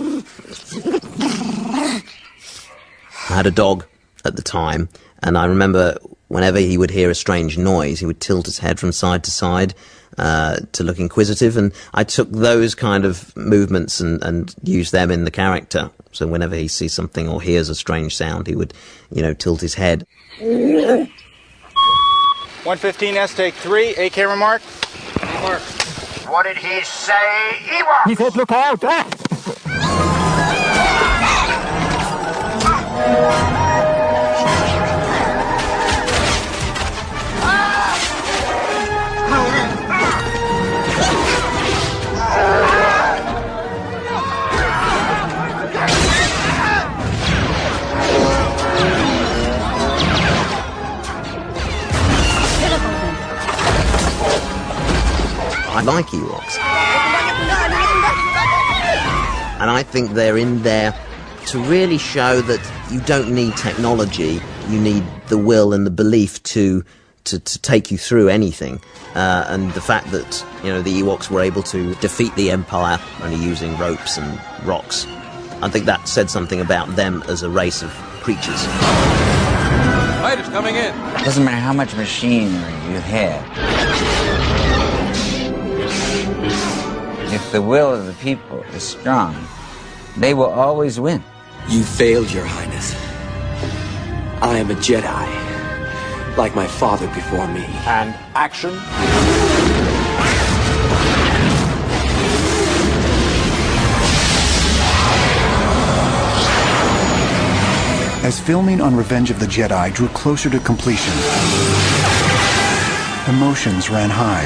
I had a dog at the time, and I remember whenever he would hear a strange noise, he would tilt his head from side to side uh, to look inquisitive, and I took those kind of movements and, and used them in the character. So whenever he sees something or hears a strange sound, he would, you know, tilt his head. one fifteen S, take three. A camera mark. Mark. What did he say? Ewok! He said, look out! Ah! I like Ewoks. And I think they're in there to really show that you don't need technology, you need the will and the belief to to, to take you through anything. Uh, and the fact that, you know, the Ewoks were able to defeat the Empire only using ropes and rocks, I think that said something about them as a race of creatures. Fighters coming in. It doesn't matter how much machinery you have. If the will of the people is strong, they will always win. You failed, Your Highness. I am a Jedi, like my father before me. And action. As filming on Revenge of the Jedi drew closer to completion, emotions ran high.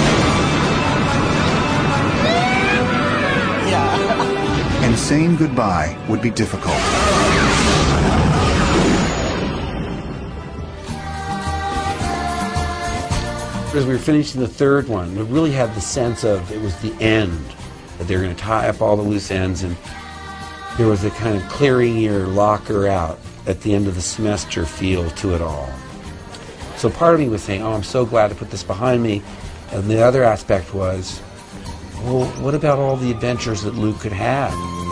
And saying goodbye would be difficult. As we were finishing the third one, we really had the sense of it was the end, that they were going to tie up all the loose ends, and there was a kind of clearing your locker out at the end of the semester feel to it all. So part of me was saying, oh, I'm so glad to put this behind me. And the other aspect was, well, what about all the adventures that Luke could have?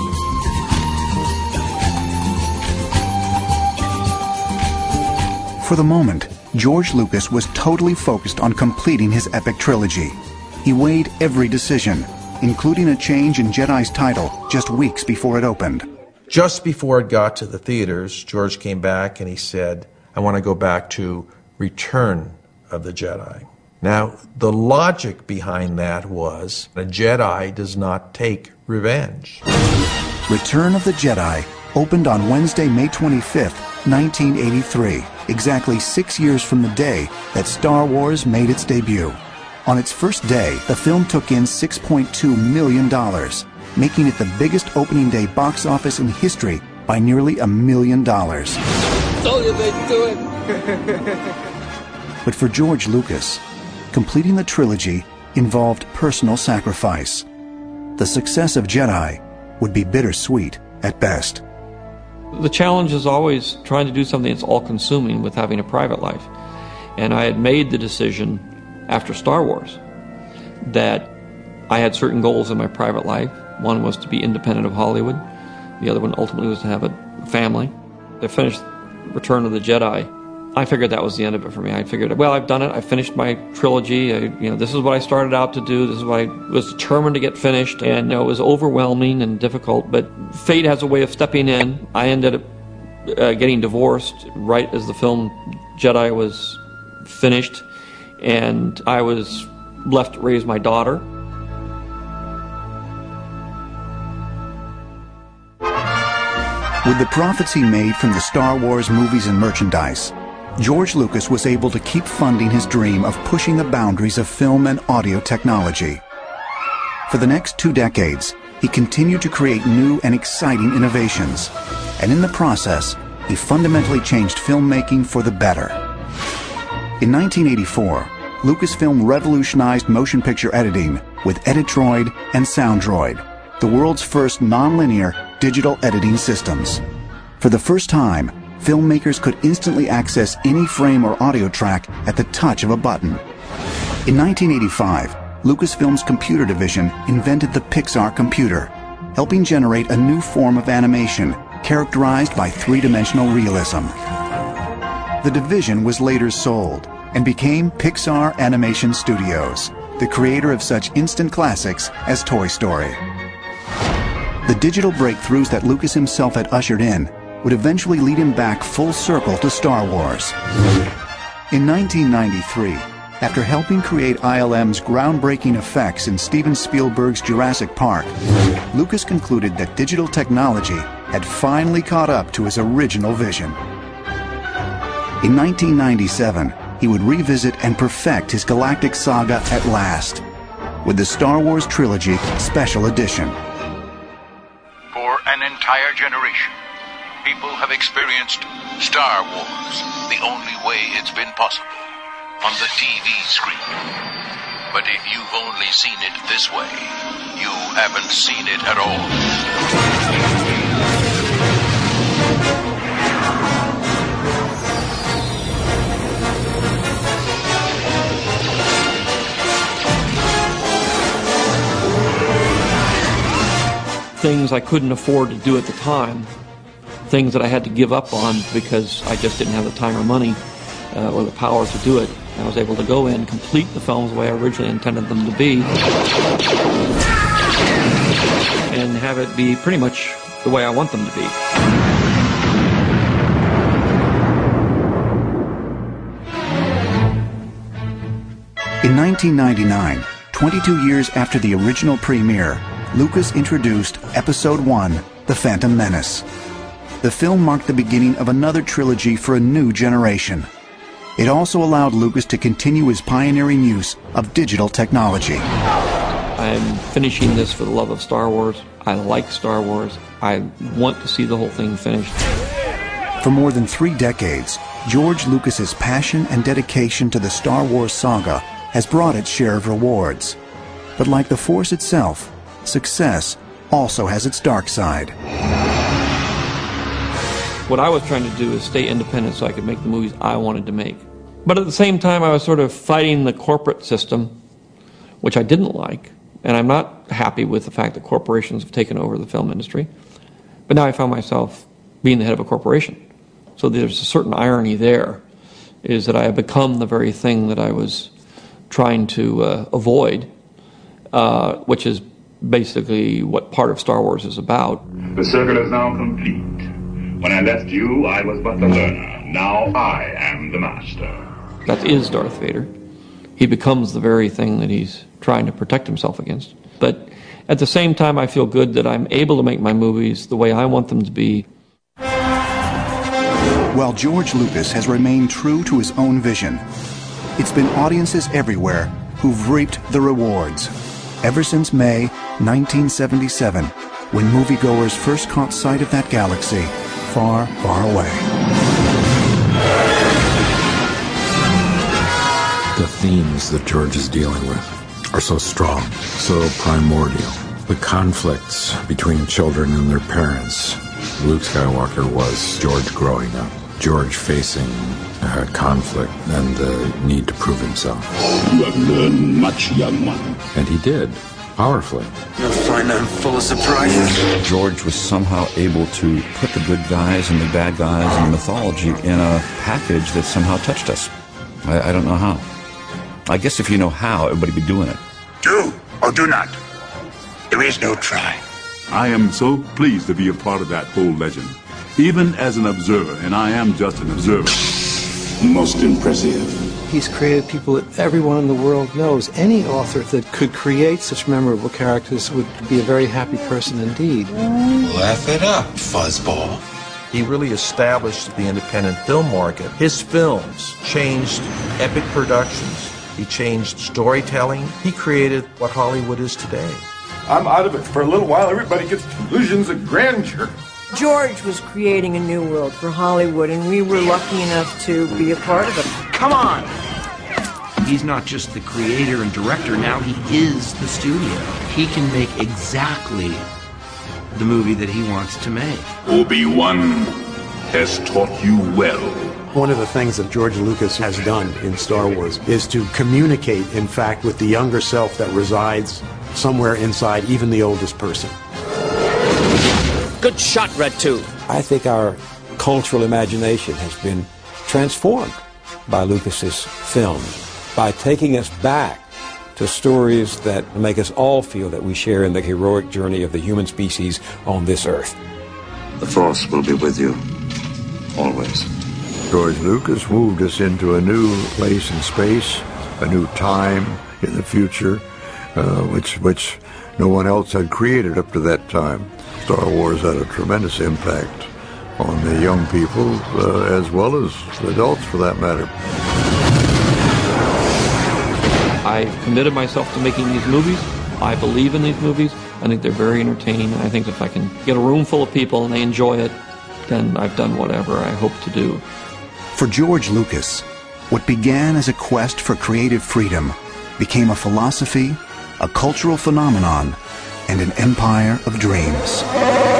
For the moment, George Lucas was totally focused on completing his epic trilogy. He weighed every decision, including a change in Jedi's title just weeks before it opened. Just before it got to the theaters, George came back and he said, I want to go back to Return of the Jedi. Now, the logic behind that was a Jedi does not take revenge. Return of the Jedi opened on Wednesday, May twenty-fifth, nineteen eighty-three, exactly six years from the day that Star Wars made its debut. On its first day, the film took in six point two million dollars, making it the biggest opening day box office in history by nearly a million dollars. Told you they'd do it. But for George Lucas, completing the trilogy involved personal sacrifice. The success of Jedi would be bittersweet at best. The challenge is always trying to do something that's all-consuming with having a private life. And I had made the decision after Star Wars that I had certain goals in my private life. One was to be independent of Hollywood. The other one ultimately was to have a family. I finished Return of the Jedi. I figured that was the end of it for me. I figured, well, I've done it. I finished my trilogy. I, you know, this is what I started out to do. This is what I was determined to get finished. And you know, it was overwhelming and difficult. But fate has a way of stepping in. I ended up uh, getting divorced right as the film Jedi was finished, and I was left to raise my daughter. With the profits he made from the Star Wars movies and merchandise, George Lucas was able to keep funding his dream of pushing the boundaries of film and audio technology. For the next two decades, he continued to create new and exciting innovations, and in the process, he fundamentally changed filmmaking for the better. In nineteen eighty-four, Lucasfilm revolutionized motion picture editing with Editroid and Soundroid, the world's first nonlinear digital editing systems. For the first time, filmmakers could instantly access any frame or audio track at the touch of a button. In nineteen eighty-five, Lucasfilm's computer division invented the Pixar computer, helping generate a new form of animation characterized by three-dimensional realism. The division was later sold and became Pixar Animation Studios, the creator of such instant classics as Toy Story. The digital breakthroughs that Lucas himself had ushered in would eventually lead him back full circle to Star Wars. In nineteen ninety-three, after helping create I L M's groundbreaking effects in Steven Spielberg's Jurassic Park, Lucas concluded that digital technology had finally caught up to his original vision. In nineteen ninety-seven, he would revisit and perfect his galactic saga at last, with the Star Wars Trilogy Special Edition. For an entire generation, people have experienced Star Wars the only way it's been possible, on the T V screen. But if you've only seen it this way, you haven't seen it at all. Things I couldn't afford to do at the time, things that I had to give up on because I just didn't have the time or money uh, or the power to do it. I was able to go in, complete the films the way I originally intended them to be, and have it be pretty much the way I want them to be. In nineteen ninety-nine, twenty-two years after the original premiere, Lucas introduced Episode one, The Phantom Menace. the film marked the beginning of another trilogy for a new generation. It also allowed Lucas to continue his pioneering use of digital technology. I'm finishing this for the love of Star Wars. I like Star Wars. I want to see the whole thing finished. For more than three decades, George Lucas's passion and dedication to the Star Wars saga has brought its share of rewards. But like the Force itself, success also has its dark side. What I was trying to do is stay independent so I could make the movies I wanted to make. But at the same time, I was sort of fighting the corporate system, which I didn't like. And I'm not happy with the fact that corporations have taken over the film industry. But now I found myself being the head of a corporation. So there's a certain irony there, is that I have become the very thing that I was trying to uh, avoid, uh, which is basically what part of Star Wars is about. The circle is now complete. When I left you, I was but the learner. Now I am the master. That is Darth Vader. He becomes the very thing that he's trying to protect himself against. But at the same time, I feel good that I'm able to make my movies the way I want them to be. While George Lucas has remained true to his own vision, it's been audiences everywhere who've reaped the rewards. Ever since May nineteen seventy-seven, when moviegoers first caught sight of that galaxy far, far away. The themes that George is dealing with are so strong, so primordial. The conflicts between children and their parents. Luke Skywalker was George growing up, George facing uh, conflict and the need to prove himself. You have learned much, young one. And he did, powerfully. You'll find I'm full of surprises. George was somehow able to put the good guys and the bad guys and the mythology in a package that somehow touched us. I, I don't know how. I guess if you know how, everybody would be doing it. Do or do not. There is no try. I am so pleased to be a part of that whole legend, even as an observer, and I am just an observer. Most impressive. He's created people that everyone in the world knows. Any author that could create such memorable characters would be a very happy person indeed. Laugh it up, fuzzball. He really established the independent film market. His films changed epic productions. He changed storytelling. He created what Hollywood is today. I'm out of it for a little while. Everybody gets delusions of grandeur. George was creating a new world for Hollywood, and we were lucky enough to be a part of it. Come on! He's not just the creator and director, now he is the studio. He can make exactly the movie that he wants to make. Obi-Wan has taught you well. One of the things that George Lucas has done in Star Wars is to communicate, in fact, with the younger self that resides somewhere inside even the oldest person. Good shot, Red two. I think our cultural imagination has been transformed by Lucas's films, by taking us back to stories that make us all feel that we share in the heroic journey of the human species on this earth. The Force will be with you, always. George Lucas moved us into a new place in space, a new time in the future, uh, which which no one else had created up to that time. Star Wars had a tremendous impact on the young people, uh, as well as adults for that matter. I've committed myself to making these movies. I believe in these movies. I think they're very entertaining, and I think if I can get a room full of people and they enjoy it, then I've done whatever I hope to do. For George Lucas, what began as a quest for creative freedom became a philosophy, a cultural phenomenon, and an empire of dreams.